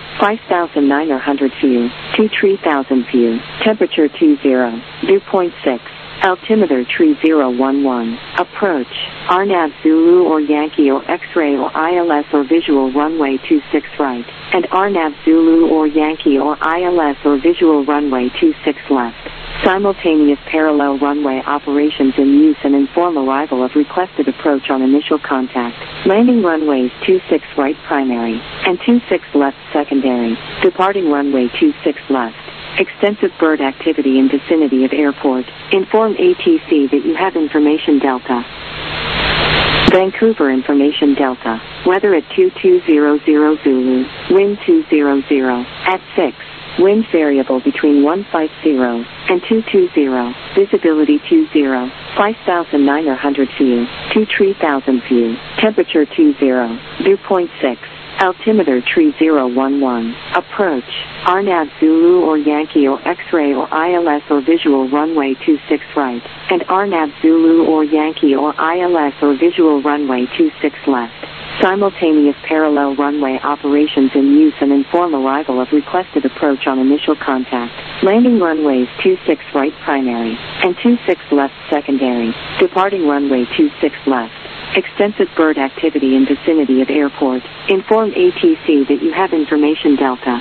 5,900 view. 3,000 view. Temperature 20. Dew point 6. Altimeter 3011. Approach. RNAV Zulu or Yankee or X-ray or ILS or visual runway 26 right. And RNAV Zulu or Yankee or ILS or visual runway 26 left. Simultaneous parallel runway operations in use and inform arrival of requested approach on initial contact. Landing runways 26 right primary and 26 left secondary. Departing runway 26 left. Extensive bird activity in vicinity of airport. Inform ATC that you have information Delta. Vancouver information Delta. Weather at 2200 Zulu. Wind 200 at 6. Wind variable between 150 and 220. Visibility 20. 5,900 view. 3,000 view. Temperature 20. Dew point 6. Altimeter 3011. Approach. RNAV Zulu or Yankee or X-ray or ILS or visual runway 26 right. And RNAV Zulu or Yankee or ILS or visual runway 26 left. Simultaneous parallel runway operations in use and inform arrival of requested approach on initial contact. Landing runways 26 right primary and 26 left secondary. Departing runway 26 left. Extensive bird activity in vicinity of airport. Inform ATC that you have information Delta.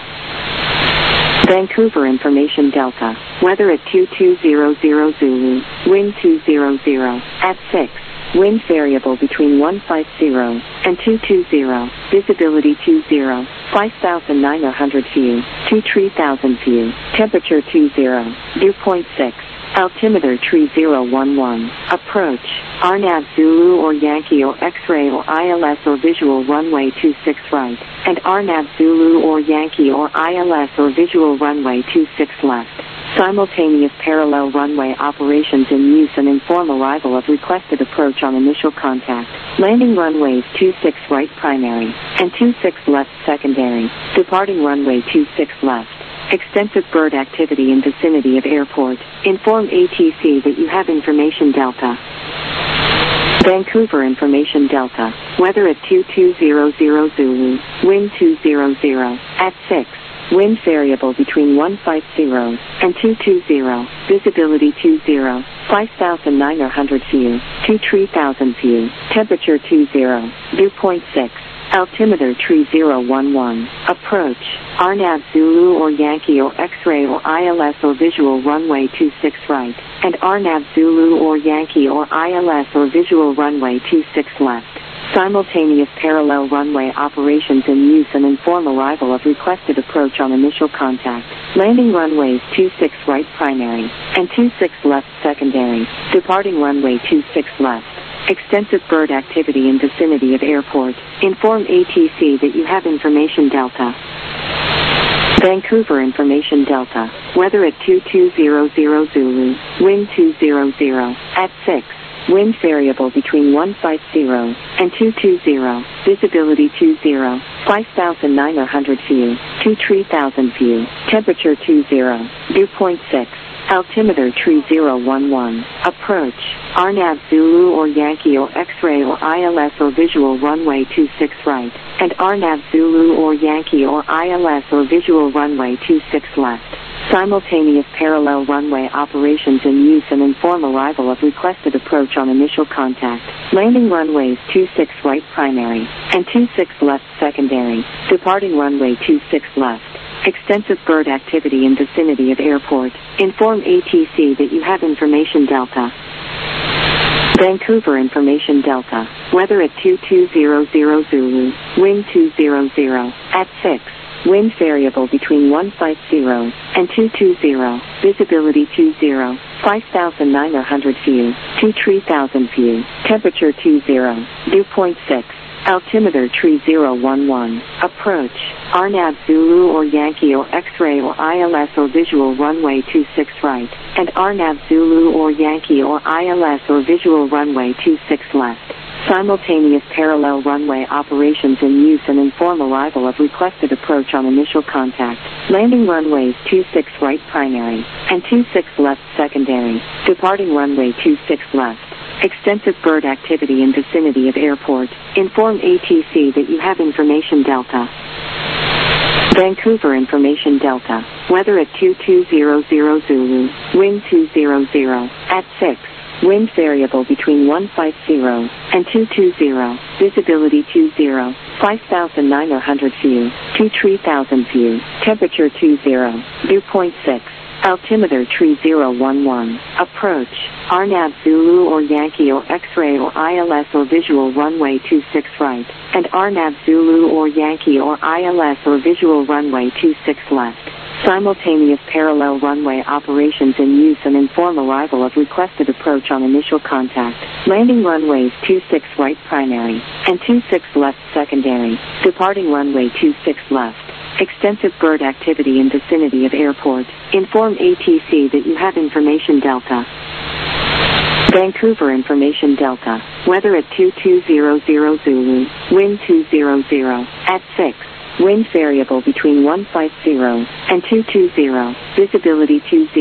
Vancouver information Delta. Weather at 2200 Zulu. Wind 200 at 6. Wind variable between 150 and 220. Visibility 20. 5,900 view. 3,000 view. Temperature 20. Dew point 6. Altimeter 3011. Approach. RNAV Zulu or Yankee or X-ray or ILS or visual runway 26 right. And RNAV Zulu or Yankee or ILS or visual runway 26 left. Simultaneous parallel runway operations in use and inform arrival of requested approach on initial contact. Landing runways 26 right primary and 26 left secondary. Departing runway 26 left. Extensive bird activity in vicinity of airport. Inform ATC that you have information Delta. Vancouver information Delta. Weather at 2200 Zulu. Wind 200 at 6. Wind variable between 150 and 220. Visibility 20. 5,900 view. 3,000 view. Temperature 20. Dew point 6. Altimeter tree 011. Approach. RNAV Zulu or Yankee or X-ray or ILS or visual runway 26 right. And RNAV Zulu or Yankee or ILS or visual runway 26 left. Simultaneous parallel runway operations in use and inform arrival of requested approach on initial contact. Landing runways 26 right primary and 26 left secondary. Departing runway 26 left. Extensive bird activity in vicinity of airport. Inform ATC that you have information Delta. Vancouver information Delta. Weather at 2200 Zulu. Wind 200 at 6. Wind variable between 150 and 220. Visibility 20. 5,900 view. 3,000 view. Temperature 20. Dew point 6. Altimeter tree 011. Approach. RNAV Zulu or Yankee or X-ray or ILS or visual runway 26 right. And RNAV Zulu or Yankee or ILS or visual runway 26 left. Simultaneous parallel runway operations in use and inform arrival of requested approach on initial contact. Landing runways 26 right primary and 26 left secondary. Departing runway 26 left. Extensive bird activity in vicinity of airport. Inform ATC that you have information Delta. Vancouver information Delta. Weather at 2200 Zulu. Wind 200 at 6. Wind variable between 150 and 220. Visibility 20. 5,900 view. 3,000 view. Temperature 20. Dew point 6. Altimeter tree 011. Approach. RNAV Zulu or Yankee or X-ray or ILS or visual runway 26 right. And RNAV Zulu or Yankee or ILS or visual runway 26 left. Simultaneous parallel runway operations in use and inform arrival of requested approach on initial contact. Landing runways 26 right primary and 26 left secondary. Departing runway 26 left. Extensive bird activity in vicinity of airport. Inform ATC that you have information Delta. Vancouver information Delta. Weather at 2200 Zulu. Wind 200 at 6. Wind variable between 150 and 220. Visibility 20. 5,900 view. 3,000 view. Temperature 20. Dew point 6. Altimeter tree 011. Approach. RNAV Zulu or Yankee or X-ray or ILS or visual runway 26 right. And RNAV Zulu or Yankee or ILS or visual runway 26 left. Simultaneous parallel runway operations in use and inform arrival of requested approach on initial contact. Landing runways 26 right primary and 26 left secondary. Departing runway 26 left. Extensive bird activity in vicinity of airport. Inform ATC that you have information Delta. Vancouver information Delta. Weather at 2200 Zulu. Wind 200 at 6. Wind variable between 150 and 220. Visibility 20.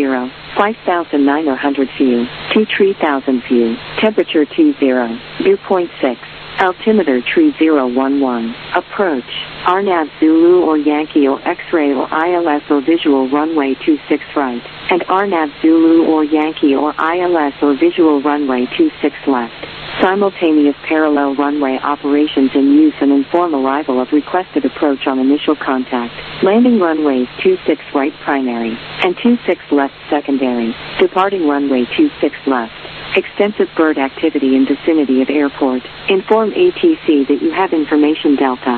5,900 view. 3,000 view. Temperature 20. Dew point 6. Altimeter tree 011. Approach. RNAV Zulu or Yankee or X-ray or ILS or visual runway 26 right. And RNAV Zulu or Yankee or ILS or visual runway 26 left. Simultaneous parallel runway operations in use and inform arrival of requested approach on initial contact. Landing runways 26 right primary and 26 left secondary. Departing runway 26 left. Extensive bird activity in vicinity of airport. Inform ATC that you have information Delta.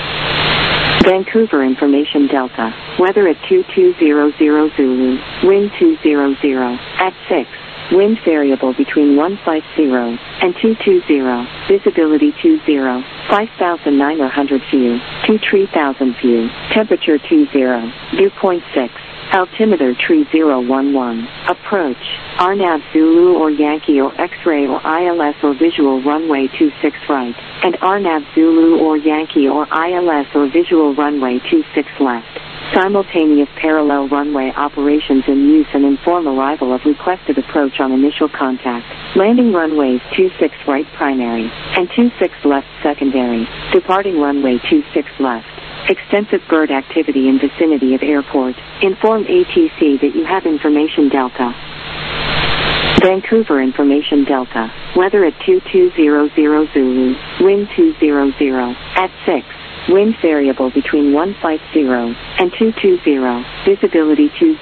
Vancouver information Delta. Weather at 2200 Zulu. Wind 200 at 6. Wind variable between 150 and 220. Visibility 20. 5,900 view. 3,000 view. Temperature 20. Dew point 6. Altimeter tree 011. Approach. RNAV Zulu or Yankee or X-ray or ILS or visual runway 26 right. And RNAV Zulu or Yankee or ILS or visual runway 26 left. Simultaneous parallel runway operations in use and inform arrival of requested approach on initial contact. Landing runways 26 right primary and 26 left secondary. Departing runway 26 left. Extensive bird activity in vicinity of airport. Inform ATC that you have information Delta. Vancouver information Delta. Weather at 2200 Zulu. wind 200, at 6. Wind variable between 150 and 220, visibility 20,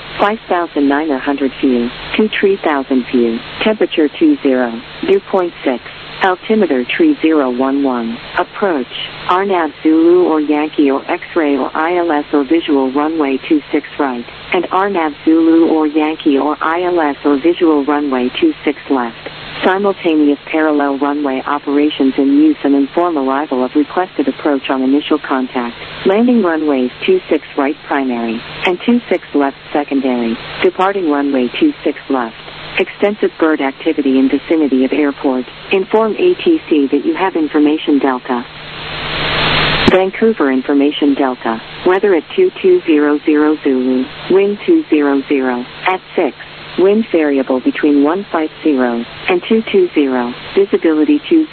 5,900 view, 2-3,000 view, temperature 20, dew point 6, altimeter 3011, approach, RNAV Zulu or Yankee or X-ray or ILS or visual runway 26 right, and RNAV Zulu or Yankee or ILS or visual runway 26 left. Simultaneous parallel runway operations in use and inform arrival of requested approach on initial contact. Landing runways 26 right primary and 26 left secondary. Departing runway 26 left. Extensive bird activity in vicinity of airport. Inform ATC that you have information Delta. Vancouver information Delta. Weather at 2200 Zulu. Wind 200 at 6. Wind variable between 150 and 220. Visibility 20,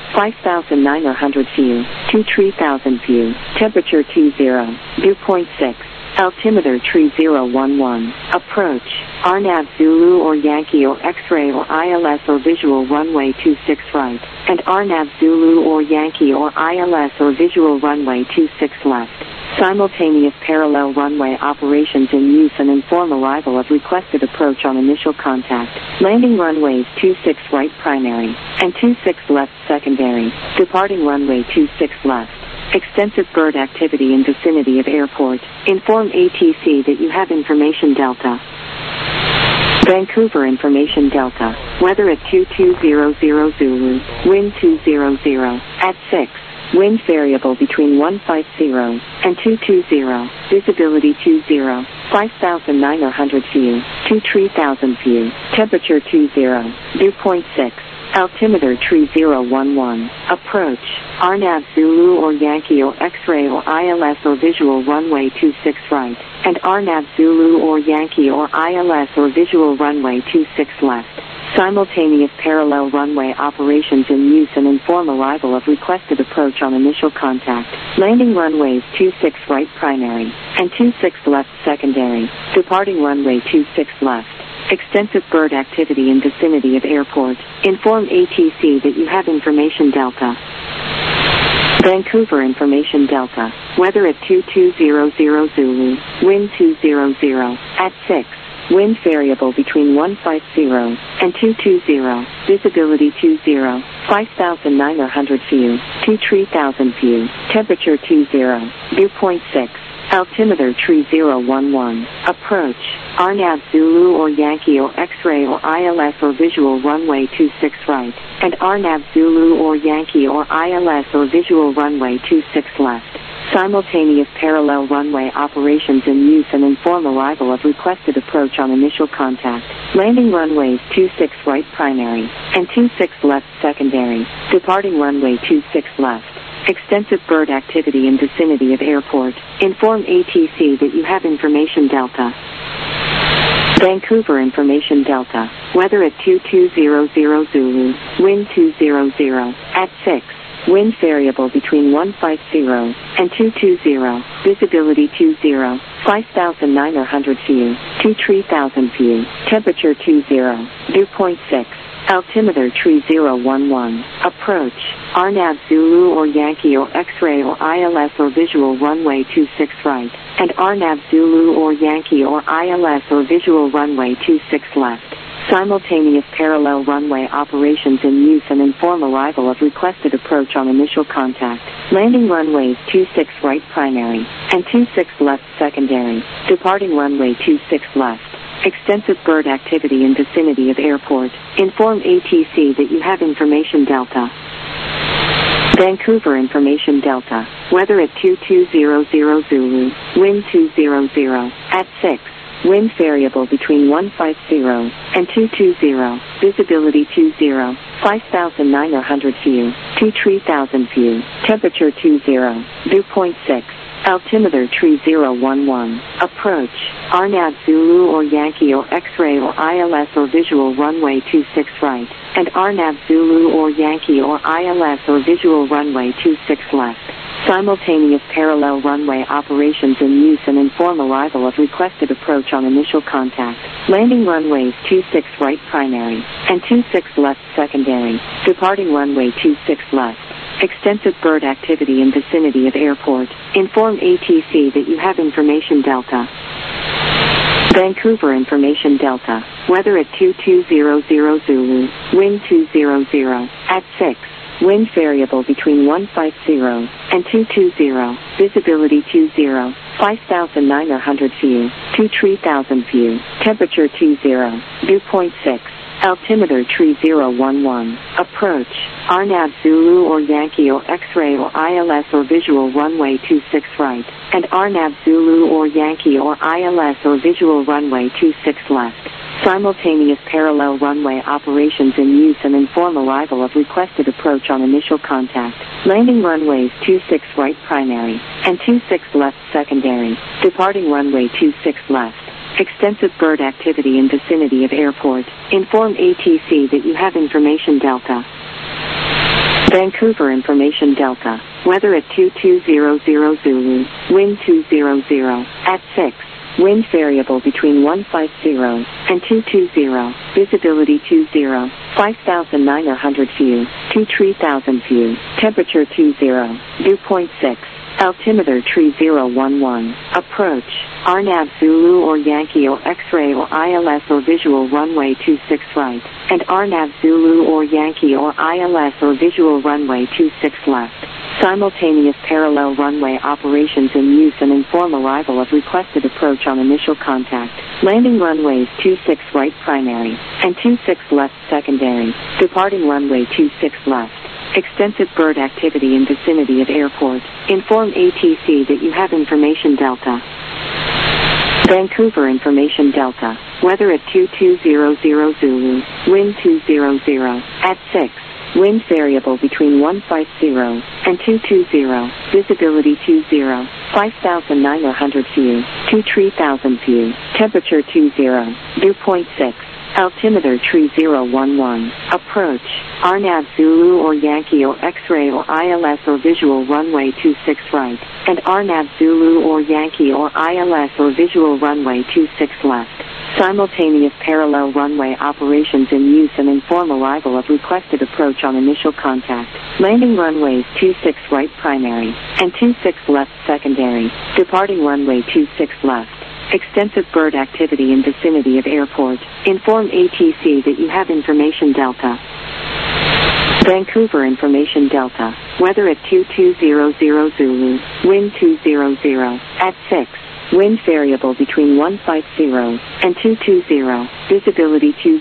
5,900 view, 2-3,000 view. Temperature 20, dew point 6. Altimeter 3011. Approach, RNAV Zulu or Yankee or X-ray or ILS or visual runway 26 right, and RNAV Zulu or Yankee or ILS or visual runway 26 left. Simultaneous parallel runway operations in use and inform arrival of requested approach on initial contact. Landing runways 26 right primary and 26 left secondary. Departing runway 26 left. Extensive bird activity in vicinity of airport. Inform ATC that you have information Delta. Vancouver information Delta. Weather at 2200 Zulu. Wind 200 at 6. Wind variable between 150 and 220. Visibility 20, 5,900 view, 2-3,000 view. Temperature 20, dew point 6. Altimeter 3011. Approach, RNAV Zulu or Yankee or X-ray or ILS or visual runway 26 right, and RNAV Zulu or Yankee or ILS or visual runway 26 left. Simultaneous parallel runway operations in use and inform arrival of requested approach on initial contact. Landing runways 26 right primary and 26 left secondary. Departing runway 26 left. Extensive bird activity in vicinity of airport. Inform ATC that you have information Delta. Vancouver information Delta. Weather at 2200 Zulu. Wind 200 at 6. Wind variable between 150 and 220. Visibility 20, 5,900 view, 2-3,000 view. Temperature 20, dew point 6. Altimeter 3011. Approach, RNAV Zulu or Yankee or X-ray or ILS or visual runway 26 right, and RNAV Zulu or Yankee or ILS or visual runway 26 left. Simultaneous parallel runway operations in use and inform arrival of requested approach on initial contact. Landing runways 26 right primary and 26 left secondary. Departing runway 26 left. Extensive bird activity in vicinity of airport. Inform ATC that you have information Delta. Vancouver information Delta. Weather at 2200 Zulu. Wind 200 at 6. Wind variable between 150 and 220. Visibility 20, 5,900 view, 2-3,000 view. Temperature 20, dew point 6. Altimeter 3011. Approach, RNAV Zulu or Yankee or X-ray or ILS or visual runway 26 right, and RNAV Zulu or Yankee or ILS or visual runway 26 left. Simultaneous parallel runway operations in use and inform arrival of requested approach on initial contact. Landing runways 26 right primary and 26 left secondary. Departing runway 26 left. Extensive bird activity in vicinity of airport. Inform ATC that you have information Delta. Vancouver information Delta. Weather at 2200 Zulu. Wind 200 at 6. Wind variable between 150 and 220. Visibility 20, 5,900 view, 2-3,000 view. Temperature 20, dew point 6. Altimeter 3011. Approach, RNAV Zulu or Yankee or X-ray or ILS or visual runway 26 right, and RNAV Zulu or Yankee or ILS or visual runway 26 left. Simultaneous parallel runway operations in use and inform arrival of requested approach on initial contact. Landing runways 26 right primary and 26 left secondary. Departing runway 26 left. Extensive bird activity in vicinity of airport. Inform ATC that you have information Delta. Vancouver information Delta. Weather at 2200 Zulu. Wind 200 at 6. Wind variable between 150 and 220. Visibility 20. 5,900 view. 3,000 view. Temperature 20. Dew point 6. Altimeter 3011. Approach. RNAV Zulu or Yankee or X-ray or ILS or visual runway 26 right. And RNAV Zulu or Yankee or ILS or visual runway 26 left. Simultaneous parallel runway operations in use and inform arrival of requested approach on initial contact. Landing runways 26 right primary and 26 left secondary. Departing runway 26 left. Extensive bird activity in vicinity of airport. Inform ATC that you have information Delta. Vancouver information Delta. Weather at 2200 Zulu. Wind 200 at 6. Wind variable between 150 and 220. Visibility 20. 5,900 view. 3,000 view. Temperature 20. Dew point 6. Altimeter 3011. Approach. RNAV Zulu or Yankee or X-ray or ILS or visual runway 26 right. And RNAV Zulu or Yankee or ILS or visual runway 26 left. Simultaneous parallel runway operations in use and inform arrival of requested approach on initial contact. Landing runways 26 right primary and 26 left secondary. Departing runway 26 left. Extensive bird activity in vicinity of airport. Inform ATC that you have information Delta. Vancouver information Delta. Weather at 2200 Zulu. Wind 200 at 6. Wind variable between 150 and 220. Visibility 20. 5,900 view. 3,000 view. Temperature 20. Dew point 6. Altimeter 3011. Approach. RNAV Zulu or Yankee or X-ray or ILS or visual runway 26 right. And RNAV Zulu or Yankee or ILS or visual runway 26 left. Simultaneous parallel runway operations in use and inform arrival of requested approach on initial contact. Landing runways 26 right primary and 26 left secondary. Departing runway 26 left. Extensive bird activity in vicinity of airport. Inform ATC that you have information Delta. Vancouver information Delta. Weather at 2200 Zulu. Wind 200 at 6. Wind variable between 150 and 220. Visibility 20.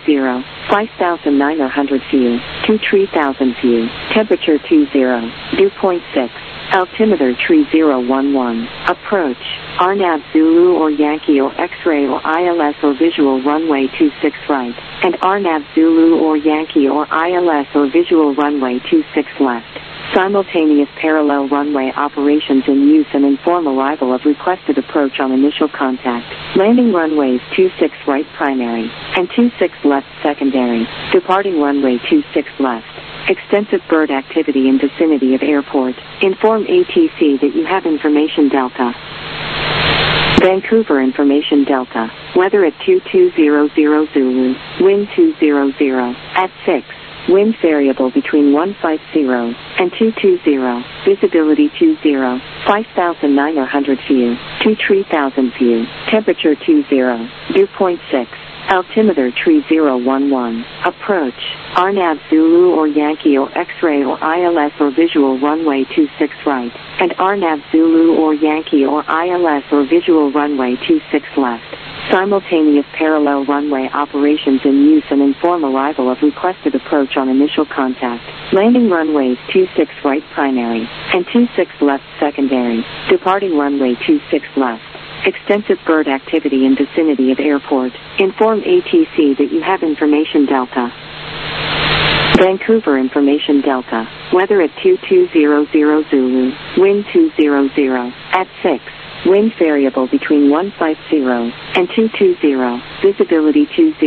5,900 view. 3,000 view. Temperature 20. Dew point 6. Altimeter 3011. Approach. RNAV Zulu or Yankee or X-ray or ILS or visual runway 26 right. And RNAV Zulu or Yankee or ILS or visual runway 26 left. Simultaneous parallel runway operations in use and inform arrival of requested approach on initial contact. Landing runways 26 right primary and 26 left secondary. Departing runway 26 left. Extensive bird activity in vicinity of airport. Inform ATC that you have information Delta. Vancouver information Delta. Weather at 2200 Zulu. Wind 200 at 6. Wind variable between 150 and 220. Visibility 20. 5,900 view. 3,000 view. Temperature 20. Dew point 6. Altimeter 3011. Approach. RNAV Zulu or Yankee or X-ray or ILS or visual runway 26 right. And RNAV Zulu or Yankee or ILS or visual runway 26 left. Simultaneous parallel runway operations in use and inform arrival of requested approach on initial contact. Landing runways 26 right primary and 26 left secondary. Departing runway 26 left. Extensive bird activity in vicinity of airport. Inform ATC that you have information Delta. Vancouver information Delta. Weather at 2200 Zulu. Wind 200 at 6. Wind variable between 150 and 220. Visibility 20.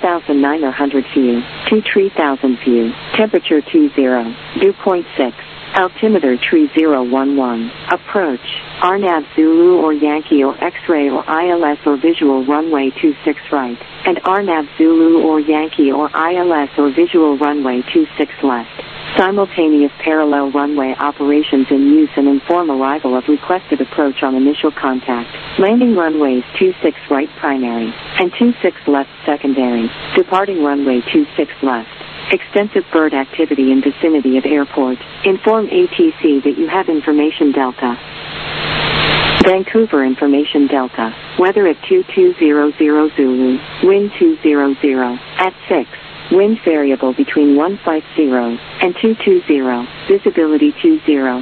5,900 view. 3,000 view. Temperature 20. Dew point 6. Altimeter tree 011. Approach. RNAV Zulu or Yankee or X-ray or ILS or visual runway 26 right. And RNAV Zulu or Yankee or ILS or visual runway 26 left. Simultaneous parallel runway operations in use and inform arrival of requested approach on initial contact. Landing runways 26 right primary and 26 left secondary. Departing runway 26 left. Extensive bird activity in vicinity of airport. Inform ATC that you have information Delta. Vancouver information Delta. Weather at 2200 Zulu. Wind 200 at 6. Wind variable between 150 and 220. Visibility 20.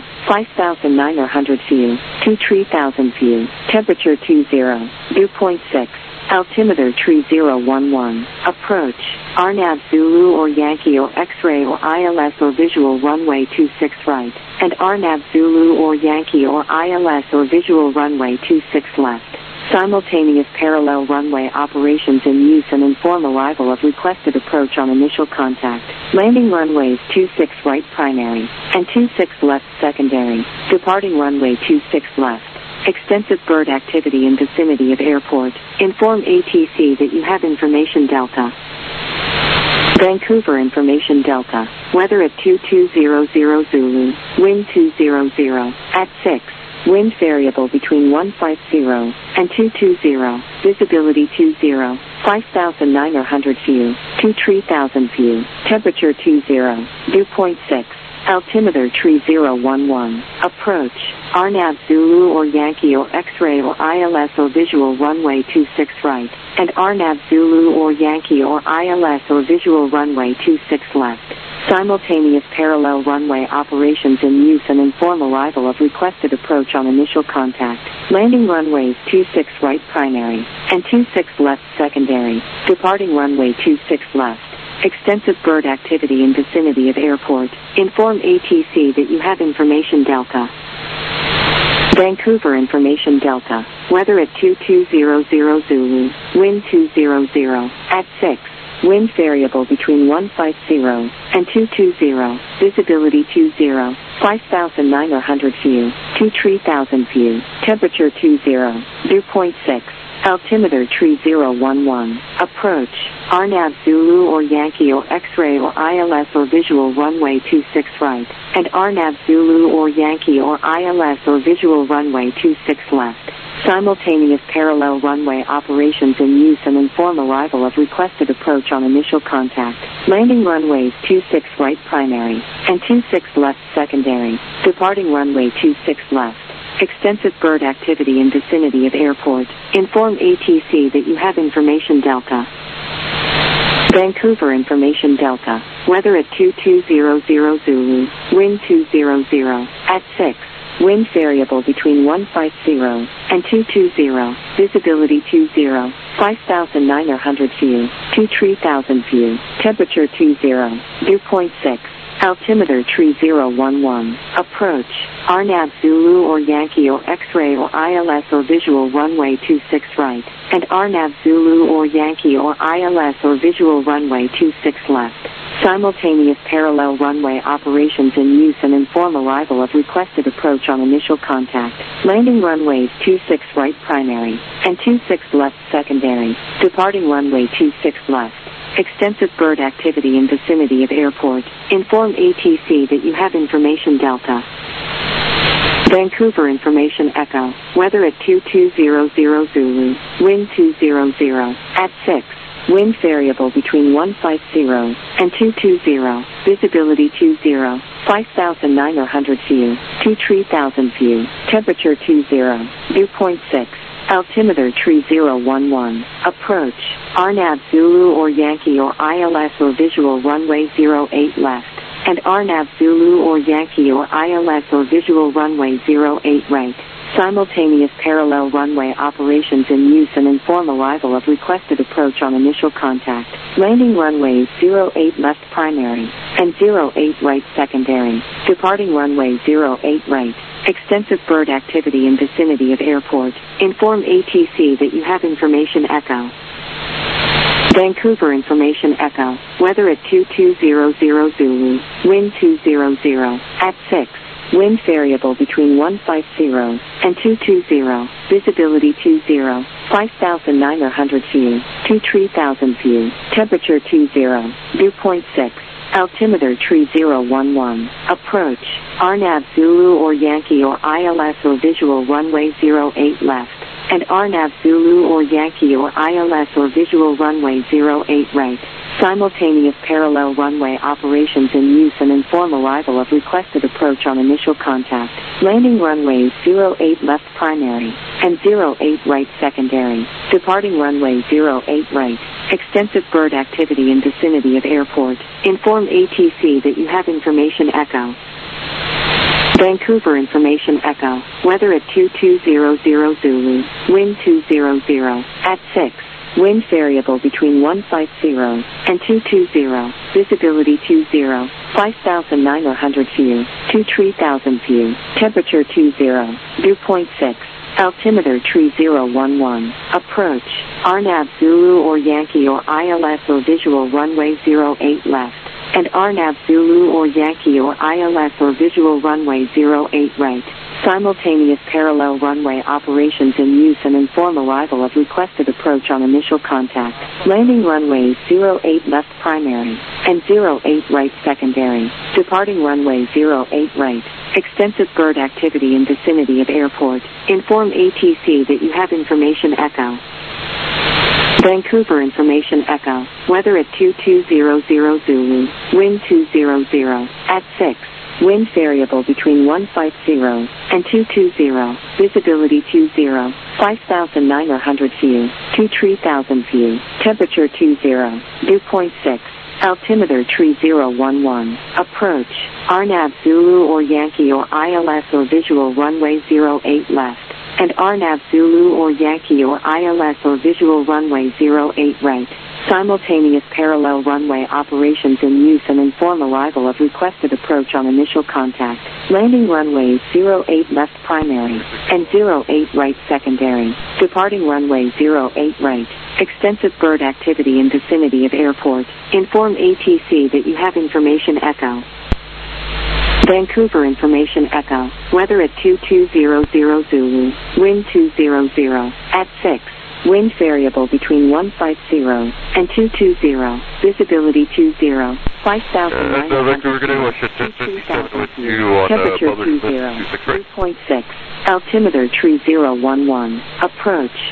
5,900 view. 3,000 view. Temperature 20. Dew point 6. Altimeter tree 011. Approach. RNAV Zulu or Yankee or X-ray or ILS or visual runway 26 right. And RNAV Zulu or Yankee or ILS or visual runway 26 left. Simultaneous parallel runway operations in use and inform arrival of requested approach on initial contact. Landing runways 26 right primary and 26 left secondary. Departing runway 26 left. Extensive bird activity in vicinity of airport. Inform ATC that you have information Delta. Vancouver information Delta. Weather at 2200 Zulu. Wind 200 at 6. Wind variable between 150 and 220. Visibility 20. 5,900 view. 3,000 view. Temperature 20. Dew point 6. Altimeter tree 011. Approach. RNAV Zulu or Yankee or X-ray or ILS or visual runway 26 right. And RNAV Zulu or Yankee or ILS or visual runway 26 left. Simultaneous parallel runway operations in use and inform arrival of requested approach on initial contact. Landing runways 26 right primary and 26 left secondary. Departing runway 26 left. Extensive bird activity in vicinity of airport. Inform ATC that you have information Delta. Vancouver information Delta. Weather at 2200 Zulu. Wind 200 at 6. Wind variable between 150 and 220. Visibility 20. 5,900 view. 3,000 view. Temperature 20. Dew point 6. Altimeter tree 011. Approach. RNAV Zulu or Yankee or X-ray or ILS or visual runway 26 right. And RNAV Zulu or Yankee or ILS or visual runway 26 left. Simultaneous parallel runway operations in use and inform arrival of requested approach on initial contact. Landing runways 26 right primary and 26 left secondary. Departing runway 26 left. Extensive bird activity in vicinity of airport. Inform ATC that you have information Delta. Vancouver information Delta. Weather at 2200 Zulu. Wind 200 at 6. Wind variable between 150 and 220. Visibility 20. 5,900 view. 3,000 view. Temperature 20. Dew point 6. Altimeter tree 011. Approach. RNAV Zulu or Yankee or X-ray or ILS or visual runway 26 right. And RNAV Zulu or Yankee or ILS or visual runway 26 left. Simultaneous parallel runway operations in use and inform arrival of requested approach on initial contact. Landing runways 26 right primary and 26 left secondary. Departing runway 26 left. Extensive bird activity in vicinity of airport. Inform ATC that you have information Delta. Vancouver information Echo. Weather at 2200 Zulu. Wind 200 at 6. Wind variable between 150 and 220. Visibility 20. 5,900 view. 3,000 view. Temperature 20. Dew point 6. Altimeter tree 011. Approach. RNAV Zulu or Yankee or ILS or visual runway 08 left. And RNAV Zulu or Yankee or ILS or visual runway 08 right. Simultaneous parallel runway operations in use and inform arrival of requested approach on initial contact. Landing runways 08 left primary and 08 right secondary. Departing runway 08 right. Extensive bird activity in vicinity of airport. Inform ATC that you have information Echo. Vancouver information Echo. Weather at 2200 Zulu. Wind 200 at 6. Wind variable between 150 and 220. Visibility 20. 5,900 view. 23,000 view. Temperature 20. Dew point 6. Altimeter tree 011. Approach. RNAV Zulu or Yankee or ILS or visual runway 08 left. And RNAV Zulu or Yankee or ILS or visual runway 08 right. Simultaneous parallel runway operations in use and inform arrival of requested approach on initial contact. Landing runways 08 left primary and 08 right secondary. Departing runway 08 right. Extensive bird activity in vicinity of airport. Inform ATC that you have information echo. Vancouver Information Echo. Weather at 2200 Zulu. Wind 200. At 6. Wind variable between 150 and 220. Visibility 20. 5,900 view. 23,000 view. Temperature 20. Dew point 6. Altimeter tree 011. Approach. RNAV Zulu or Yankee or ILS or visual runway 08 left. And RNAV Zulu or Yankee or ILS or visual runway 08 right. Simultaneous parallel runway operations in use and inform arrival of requested approach on initial contact. Landing runways 08 left primary and 08 right secondary. Departing runway 08 right. Extensive bird activity in vicinity of airport. Inform ATC that you have information echo. Vancouver Information Echo. Weather at 2200 Zulu. Wind 200. At 6. Wind variable between 150 and 220. Visibility 20. 5,900 view. 23,000 view. Temperature 20. Dew point 6. Altimeter tree 011. Approach. RNAV Zulu or Yankee or ILS or visual runway 08 left. And RNAV Zulu or Yankee or ILS or visual runway 08 right. Simultaneous parallel runway operations in use and inform arrival of requested approach on initial contact. Landing runways 08 left primary and 08 right secondary. Departing runway 08 right. Extensive bird activity in vicinity of airport. Inform ATC that you have information echo. Vancouver Information Echo. Weather at 2200 Zulu. Wind 200. At 6. Wind variable between 150 and 220. Visibility 20. 5,900 Temperature 20. 3.6. Altimeter tree 011. Approach.